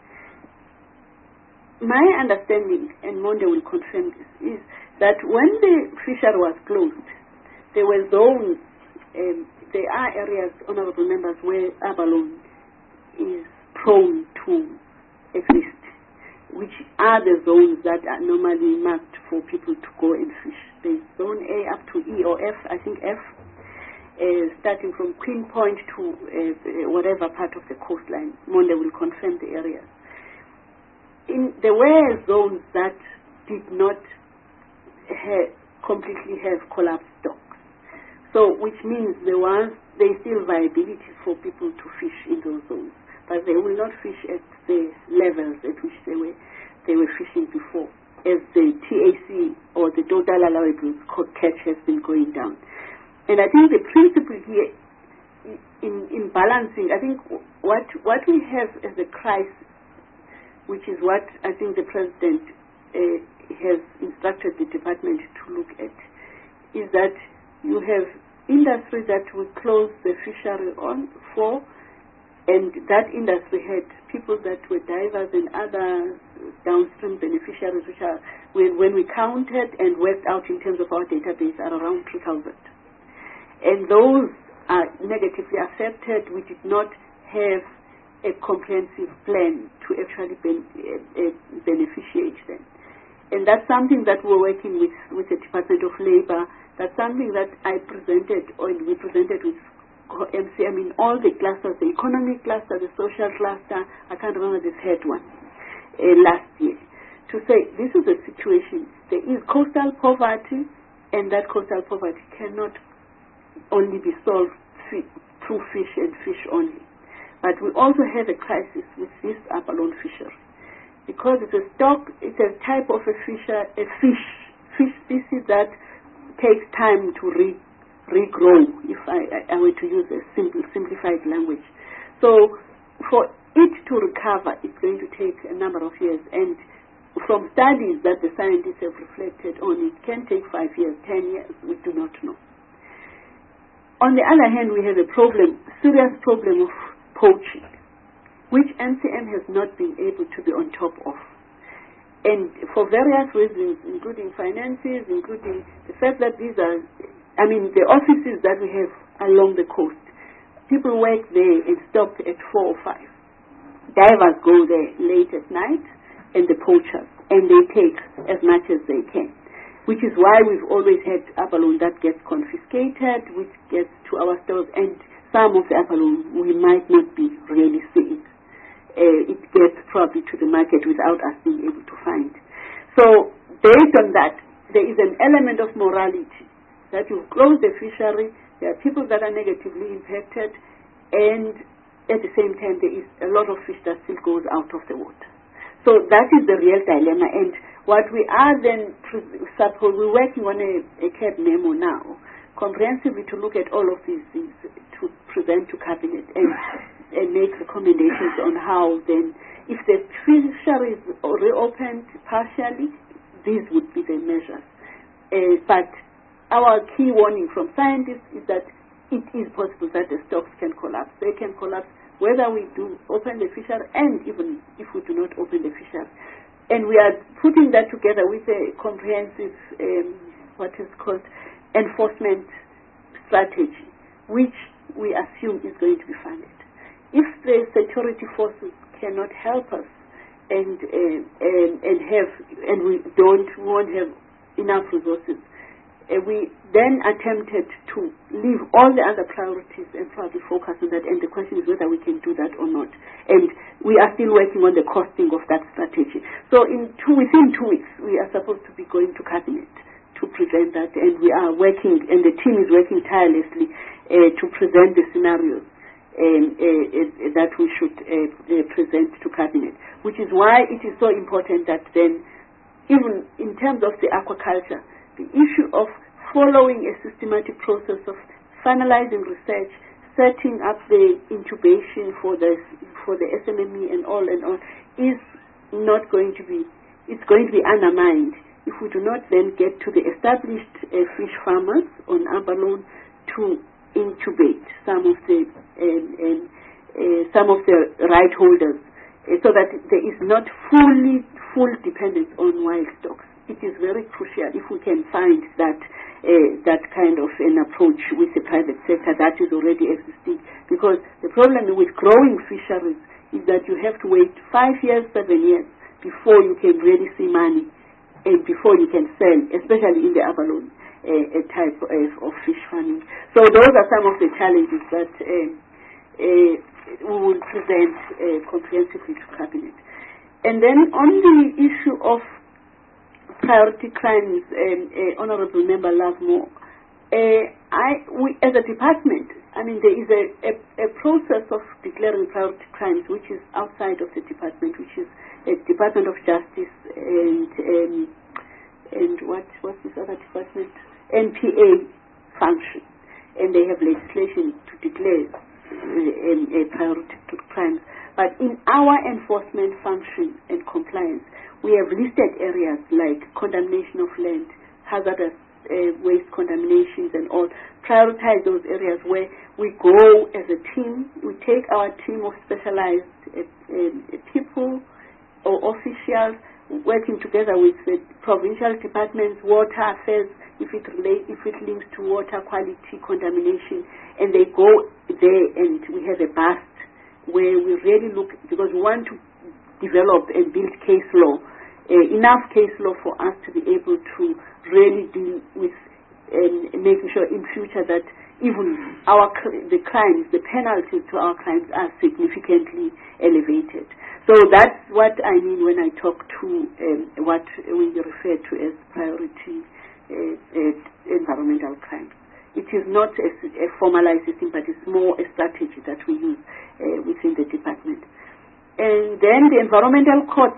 my understanding, and Monde will confirm this, is that when the fishery was closed, there were zones, um, there are areas, honorable members, where abalone is prone to exist, which are the zones that are normally marked for people to go and fish. There's zone A up to E or F, I think F, uh, starting from Queen Point to uh, whatever part of the coastline. Monde will confirm the areas. In, there were zones that did not ha completely have collapsed stocks. So, which means there was, there is still viability for people to fish in those zones, but they will not fish at the levels at which they were, they were fishing before, as the T A C or the total allowable catch has been going down. And I think the principle here in, in balancing, I think what, what we have as a crisis, which is what I think the President uh, has instructed the department to look at, is that you have industry that will close the fishery on for, and that industry had people that were divers and other downstream beneficiaries, which are, when, when we counted and worked out in terms of our database, are around three thousand. And those are negatively affected. We did not have a comprehensive plan to actually ben, uh, uh, beneficiate them. And that's something that we're working with, with the Department of Labor. That's something that I presented, or we presented with M C M in all the clusters, the economic cluster, the social cluster, I can't remember the third one. uh, last year, to say this is the situation. There is coastal poverty, and that coastal poverty cannot only be solved through fish and fish only. But we also have a crisis with this abalone fishery, because it's a stock, it's a type of a fisher, a fish, fish species that takes time to re, regrow, if I, I were to use a simple, simplified language. So for it to recover, it's going to take a number of years, and from studies that the scientists have reflected on, it can take five years, ten years, we do not know. On the other hand, we have a problem, serious problem of poaching, which M C M has not been able to be on top of. And for various reasons, including finances, including the fact that these are, I mean, the offices that we have along the coast, people work there and stop at four or five. Divers go there late at night, and the poachers, and they take as much as they can, which is why we've always had abalone that gets confiscated, which gets to our stores, and some of the abalone we might not be really seeing. Uh, it gets probably to the market without us being able to find. So based on that, there is an element of morality that you close the fishery, there are people that are negatively impacted, and at the same time there is a lot of fish that still goes out of the water. So that is the real dilemma, and what we are then, suppose we're working on a, a C A B memo now, comprehensively to look at all of these things, to present to Cabinet and, and make recommendations on how then, if the fishery is reopened partially, these would be the measures. Uh, but our key warning from scientists is that it is possible that the stocks can collapse. They can collapse whether we do open the fishery and even if we do not open the fishery. And we are putting that together with a comprehensive, um, what is called, enforcement strategy, which we assume is going to be funded. If the security forces cannot help us and uh, and, and have and we don't won't have enough resources, uh, we then attempted to leave all the other priorities and probably focus on that. And the question is whether we can do that or not. And we are still working on the costing of that strategy. So in two, within two weeks, we are supposed to be going to Cabinet to present that, and we are working, and the team is working tirelessly uh, to present the scenarios um, uh, uh, that we should uh, uh, present to Cabinet, which is why it is so important that then, even in terms of the aquaculture, the issue of following a systematic process of finalizing research, setting up the incubation for the for the S M M E and all and all is not going to be, it's going to be undermined if we do not then get to the established uh, fish farmers on abalone to incubate some of the um, um, uh, some of the right holders, uh, so that there is not fully full dependence on wild stocks. It is very crucial if we can find that uh, that kind of an approach with the private sector that is already existing. Because the problem with growing fisheries is that you have to wait five years, seven years before you can really see money and before you can sell, especially in the abalone uh, type of, of fish farming. So those are some of the challenges that uh, uh, we will present uh, comprehensively to Cabinet. And then on the issue of priority crimes, um, uh, Honourable Member Lovemore, uh, I, we, as a department, I mean, there is a, a, a process of declaring priority crimes which is outside of the department, which is the Department of Justice and um, and what what's this other department? N P A function, and they have legislation to declare uh, um, a priority crimes. But in our enforcement function and compliance, we have listed areas like condemnation of land, hazardous uh, waste contaminations and all. Prioritize those areas where we go as a team. We take our team of specialized uh, uh, people or officials working together with the provincial departments, water affairs, if it relate, if it links to water quality contamination, and they go there and we have a bust where we really look, because we want to develop and build case law, uh, enough case law for us to be able to really deal with um, making sure in future that even our the crimes, the penalties to our crimes are significantly elevated. So that's what I mean when I talk to um, what we refer to as priority uh, uh, environmental crimes. It is not a, a formalized system, but it's more a strategy that we use uh, within the department. And then the environmental courts,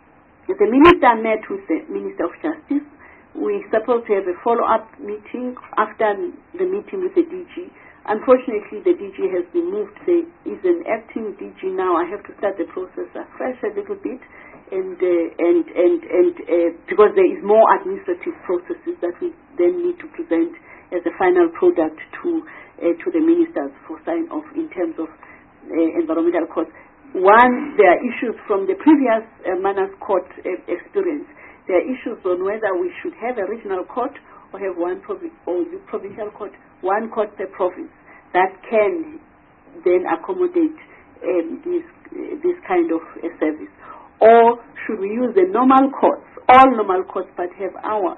the minister met with the Minister of Justice. We're supposed to have a follow-up meeting after the meeting with the D G. Unfortunately, the D G has been moved. There is an acting D G now. I have to start the process afresh a little bit, and uh, and and and uh, because there is more administrative processes that we then need to present as a final product to uh, to the ministers for sign off in terms of uh, environmental courts. One, there are issues from the previous uh, Manners Court uh, experience. There are issues on whether we should have a regional court or have one provi- or provincial court, one court per province that can then accommodate um, this uh, this kind of uh, service. Or should we use the normal courts, all normal courts, but have hours,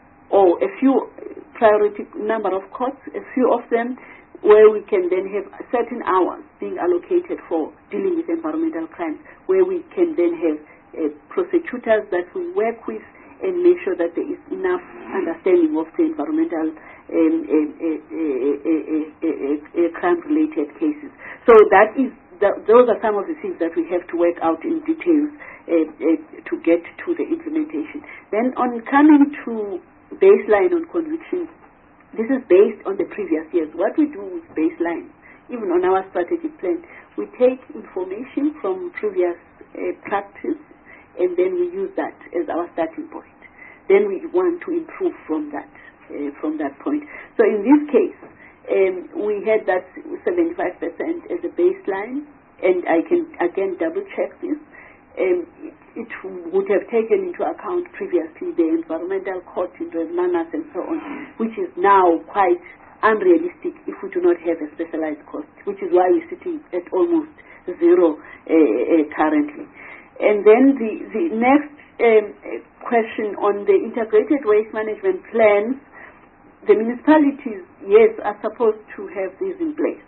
or a few priority number of courts, a few of them, where we can then have certain hours being allocated for dealing with environmental crimes, where we can then have uh, prosecutors that we work with and make sure that there is enough understanding of the environmental um, uh, uh, uh, uh, uh, crime-related cases. So that is the, those are some of the things that we have to work out in details uh, uh, to get to the implementation. Then on coming to baseline on conviction, this is based on the previous years. What we do with baseline, even on our strategic plan, we take information from previous uh, practice and then we use that as our starting point. Then we want to improve from that, uh, from that point. So in this case, um, we had that seventy-five percent as a baseline, and I can again double check this. Um, it, it would have taken into account previously the environmental court in Manners and so on, which is now quite unrealistic if we do not have a specialized cost, which is why we're sitting at almost zero uh, uh, currently. And then the, the next um, question on the integrated waste management plans, the municipalities, yes, are supposed to have these in place.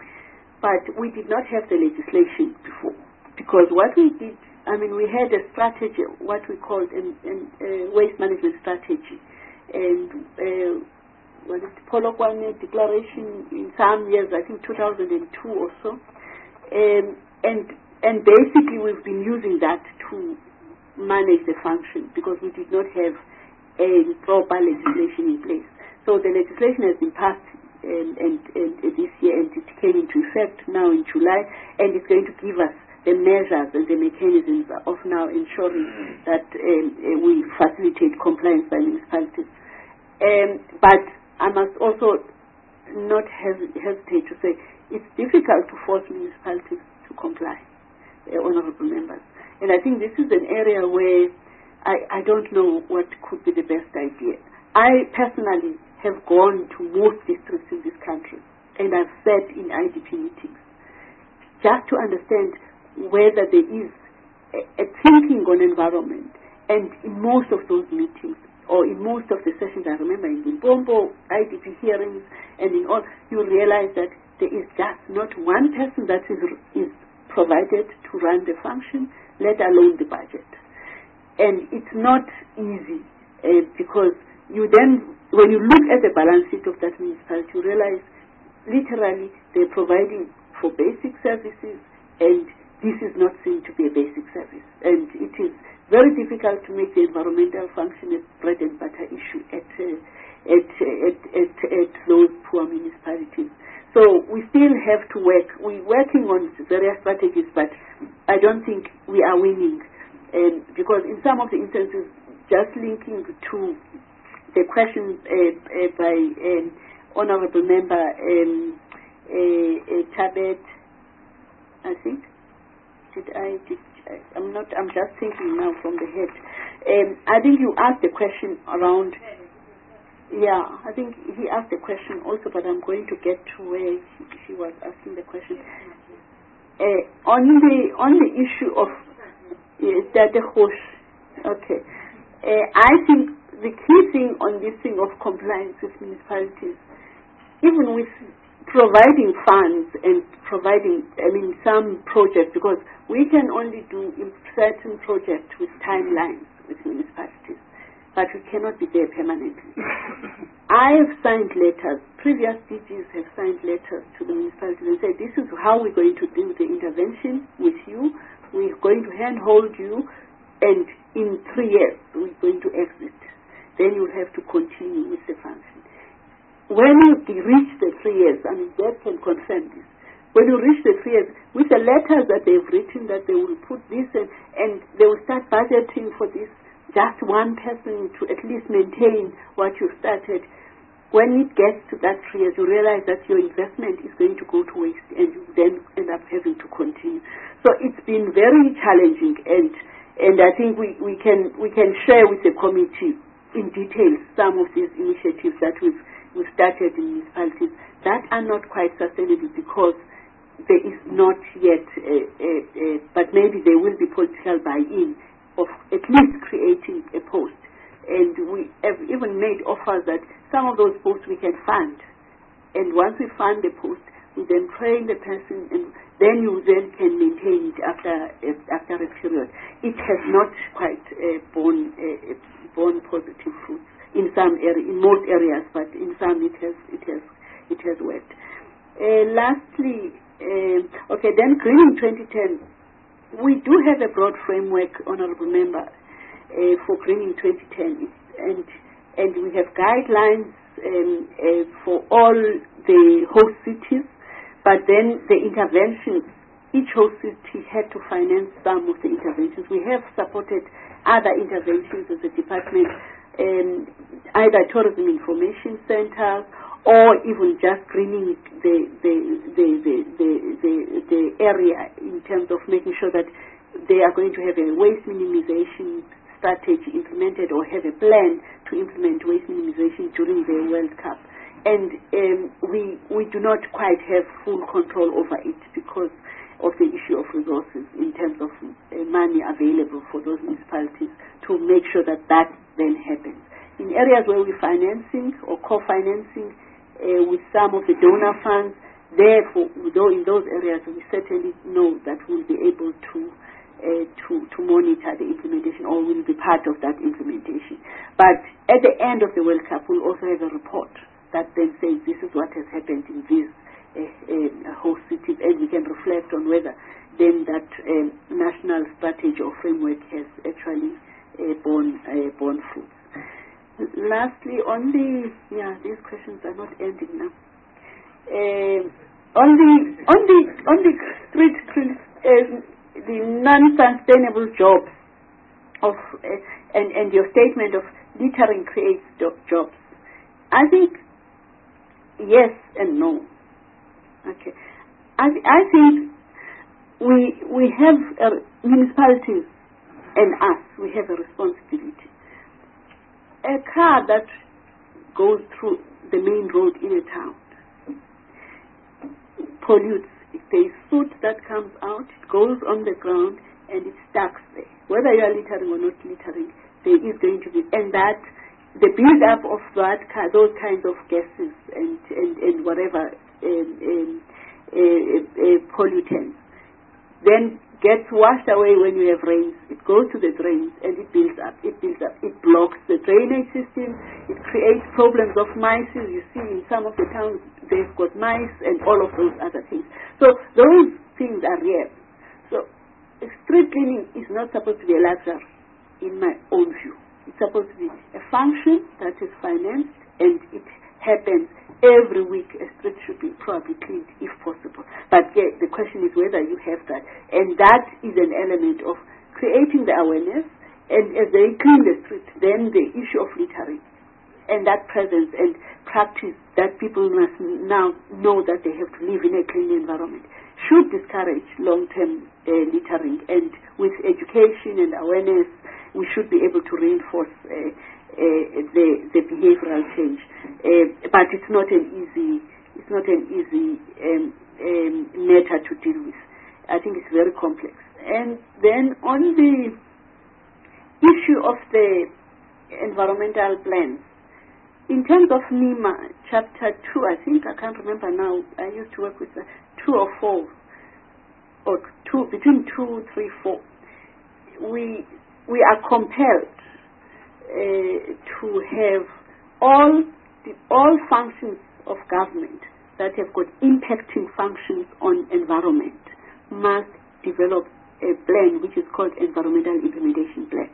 But we did not have the legislation before. Because what we did, I mean, we had a strategy, what we called a uh, waste management strategy. And uh, what is the Polokwane Declaration in some years, I think two thousand two or so. Um, and And basically, we've been using that to manage the function because we did not have a proper legislation in place. So the legislation has been passed and, and, and this year, and it came into effect now in July, and it's going to give us the measures and the mechanisms of now ensuring that um, we facilitate compliance by municipalities. Um, but I must also not hes- hesitate to say it's difficult to force municipalities to comply. Uh, honorable members. And I think this is an area where I, I don't know what could be the best idea. I personally have gone to most districts in this country, and I've sat in I D P meetings just to understand whether there is a, a thinking on environment. And in most of those meetings, or in most of the sessions, I remember in Limpopo, I D P hearings, and in all, you realize that there is just not one person that is, is provided to run the function, let alone the budget. And it's not easy uh, because you then, when you look at the balance sheet of that municipality, you realize literally they're providing for basic services, and this is not seen to be a basic service. And it is very difficult to make the environmental function a bread and butter issue at, uh, at, at, at, at those poor municipalities. So we still have to work. We're working on various strategies, but I don't think we are winning. Um, because in some of the instances, just linking to the question uh, uh, by um, Honorable Member um, uh, uh, Tabet, I think, did I, did, I'm not, I'm just thinking now from the head. Um, I think you asked the question around... Yeah, I think he asked the question also, but I'm going to get to where he, he was asking the question. Uh, on the on the issue of uh, the host, okay. Uh, I think the key thing on this thing of compliance with municipalities even with providing funds and providing, I mean, some projects, because we can only do certain projects with timelines with municipalities, but we cannot be there permanently. I have signed letters, previous D Gs have signed letters to the municipalities and said, this is how we're going to do the intervention with you, we're going to handhold you, and in three years we're going to exit. Then you'll have to continue with the function. When you reach the three years, I mean, Deb can confirm this, when you reach the three years, with the letters that they've written that they will put this and, and they will start budgeting for this, just one person to at least maintain what you started. When it gets to that three years, you realize that your investment is going to go to waste and you then end up having to continue. So it's been very challenging, and and I think we, we can we can share with the committee in detail some of these initiatives that we've, we've started in municipalities that are not quite sustainable because there is not yet, a, a, a, but maybe there will be political buy-in of at least creating a post. And we have even made offers that some of those posts we can fund. And once we fund the post, we then train the person, and then you then can maintain it after uh, after a period. It has not quite uh, borne uh, borne positive fruits in some area, in most areas, but in some it has it has it has worked. Uh, lastly, uh, okay, then Greening twenty ten. We do have a broad framework, Honourable Member, uh, for Greening twenty ten, and and we have guidelines um, uh, for all the host cities, but then the interventions, each host city had to finance some of the interventions. We have supported other interventions as a department, um, either tourism information centers or even just greening the the the, the, the, the the area in terms of making sure that they are going to have a waste minimization strategy implemented or have a plan to implement waste minimization during the World Cup. And um, we we do not quite have full control over it because of the issue of resources in terms of uh, money available for those municipalities to make sure that that then happens. In areas where we're financing or co-financing, Uh, with some of the donor funds, therefore, though in those areas we certainly know that we'll be able to uh, to to monitor the implementation, or will be part of that implementation. But at the end of the World Cup, we'll also have a report that then says this is what has happened in these uh, uh, host cities, and we can reflect on whether then that um, national strategy or framework has actually uh, borne uh, borne fruit. Lastly, on the, yeah, these questions are not ending now. Uh, on the, on the, on the street, uh, the non-sustainable jobs of, uh, and, and your statement of littering creates do- jobs. I think yes and no. Okay. I, I think we, we have uh, municipalities and us, we have a responsibility. A car that goes through the main road in a town pollutes. If there is soot that comes out, it goes on the ground and it stacks there. Whether you are littering or not littering, there is going to be, and that the build-up of that car, those kinds of gases and and, and whatever um, um, uh, uh, pollutants, then gets washed away when you have rains. It goes to the drains and it builds up. It builds up. It blocks the drainage system. It creates problems of mice. You see in some of the towns they've got mice and all of those other things. So those things are real. So street cleaning is not supposed to be a luxury in my own view. It's supposed to be a function that is financed, and it happens every week. A street should be probably cleaned if possible. But yeah, the question is whether you have that. And that is an element of creating the awareness, and as they clean the streets, then the issue of littering and that presence and practice that people must now know that they have to live in a clean environment should discourage long-term uh, littering. And with education and awareness, we should be able to reinforce uh, uh, the, the behavioral change. Uh, but it's not an easy, it's not an easy um, um, matter to deal with. I think it's very complex. And then on the issue of the environmental plans, in terms of NEMA, chapter two, I think, I can't remember now, I used to work with uh, two or four, or two, between two, three, four. We, we are compelled uh, to have all, the, all functions of government that have got impacting functions on environment must develop a plan which is called Environmental Implementation Plan.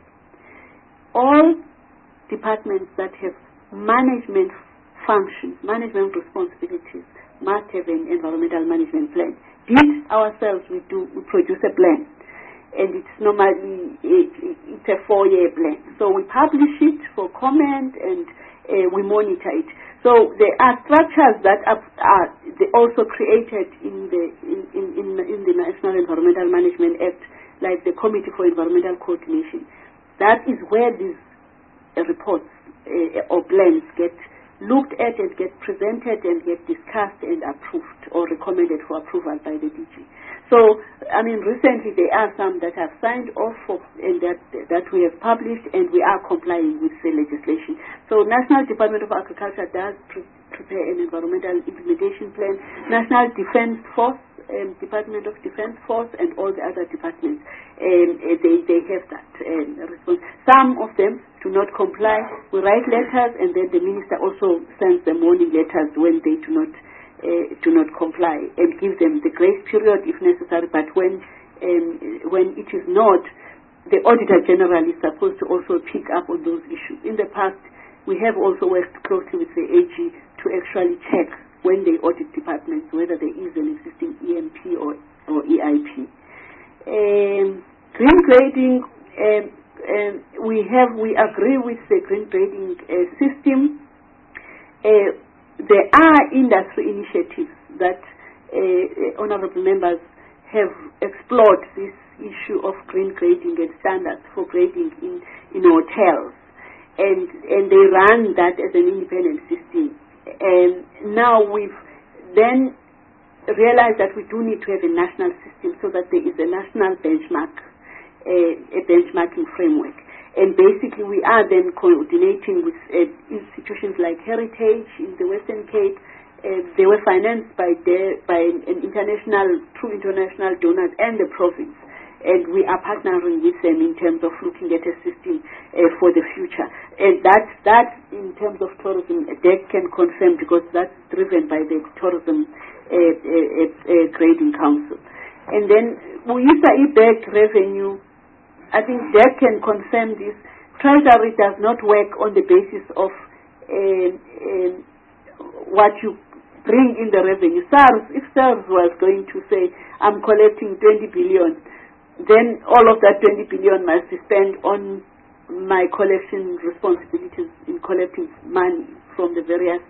All departments that have management functions, management responsibilities, must have an environmental management plan. This ourselves, we do, we produce a plan, and it's normally it, it's a four-year plan. So we publish it for comment, and uh, we monitor it. So there are structures that are, are also created in the in, in, in, in the National Environmental Management Act, like the Committee for Environmental Coordination. That is where these uh, reports uh, or plans get looked at and get presented and get discussed and approved or recommended for approval by the D G. So, I mean, recently there are some that have signed off for, and that that we have published, and we are complying with the legislation. So, National Department of Agriculture does pre prepare an environmental implementation plan. National Defence Force, um, Department of Defence Force, and all the other departments, um, they they have that um, response. Some of them do not comply. We write letters, and then the minister also sends them warning letters when they do not. Uh, do not comply, and give them the grace period if necessary. But when um, when it is not, the Auditor General is supposed to also pick up on those issues. In the past, we have also worked closely with the A G to actually check when they audit departments whether there is an existing E M P or, or E I P. Um, green grading, um, um, we have we agree with the green grading uh, system. Uh, There are industry initiatives that uh, honourable members have explored this issue of green grading and standards for grading in, in hotels, and and they run that as an independent system. And now we've then realized that we do need to have a national system so that there is a national benchmark, uh, a benchmarking framework. And basically, we are then coordinating with uh, institutions like Heritage in the Western Cape. Uh, they were financed by the, by an international, through international donors and the province. And we are partnering with them in terms of looking at a system uh, for the future. And that, that in terms of tourism, D E C can confirm, because that's driven by the Tourism uh, uh, uh, Grading Council. And then, we use the E B E C revenue. I think D E C can confirm this. Treasury does not work on the basis of uh, uh, what you bring in the revenue. SARS, if SARS was going to say, I'm collecting twenty billion, then all of that twenty billion must be spent on my collection responsibilities in collecting money from the various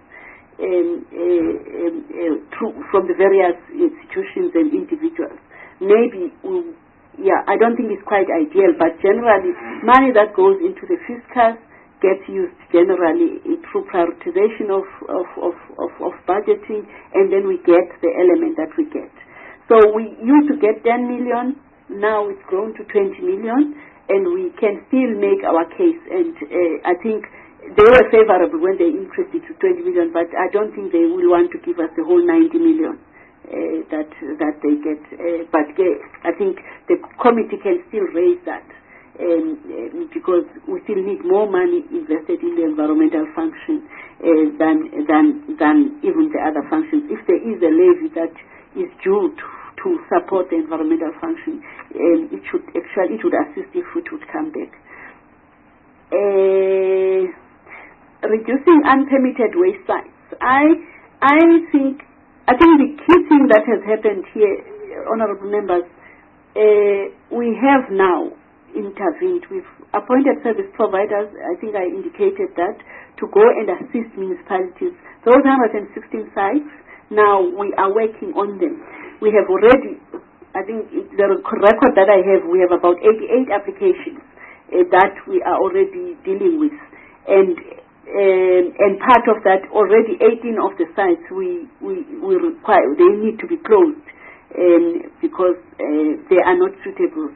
um, uh, um, uh, through, from the various institutions and individuals. Maybe we Yeah, I don't think it's quite ideal, but generally, money that goes into the fiscus gets used generally through prioritization of, of, of, of, of budgeting, and then we get the element that we get. So we used to get ten million, now it's grown to twenty million, and we can still make our case, and uh, I think they were favorable when they increased it to twenty million, but I don't think they will want to give us the whole ninety million. Uh, that that they get, uh, but uh, I think the committee can still raise that, um, uh, because we still need more money invested in the environmental function uh, than than than even the other functions. If there is a levy that is due to, to support the environmental function, um, it should actually it would assist if it would come back. Uh, reducing unpermitted waste sites. I I think. I think the key thing that has happened here, honourable members, uh, we have now intervened. We've appointed service providers, I think I indicated that, to go and assist municipalities. Those one hundred sixteen sites, now we are working on them. We have already, I think the record that I have, we have about eighty-eight applications uh, that we are already dealing with. And Um, and part of that, already eighteen of the sites we we, we require, they need to be closed um, because uh, they are not suitable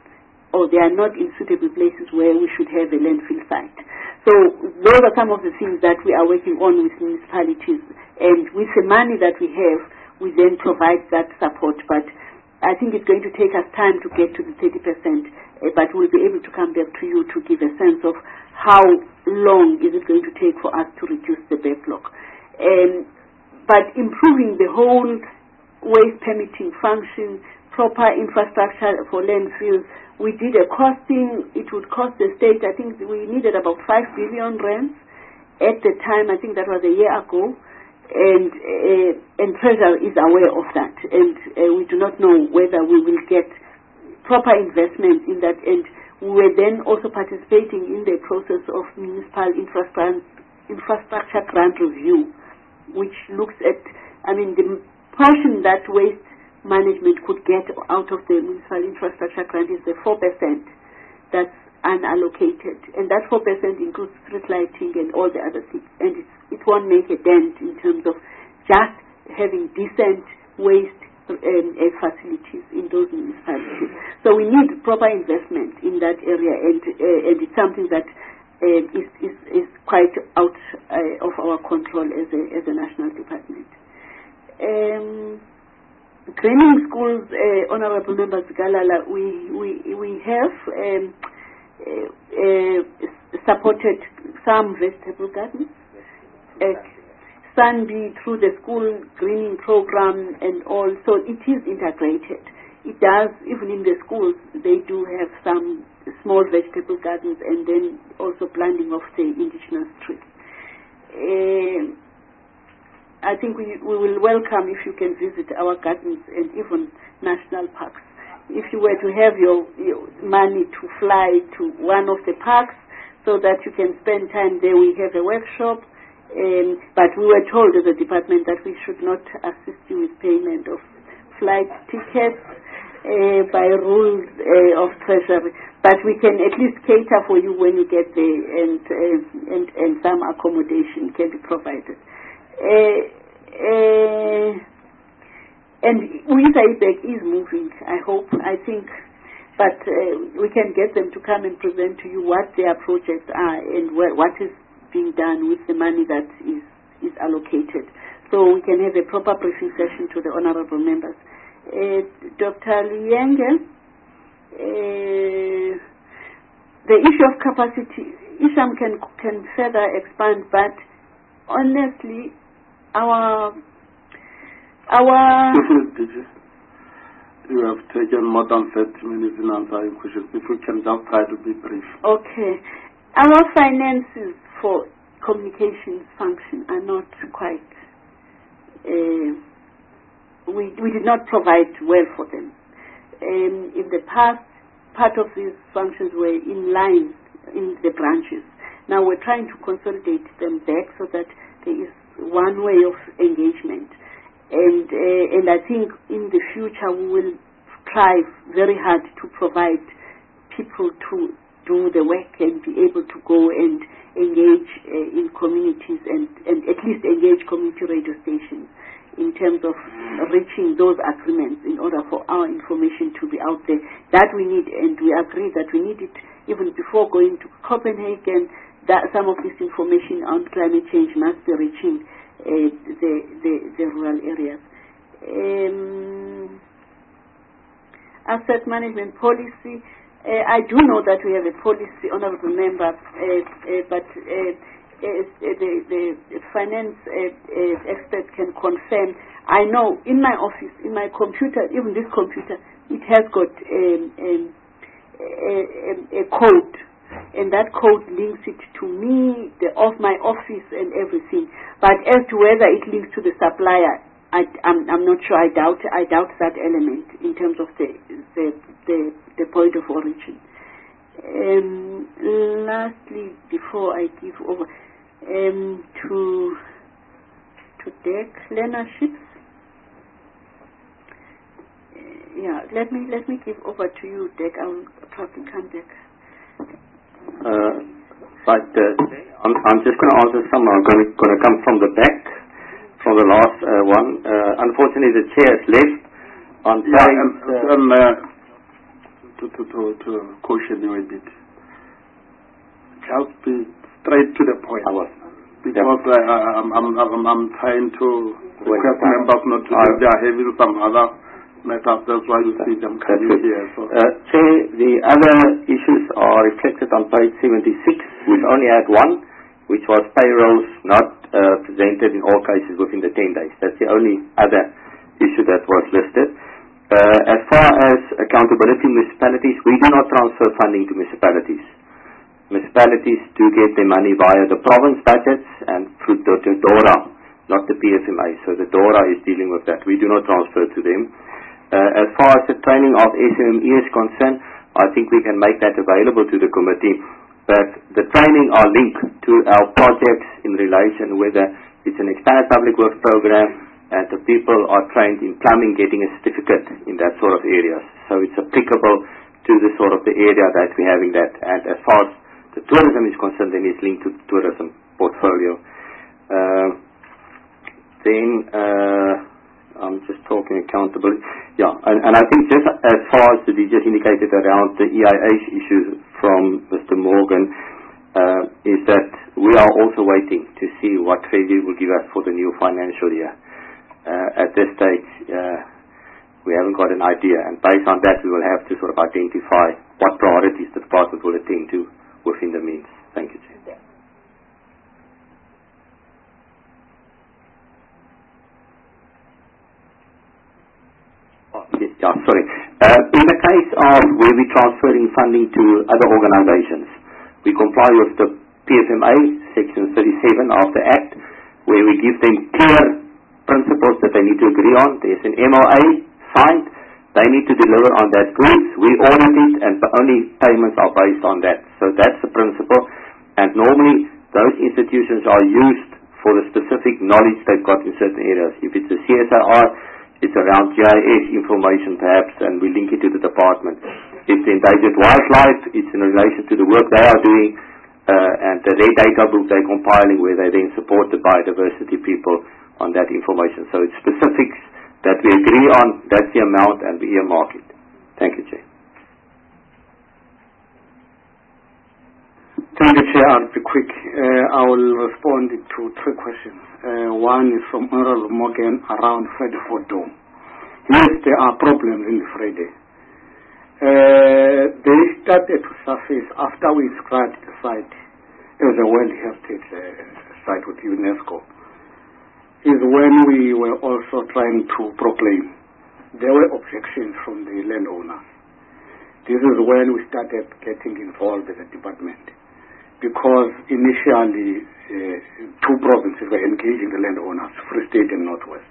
or they are not in suitable places where we should have a landfill site. So those are some of the things that we are working on with municipalities, and with the money that we have, we then provide that support. But I think it's going to take us time to get to the thirty percent, uh, but we'll be able to come back to you to give a sense of how long is it going to take for us to reduce the backlog. Um, but improving the whole waste permitting function, proper infrastructure for landfills, we did a costing. It would cost the state, I think we needed about five billion rands at the time. I think that was a year ago. And uh, and Treasury is aware of that, and uh, we do not know whether we will get proper investment in that. And we were then also participating in the process of municipal infrastructure infrastructure grant review, which looks at, I mean, the portion that waste management could get out of the municipal infrastructure grant is the four percent that's unallocated, and that four percent includes street lighting and all the other things, and it's it won't make a dent in terms of just having decent waste um, uh, facilities in those municipalities. So we need proper investment in that area, and uh, and it's something that uh, is, is is quite out uh, of our control as a as a national department. Um, training schools, uh, Honourable Members Galala, we we we have um, uh, uh, supported some vegetable gardens. Uh, Sunby through the school greening program and all, so it is integrated. It does, even in the schools, they do have some small vegetable gardens and then also planting of the indigenous trees. Uh, I think we, we will welcome if you can visit our gardens and even national parks. If you were to have your, your money to fly to one of the parks so that you can spend time there, we have a workshop. Um, but we were told as a department that we should not assist you with payment of flight tickets uh, by rules uh, of Treasury. But we can at least cater for you when you get there, and uh, and, and some accommodation can be provided. Uh, uh, and Wisaibek is moving, I hope, I think. But uh, we can get them to come and present to you what their projects are and wh- what is being done with the money that is, is allocated. So we can have a proper briefing session to the honourable members. Uh, Doctor Lienge, uh, the issue of capacity, Isham can, can further expand, but honestly, our, our... You have taken more than thirty minutes in answering questions. If we can just try to be brief. Okay. Our finances for communications function are not quite, uh, we, we did not provide well for them. Um, in the past, part of these functions were in line in the branches. Now we're trying to consolidate them back so that there is one way of engagement. And, uh, and I think in the future we will try very hard to provide people to do the work and be able to go and engage uh, in communities and, and at least engage community radio stations in terms of reaching those agreements in order for our information to be out there. That we need, and we agree that we need it even before going to Copenhagen, that some of this information on climate change must be reaching uh, the, the, the rural areas. Um, asset management policy. Uh, I do know that we have a policy, honourable member, uh, uh, but uh, uh, the, the, the finance uh, uh, expert can confirm. I know in my office, in my computer, even this computer, it has got um, um, a, a, a code, and that code links it to me, the of my office, and everything. But as to whether it links to the supplier, I, I'm, I'm not sure. I doubt. I doubt that element in terms of the the the, the point of origin. Um, lastly, before I give over um, to to DEC learnerships, uh, yeah. Let me let me give over to you, DEC. I will probably come back. Uh, but uh, I'm, I'm just going to answer some. I'm going to, going to come from the back. From the last uh, one, uh, unfortunately the chair has left. On yeah, and, uh, and, uh, to, to, to, to caution you a bit. Just be straight to the point. I was. Because I, I, I'm, I'm, I'm, I'm trying to request Wait, members not to, uh, they are having some other matters, that's why you see them coming here. So. Uh, Chair, the other issues are reflected on page seventy-six. We've only had one, which was payrolls not uh, presented in all cases within the ten days. That's the only other issue that was listed. Uh, as far as accountability municipalities, we do not transfer funding to municipalities. Municipalities do get their money via the province budgets and through the, the DORA, not the P F M A. So the DORA is dealing with that. We do not transfer to them. Uh, as far as the training of S M E is concerned, I think we can make that available to the committee. But the training are linked to our projects in relation whether it's an expanded public works program and the people are trained in plumbing, getting a certificate in that sort of areas. So it's applicable to the sort of the area that we're having that. And as far as the tourism is concerned, then it's linked to the tourism portfolio. Uh, then uh, I'm just talking accountability. Yeah, and, and I think just as far as the D J indicated around the E I H issue from Mister Morgan, uh, is that we are also waiting to see what Treasury will give us for the new financial year. Uh, at this stage, uh, we haven't got an idea, and based on that, we will have to sort of identify what priorities the department will attend to within the means. Thank you, Chair. Oh, yes, yeah, sorry. Uh, in the case of where we're transferring funding to other organizations, we comply with the P F M A, Section thirty-seven of the Act, where we give them clear principles that they need to agree on. There's an M O A signed. They need to deliver on that goods. We audit it, and only payments are based on that. So that's the principle. And normally, those institutions are used for the specific knowledge they've got in certain areas. If it's a C S I R, it's around G I S information perhaps, and we link it to the department. If the endangered wildlife, it's in relation to the work they are doing, uh, and the red data book they're compiling, where they then support the biodiversity people on that information. So it's specifics that we agree on, that's the amount, and we earmark it. Thank you, Chair. Thank you, Chair. I'll be quick. Uh, I will respond to three questions. Uh, one is from Honorable Morgan around Friday Fort Dome. Yes, there are problems in the Friday. Uh, they started to surface after we described the site as a World Heritage uh, site with UNESCO. Is when we were also trying to proclaim. There were objections from the landowners. This is when we started getting involved as a department, because initially uh, two provinces were engaging the landowners, Free State and Northwest.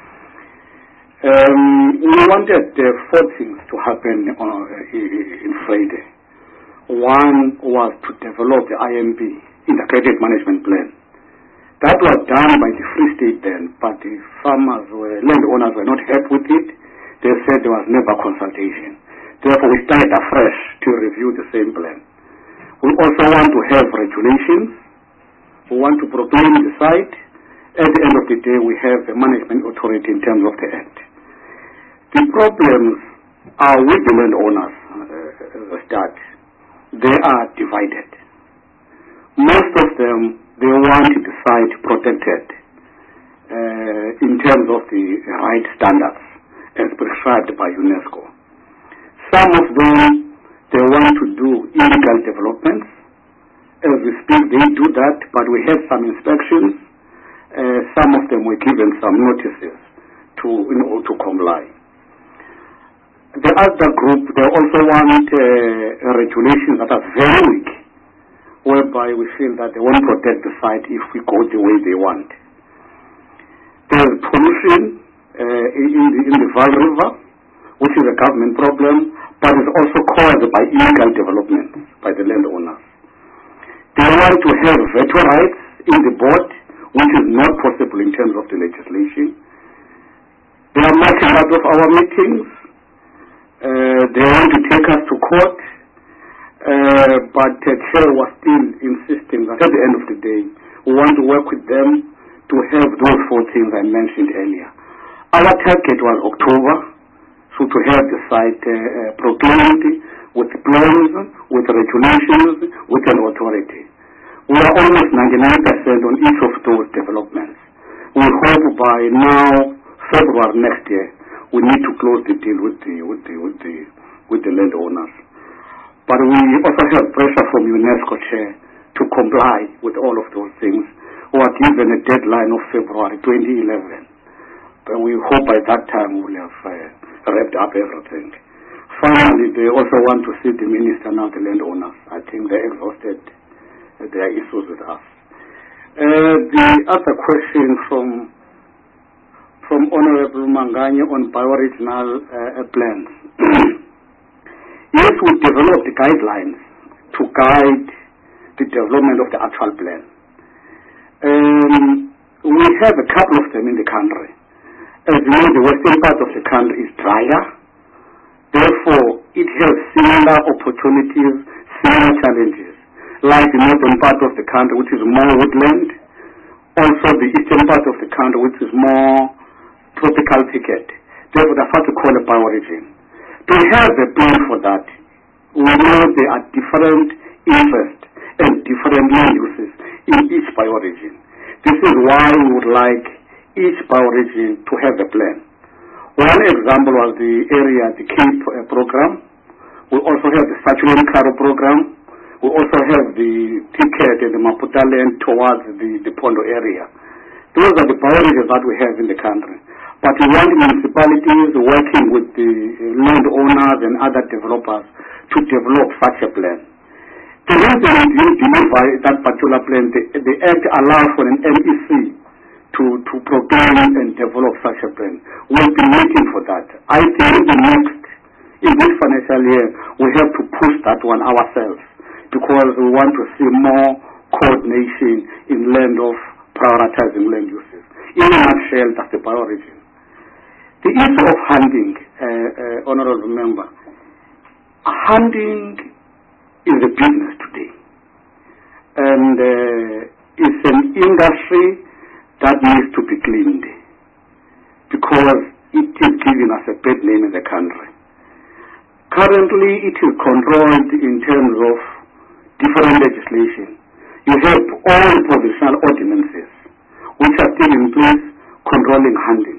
Um, we wanted uh, four things to happen on, uh, in Friday. One was to develop the I M P, Integrated Management Plan. That was done by the Free State then, but the farmers were, landowners were not happy with it. They said there was never consultation. Therefore, we started afresh to review the same plan. We also want to have regulations. We want to proclaim the site. At the end of the day, we have a management authority in terms of the Act. The problems are with the landowners uh, as a start. They are divided. Most of them, they want the site protected uh, in terms of the right standards as prescribed by UNESCO. Some of them, they want to do illegal developments. As we speak, they do that, but we had some inspections. Uh, some of them were given some notices to, you know, to comply. The other group, they also want uh, regulations that are very weak, whereby we feel that they won't protect the site if we go the way they want. There's pollution uh, in, the, in the Vaal River, which is a government problem, but is also caused by illegal development by the landowners. They want to have veto rights in the board, which is not possible in terms of the legislation. They are marching out of our meetings. Uh, they want to take us to court. Uh, but the chair was still insisting that at the end of the day, we want to work with them to have those four things I mentioned earlier. Our target was October, So to have the site uh, uh, proclaimed with plans, with regulations, with an authority. We are almost ninety-nine percent on each of those developments. We hope by now, February next year, we need to close the deal with the with the with the with the landowners. But we also have pressure from UNESCO Chair to comply with all of those things. We are given a deadline of February twenty eleven. But we hope by that time we'll have uh, wrapped up everything. Finally, they also want to see the minister, not the landowners. I think they're exhausted. There are issues with us. Uh, the other question from from Honorable Manganya on bioregional uh, plans. Yes, we developed guidelines to guide the development of the actual plan. Um, we have a couple of them in the country. As you know, the western part of the country is drier. Therefore, it has similar opportunities, similar challenges, like the northern part of the country, which is more woodland. Also, the eastern part of the country, which is more tropical thicket. Therefore, that's what we call a bioregion. To have a plan for that, we know there are different interests and different land uses in each bioregion. This is why we would like each bioregion to have a plan. One example was the area, the Cape uh, program. We also have the Saturated Karo program. We also have the ticket and the Maputa land towards the, the Pondo area. Those are the bioregions that we have in the country. But we want municipalities working with the landowners and other developers to develop such a plan. The reason we didn't deliver that particular plan, the, the Act allows for an M E C to, to proclaim and develop such a plan. We'll be waiting for that. I think the next, in this financial year, we have to push that one ourselves because we want to see more coordination in land of prioritizing land uses. In a nutshell, that's the bioregion. The issue of hunting, uh, uh, Honorable Member, hunting is a business today. And uh, it's an industry that needs to be cleaned because it is giving us a bad name in the country. Currently, it is controlled in terms of different legislation. You have all provincial ordinances which are still in place controlling hunting.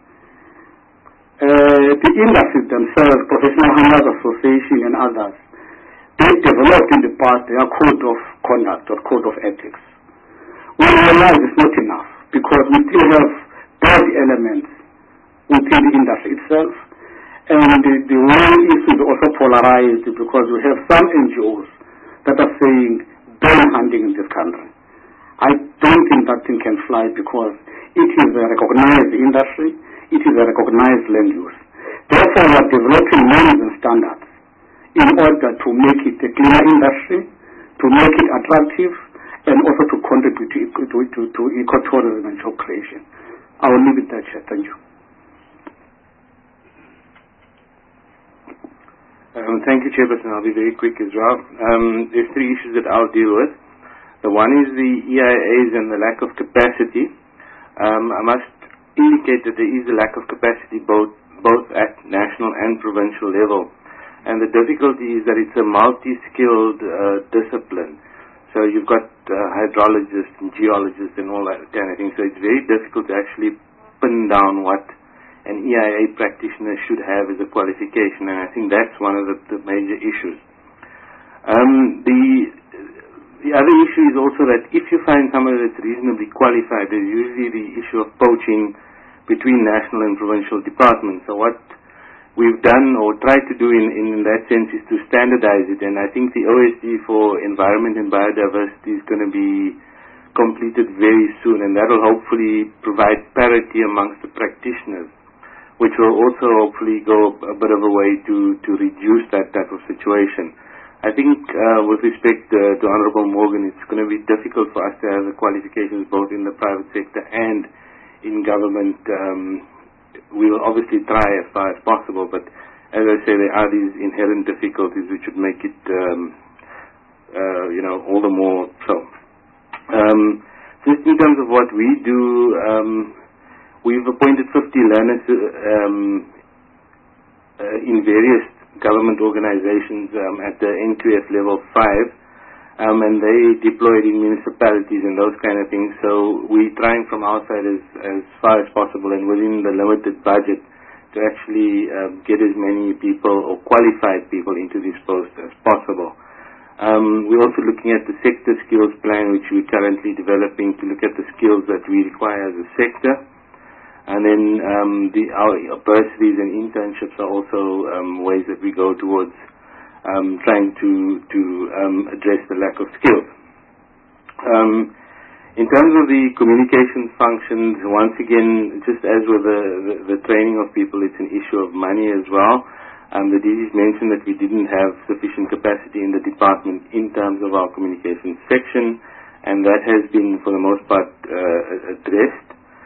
Uh, the industries themselves, Professional Hunters Association and others, they developed in the past their code of conduct or code of ethics. We realize it's not enough because we still have bad elements within the industry itself, and the, the one issue is also polarized because we have some N G Os that are saying ban hunting in this country. I don't think that thing can fly because it is a recognized industry, it is a recognized land use. Therefore, we are developing norms and standards in order to make it a cleaner industry, to make it attractive, and also to contribute to, to, to, to ecotourism and job creation. I will leave it there, Chair. Thank you. Um, thank you, Chairperson. I'll be very quick as well. Um, there's three issues that I'll deal with. The one is the E I As and the lack of capacity. Um, I must indicate that there is a lack of capacity both, both at national and provincial level. And the difficulty is that it's a multi-skilled uh, discipline. So you've got uh, hydrologists and geologists and all that kind of thing. So it's very difficult to actually pin down what an E I A practitioner should have as a qualification. And I think that's one of the, the major issues. Um, the, the other issue is also that if you find somebody that's reasonably qualified, there's usually the issue of poaching between national and provincial departments. So what we've done or tried to do in, in that sense is to standardize it, and I think the O S D for Environment and Biodiversity is going to be completed very soon, and that will hopefully provide parity amongst the practitioners, which will also hopefully go a bit of a way to, to reduce that type of situation. I think uh, with respect uh, to Honourable Morgan, it's going to be difficult for us to have the qualifications both in the private sector and in government. Um, We will obviously try as far as possible, but as I say, there are these inherent difficulties which would make it, um, uh, you know, all the more so. Um, just in terms of what we do, um, we've appointed fifty learners um, uh, in various government organizations um, at the N Q F level five, um, and they deployed in municipalities and those kind of things. So we're trying from our side as, as far as possible and within the limited budget to actually uh, get as many people or qualified people into this post as possible. Um, we're also looking at the sector skills plan, which we're currently developing to look at the skills that we require as a sector. And then um, the, our bursaries and internships are also um, ways that we go towards um, trying to, to um, address the lack of skills. Um, In terms of the communication functions, once again, just as with the, the, the training of people, it's an issue of money as well. Um, the D Gs mentioned that we didn't have sufficient capacity in the department in terms of our communications section, and that has been, for the most part, uh, addressed.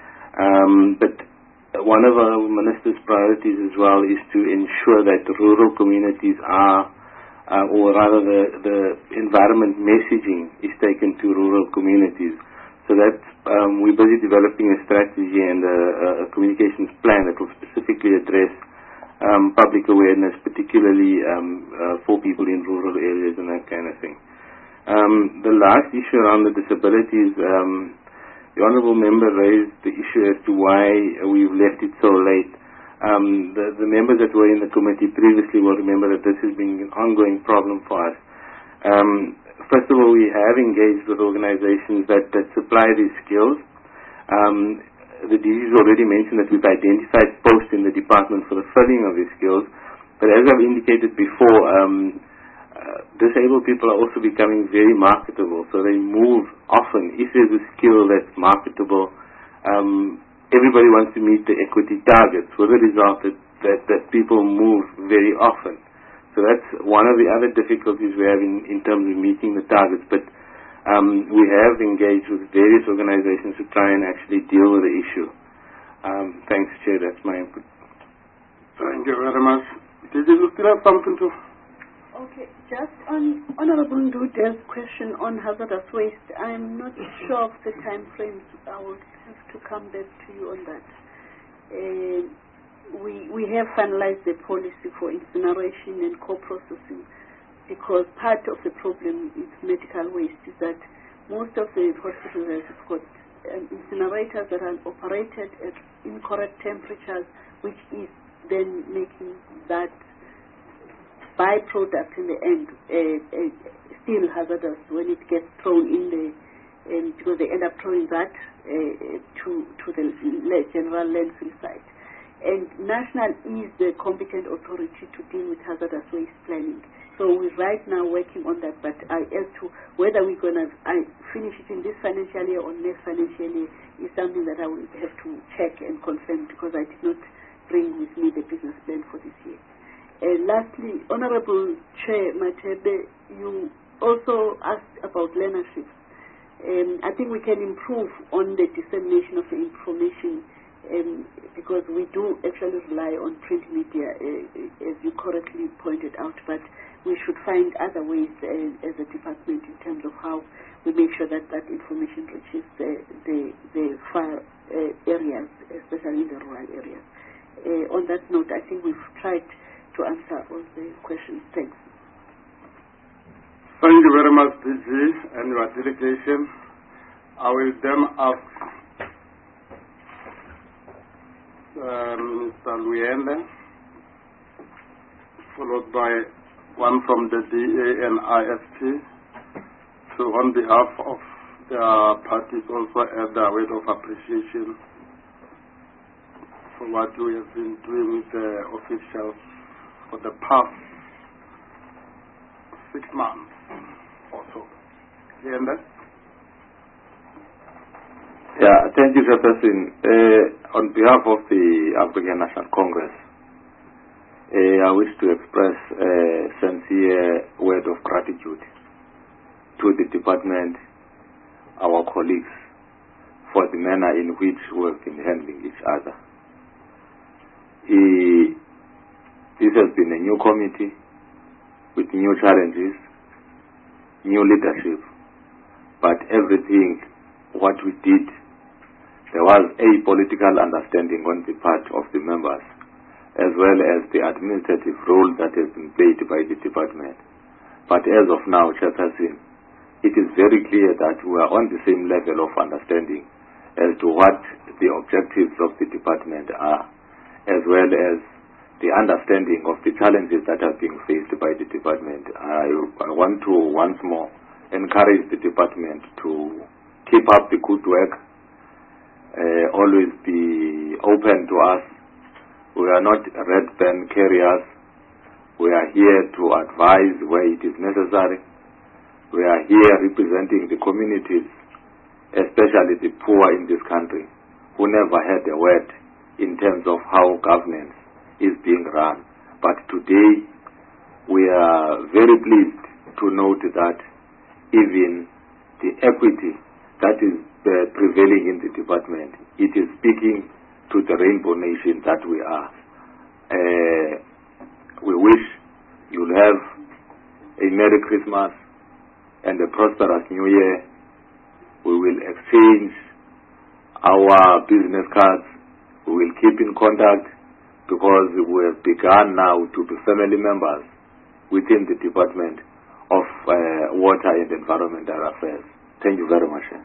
Um, but one of our minister's priorities as well is to ensure that rural communities are, uh, or rather the, the environment messaging is taken to rural communities. So that's, um, we're busy developing a strategy and a, a communications plan that will specifically address um, public awareness, particularly um, uh, for people in rural areas and that kind of thing. Um, the last issue around the disabilities, um, the Honourable Member raised the issue as to why we've left it so late. Um, the, the members that were in the committee previously will remember that this has been an ongoing problem for us. Um, First of all, we have engaged with organizations that, that supply these skills. Um, the D Gs already mentioned that we've identified posts in the department for the filling of these skills. But as I've indicated before, um, uh, disabled people are also becoming very marketable. So they move often. If there's a skill that's marketable, um, everybody wants to meet the equity targets, with the result that, that, that people move very often. So that's one of the other difficulties we have in, in terms of meeting the targets. But um, we have engaged with various organizations to try and actually deal with the issue. Um, thanks, Chair. That's my input. Thank you very much. Did you still have something to? Okay, just on Honorable Ndude's question on hazardous waste, I'm not sure of the time frames. I will have to come back to you on that. Uh, We, we have finalized the policy for incineration and co-processing, because part of the problem with medical waste is that most of the hospitals have got um, incinerators that are operated at incorrect temperatures, which is then making that byproduct in the end uh, uh, still hazardous when it gets thrown in the, um, because they end up throwing that uh, to, to the general landfill site. And National is the competent authority to deal with hazardous waste planning. So we're right now working on that, but I, as to whether we're going to finish it in this financial year or next financial year is something that I will have to check and confirm, because I did not bring with me the business plan for this year. And lastly, Honorable Chair Matebe, you also asked about learnership. Um, I think we can improve on the dissemination of the information, Um, because we do actually rely on print media, uh, as you correctly pointed out, but we should find other ways uh, as a department in terms of how we make sure that that information reaches the, the, the far uh, areas, especially in the rural areas. Uh, on that note, I think we've tried to answer all the questions. Thanks. Thank you very much, D G, and your delegation. I will then ask Uh, Minister Luyende, followed by one from the D A and I S P, so on behalf of their parties also add their word of appreciation for what we have been doing with the officials for the past six months or so. Luyende? Yeah, thank you, Chairperson. Uh, on behalf of the African National Congress, uh, I wish to express a sincere word of gratitude to the department, our colleagues, for the manner in which we have been handling each other. Uh, this has been a new committee with new challenges, new leadership, but everything what we did, there was a political understanding on the part of the members as well as the administrative role that has been played by the department. But as of now, Chairperson, it is very clear that we are on the same level of understanding as to what the objectives of the department are, as well as the understanding of the challenges that are being faced by the department. I, I want to once more encourage the department to keep up the good work, uh, always be open to us. We are not red pen carriers. We are here to advise where it is necessary. We are here representing the communities, especially the poor in this country, who never had a word in terms of how governance is being run. But today, we are very pleased to note that even the equity that is uh, prevailing in the department, it is speaking to the rainbow nation that we are. Uh, we wish you'll have a Merry Christmas and a prosperous New Year. We will exchange our business cards. We will keep in contact because we have begun now to be family members within the Department of uh, Water and Environmental Affairs. Thank you very much.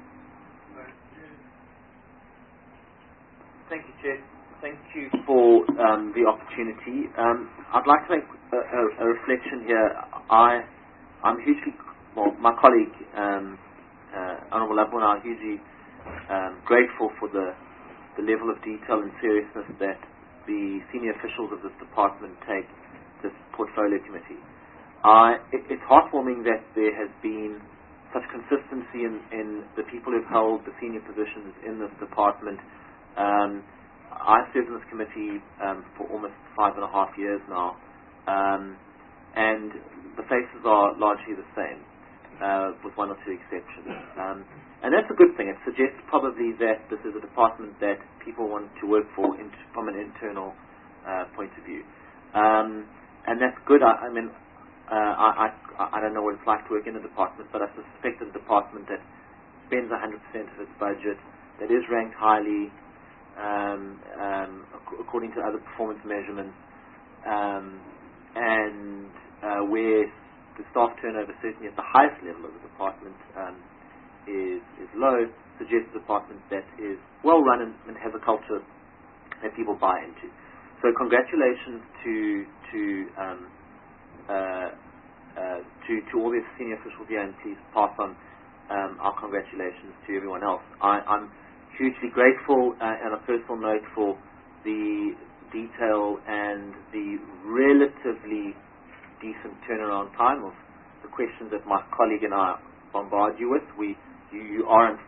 Thank you, Chair. Thank you for um, the opportunity. Um, I'd like to make a, a, a reflection here. I, I'm hugely, well, my colleague, um, uh, Honourable Labona, are hugely um, grateful for the, the level of detail and seriousness that the senior officials of this department take this portfolio committee. Uh, it, it's heartwarming that there has been such consistency in, in the people who've held the senior positions in this department. Um, I served in this committee um, for almost five and a half years now, um, and the faces are largely the same, uh, with one or two exceptions. Um, and that's a good thing. It suggests probably that this is a department that people want to work for in, from an internal uh, point of view. Um, and that's good. I, I mean, uh, I, I, I don't know what it's like to work in a department, but I suspect a department that spends one hundred percent of its budget, that is ranked highly, Um, um, ac- according to other performance measurements, um, and uh, where the staff turnover, certainly at the highest level of the department, um, is, is low, suggests a department that is well run and, and has a culture that people buy into. So congratulations to to um, uh, uh, to, to all the senior officials here, and please pass on um, our congratulations to everyone else. I, I'm hugely grateful uh, on a personal note for the detail and the relatively decent turnaround time of the questions that my colleague and I bombard you with. We, you, you aren't,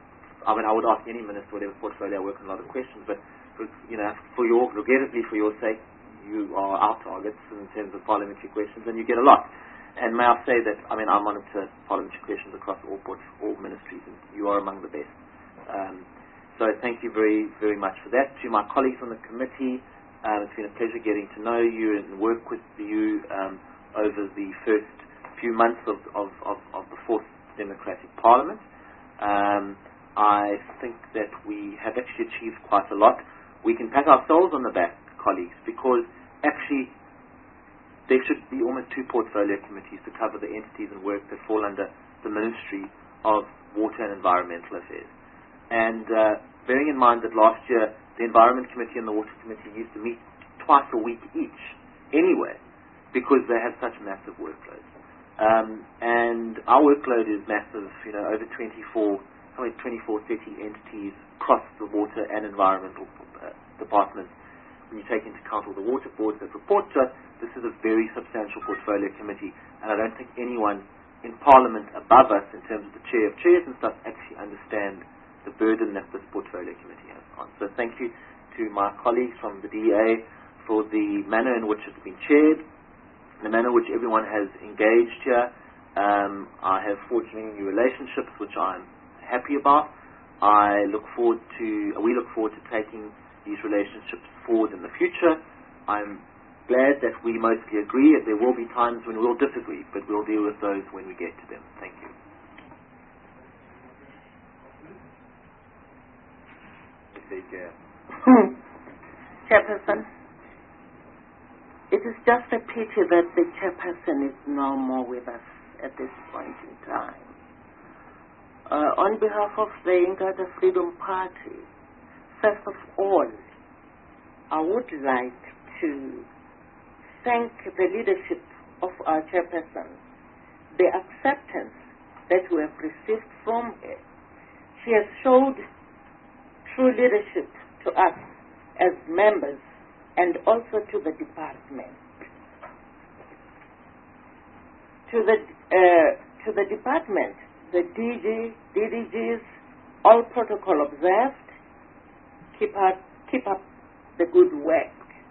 I mean, I would ask any minister, whatever portfolio, I work on a lot of questions, but, for, you know, for your, regrettably for your sake, you are our targets in terms of parliamentary questions, and you get a lot. And may I say that, I mean, I monitor parliamentary questions across all, all ministries, and you are among the best. Um, So thank you very, very much for that. To my colleagues on the committee, um, it's been a pleasure getting to know you and work with you um, over the first few months of, of, of, of the fourth Democratic Parliament. Um, I think that we have actually achieved quite a lot. We can pat ourselves on the back, colleagues, because actually there should be almost two portfolio committees to cover the entities and work that fall under the Ministry of Water and Environmental Affairs. And uh, bearing in mind that last year the Environment Committee and the Water Committee used to meet twice a week each anyway, because they have such massive workloads. Um, and our workload is massive, you know, over twenty-four, somewhere twenty-four, thirty entities across the water and environmental uh, departments. When you take into account all the water boards that report to us, this is a very substantial portfolio committee, and I don't think anyone in Parliament above us, in terms of the chair of chairs and stuff, actually understand the burden that this portfolio committee has on. So thank you to my colleagues from the D A for the manner in which it's been chaired, the manner in which everyone has engaged here. Um, I have forged many new relationships, which I'm happy about. I look forward to, we look forward to taking these relationships forward in the future. I'm glad that we mostly agree. There will be times when we'll disagree, but we'll deal with those when we get to them. Thank you. Chairperson. it is just a pity that the chairperson is no more with us at this point in time. Uh, on behalf of the Inkatha Freedom Party, first of all, I would like to thank the leadership of our chairperson, the acceptance that we have received from her. She has showed true leadership to us as members and also to the department. To the, uh, to the department, the D G, D D Gs, all protocol observed, keep up, keep up the good work.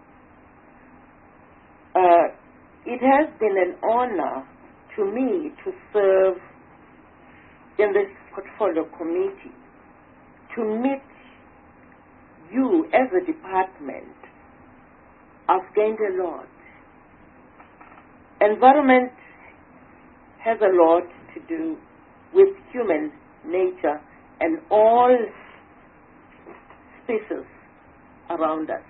Uh, it has been an honor to me to serve in this portfolio committee, to meet you as a department. I've gained a lot. Environment has a lot to do with human nature and all species around us.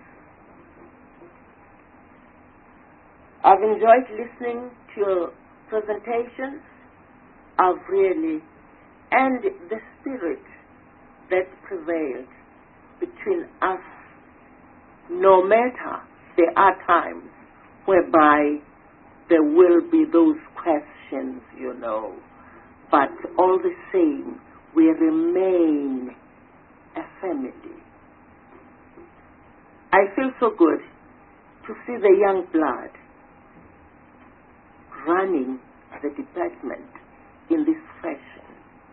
I've enjoyed listening to your presentations. I've really, and the spirit that prevailed between us, no matter there are times whereby there will be those questions, you know, but all the same, we remain a family. I feel so good to see the young blood running the department in this fashion.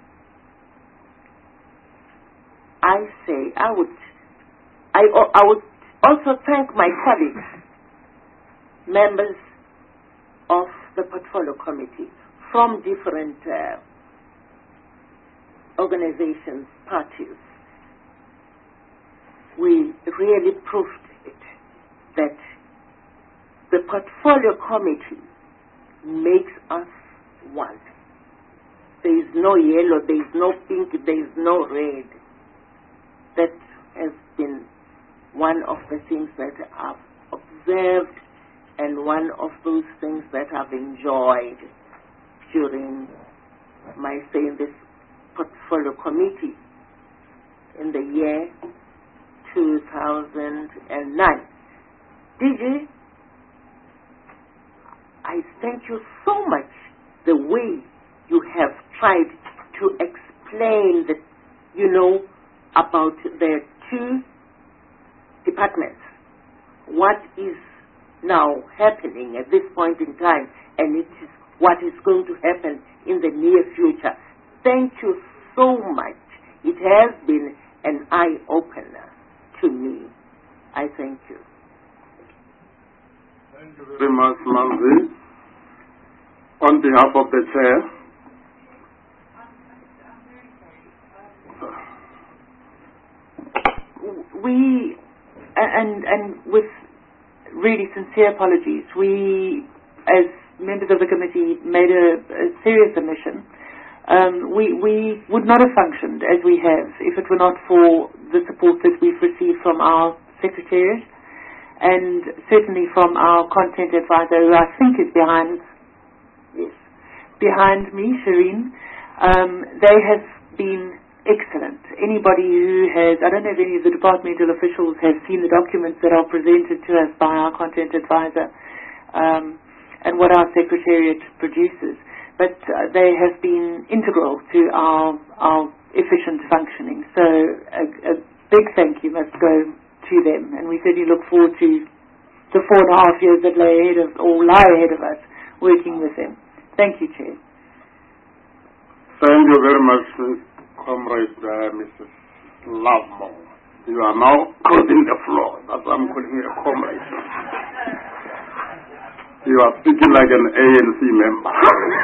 I say, I would, I, I would also thank my colleagues, members of the portfolio committee from different uh, organizations, parties. We really proved it, that the portfolio committee makes us one. There is no yellow, there is no pink, there is no red. That has been one of the things that I've observed and one of those things that I've enjoyed during my stay in this portfolio committee in the year two thousand nine. D G, I thank you so much the way you have tried to explain the, you know, about the two departments, what is now happening at this point in time, and it is what is going to happen in the near future. Thank you so much. It has been an eye-opener to me. I thank you. Thank you very much, Manzi. On behalf of the chair, we, and, and with really sincere apologies, we, as members of the committee, made a, a serious omission. Um, we, we would not have functioned as we have if it were not for the support that we've received from our secretariat and certainly from our content advisor, who I think is behind, yes, behind me, Shireen. Um, they have been excellent. Anybody who has, I don't know if any of the departmental officials have seen the documents that are presented to us by our content advisor um, and what our secretariat produces, but uh, they have been integral to our, our efficient functioning. So a, a big thank you must go to them, and we certainly look forward to the four and a half years that lay ahead of, or lie ahead of us, working with them. Thank you, Chair. Thank you very much, Comrade uh, Missus Lovemore. You are now holding the floor. That's why I'm calling you a comrade. You are speaking like an A N C member.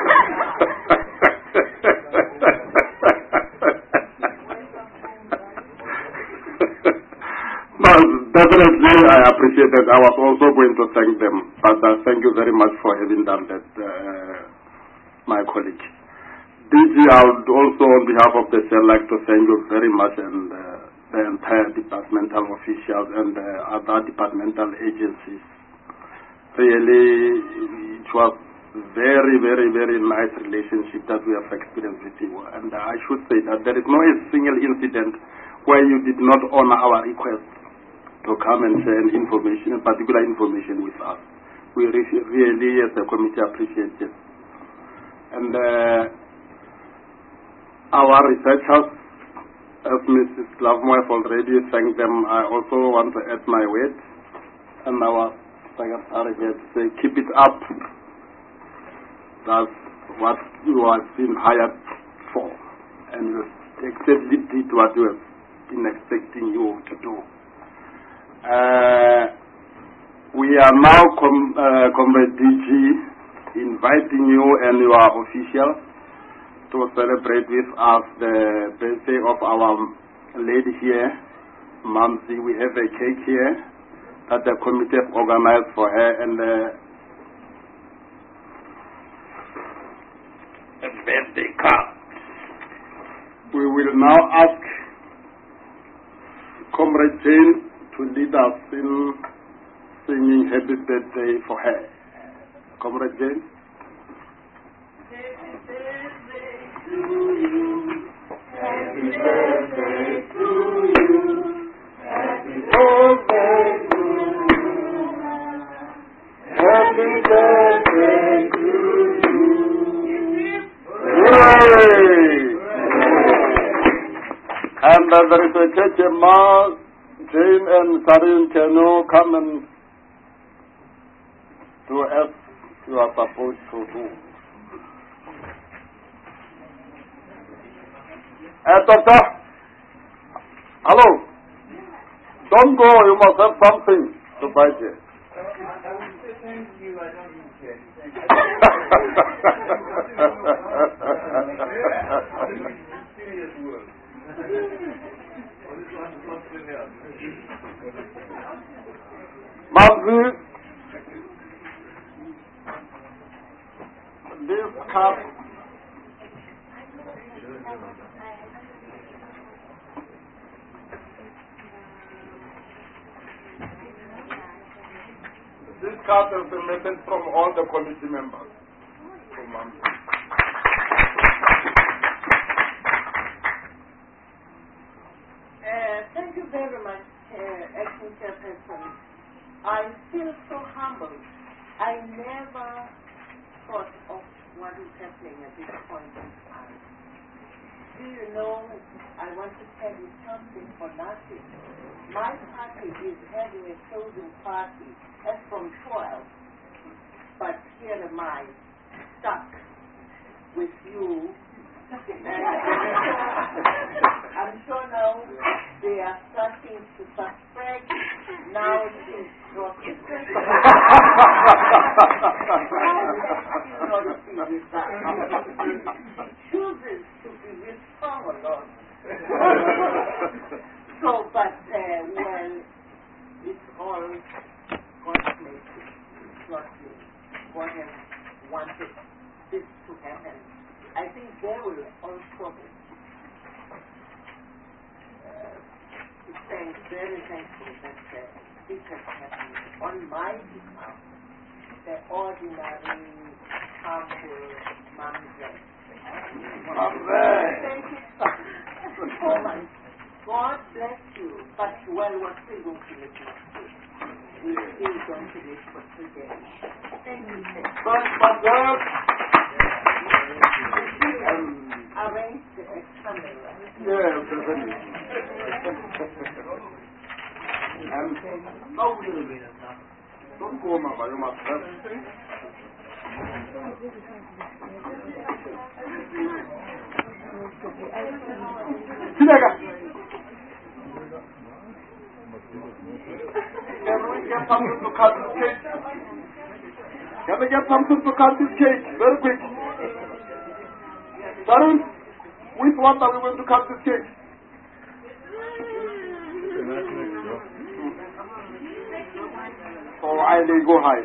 But definitely I appreciate that. I was also going to thank them. But uh, thank you very much for having done that, uh, my colleague. D G, I would also, on behalf of the chair, like to thank you very much, and uh, the entire departmental officials and uh, other departmental agencies really, it was very, very, very nice relationship that we have experienced with you. And I should say that there is no a single incident where you did not honor our request to come and share information, particular information with us. We re- really, as a committee, appreciate it. And uh, our researchers, as Missus Lovemore have already thanked them, I also want to add my word. And our secretary here to say, keep it up. That's what you have been hired for. And you exactly did what you have been expecting you to do. Uh, we are now, com- uh, Comrade D G, inviting you and your officials to celebrate with us the birthday of our lady here, Mamsi. We have a cake here that the committee have organized for her, and uh, a birthday card. We will now ask Comrade Jane to lead us in singing happy birthday for her. Comrade Jane. Happy birthday to you. Happy birthday to you. Happy birthday to you. Happy birthday to you. Hooray! And uh, there is a church in Ma, Jane and Sarin, can you come and do as you are supposed to do? Uh, doctor, hello. Don't go, you must have something to buy here. I will say thank you, I don't need cash. Serious work. Mamsi, this cup. This card is a message from all the committee members. From Mamsi. Uh, thank you very much, uh, Acting Chairperson. I feel so humbled. I never thought of what is happening at this point in time. Do you know, I want to tell you something for nothing. My party is having a chosen party as from twelve, but here am I, stuck with you. And I'm sure now they are starting to suspect. Now it's dropping. He chooses to be with someone else. So, but uh, well, it's all God's message. It's not me. God has wanted this to happen. I think they will also be uh, thank, very thankful that uh, this has happened on my behalf. The ordinary, humble Mamsi. Thank you so much. God bless you. But well, we're still going to live next week. We're still going to live for two days. Thank you. Um, arrange the camera. Yes, definitely. And no, don't go, Mama, you must have. Can we get something to cut this cake? Can we get something to cut this cake? Very quick. Darren, with what are we going to cut this cake? Oh, I lay go high.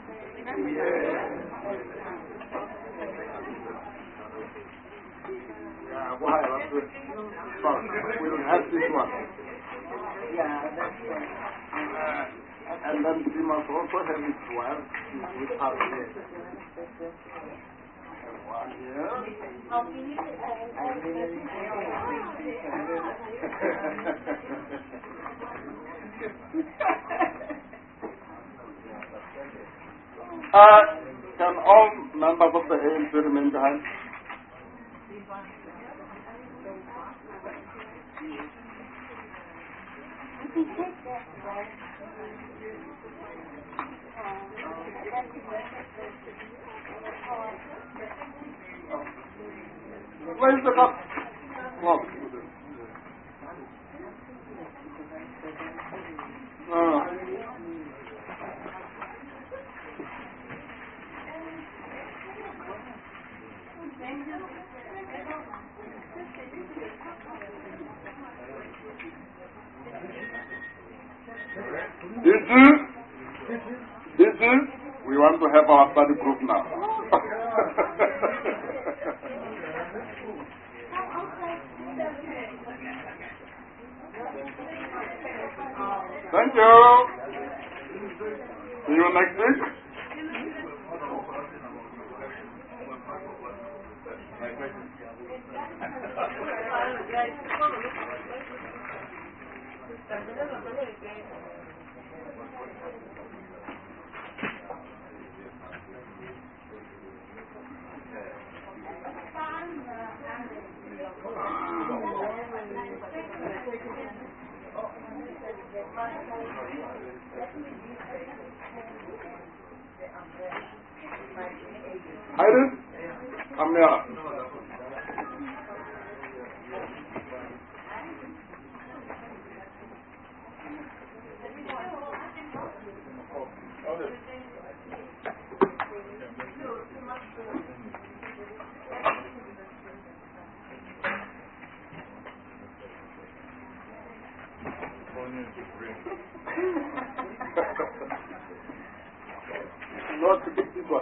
Yeah, go high. That's good. Sorry, we don't have this one. Yeah, that's right. Uh, And then we must also have it well with her here. One here. uh, can all members of the A M C remain behind? Where is the cup? Well. Uh. Did you? Did you? We want to have our study group now. Thank you. See you next week. Iris, come here. Not to take this one.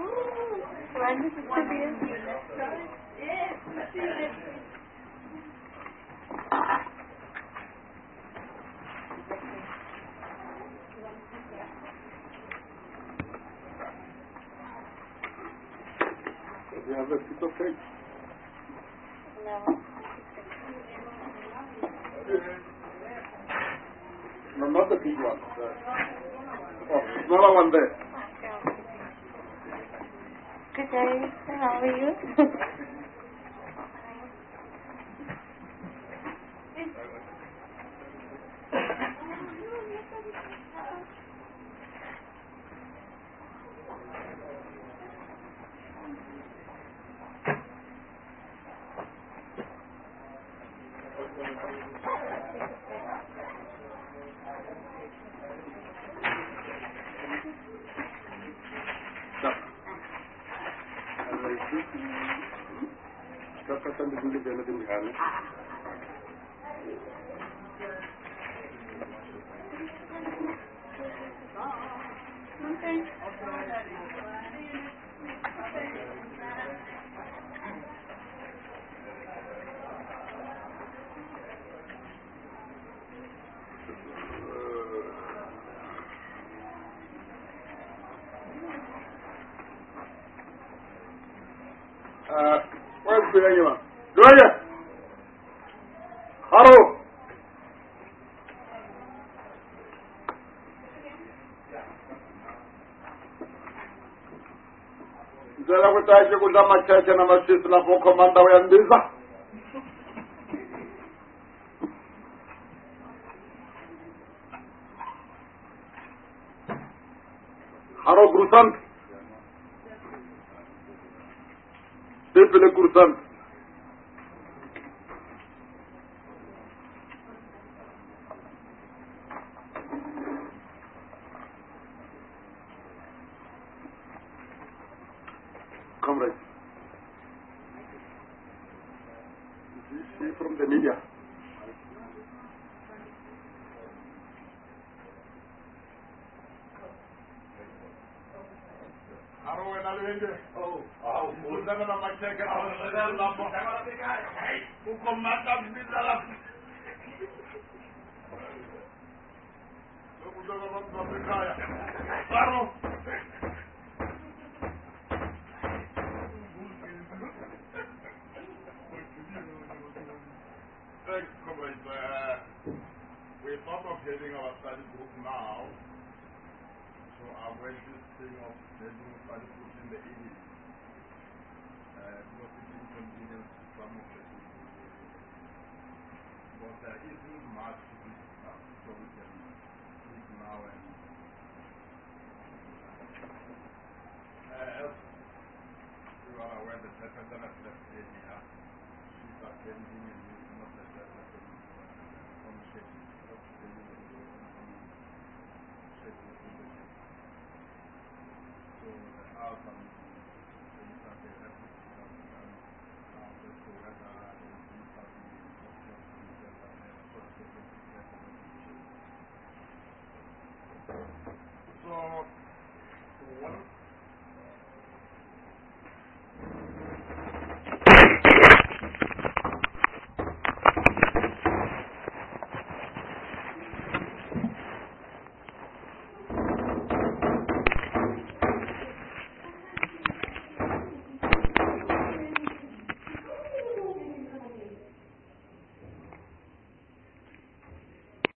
Do you have a piece of cake? No. No, not the big one. Oh, smaller one there. Good day. How are you? Uh, where's the anyone? Gloria! Hello! Ndlela kutaje kudla machacha na masisi lapho komanda uyandiza. Haro Grusant. Depele Grusant. Comrades, this is she from the media. Oh, oh, na macheka na lambo. Ukomanda bizala. Thanks, comrades. Uh, we're sort of having our study group now. So I'm going to think of having a study group in the evening. Uh, because it inconvenience some of the people. But there isn't much to discuss, so we can speak now and uh, as you are aware that the person has left area. She's attending and is not the person on schedule. Not schedule So there are some things that they have to discuss now as to whether there will be something so, so one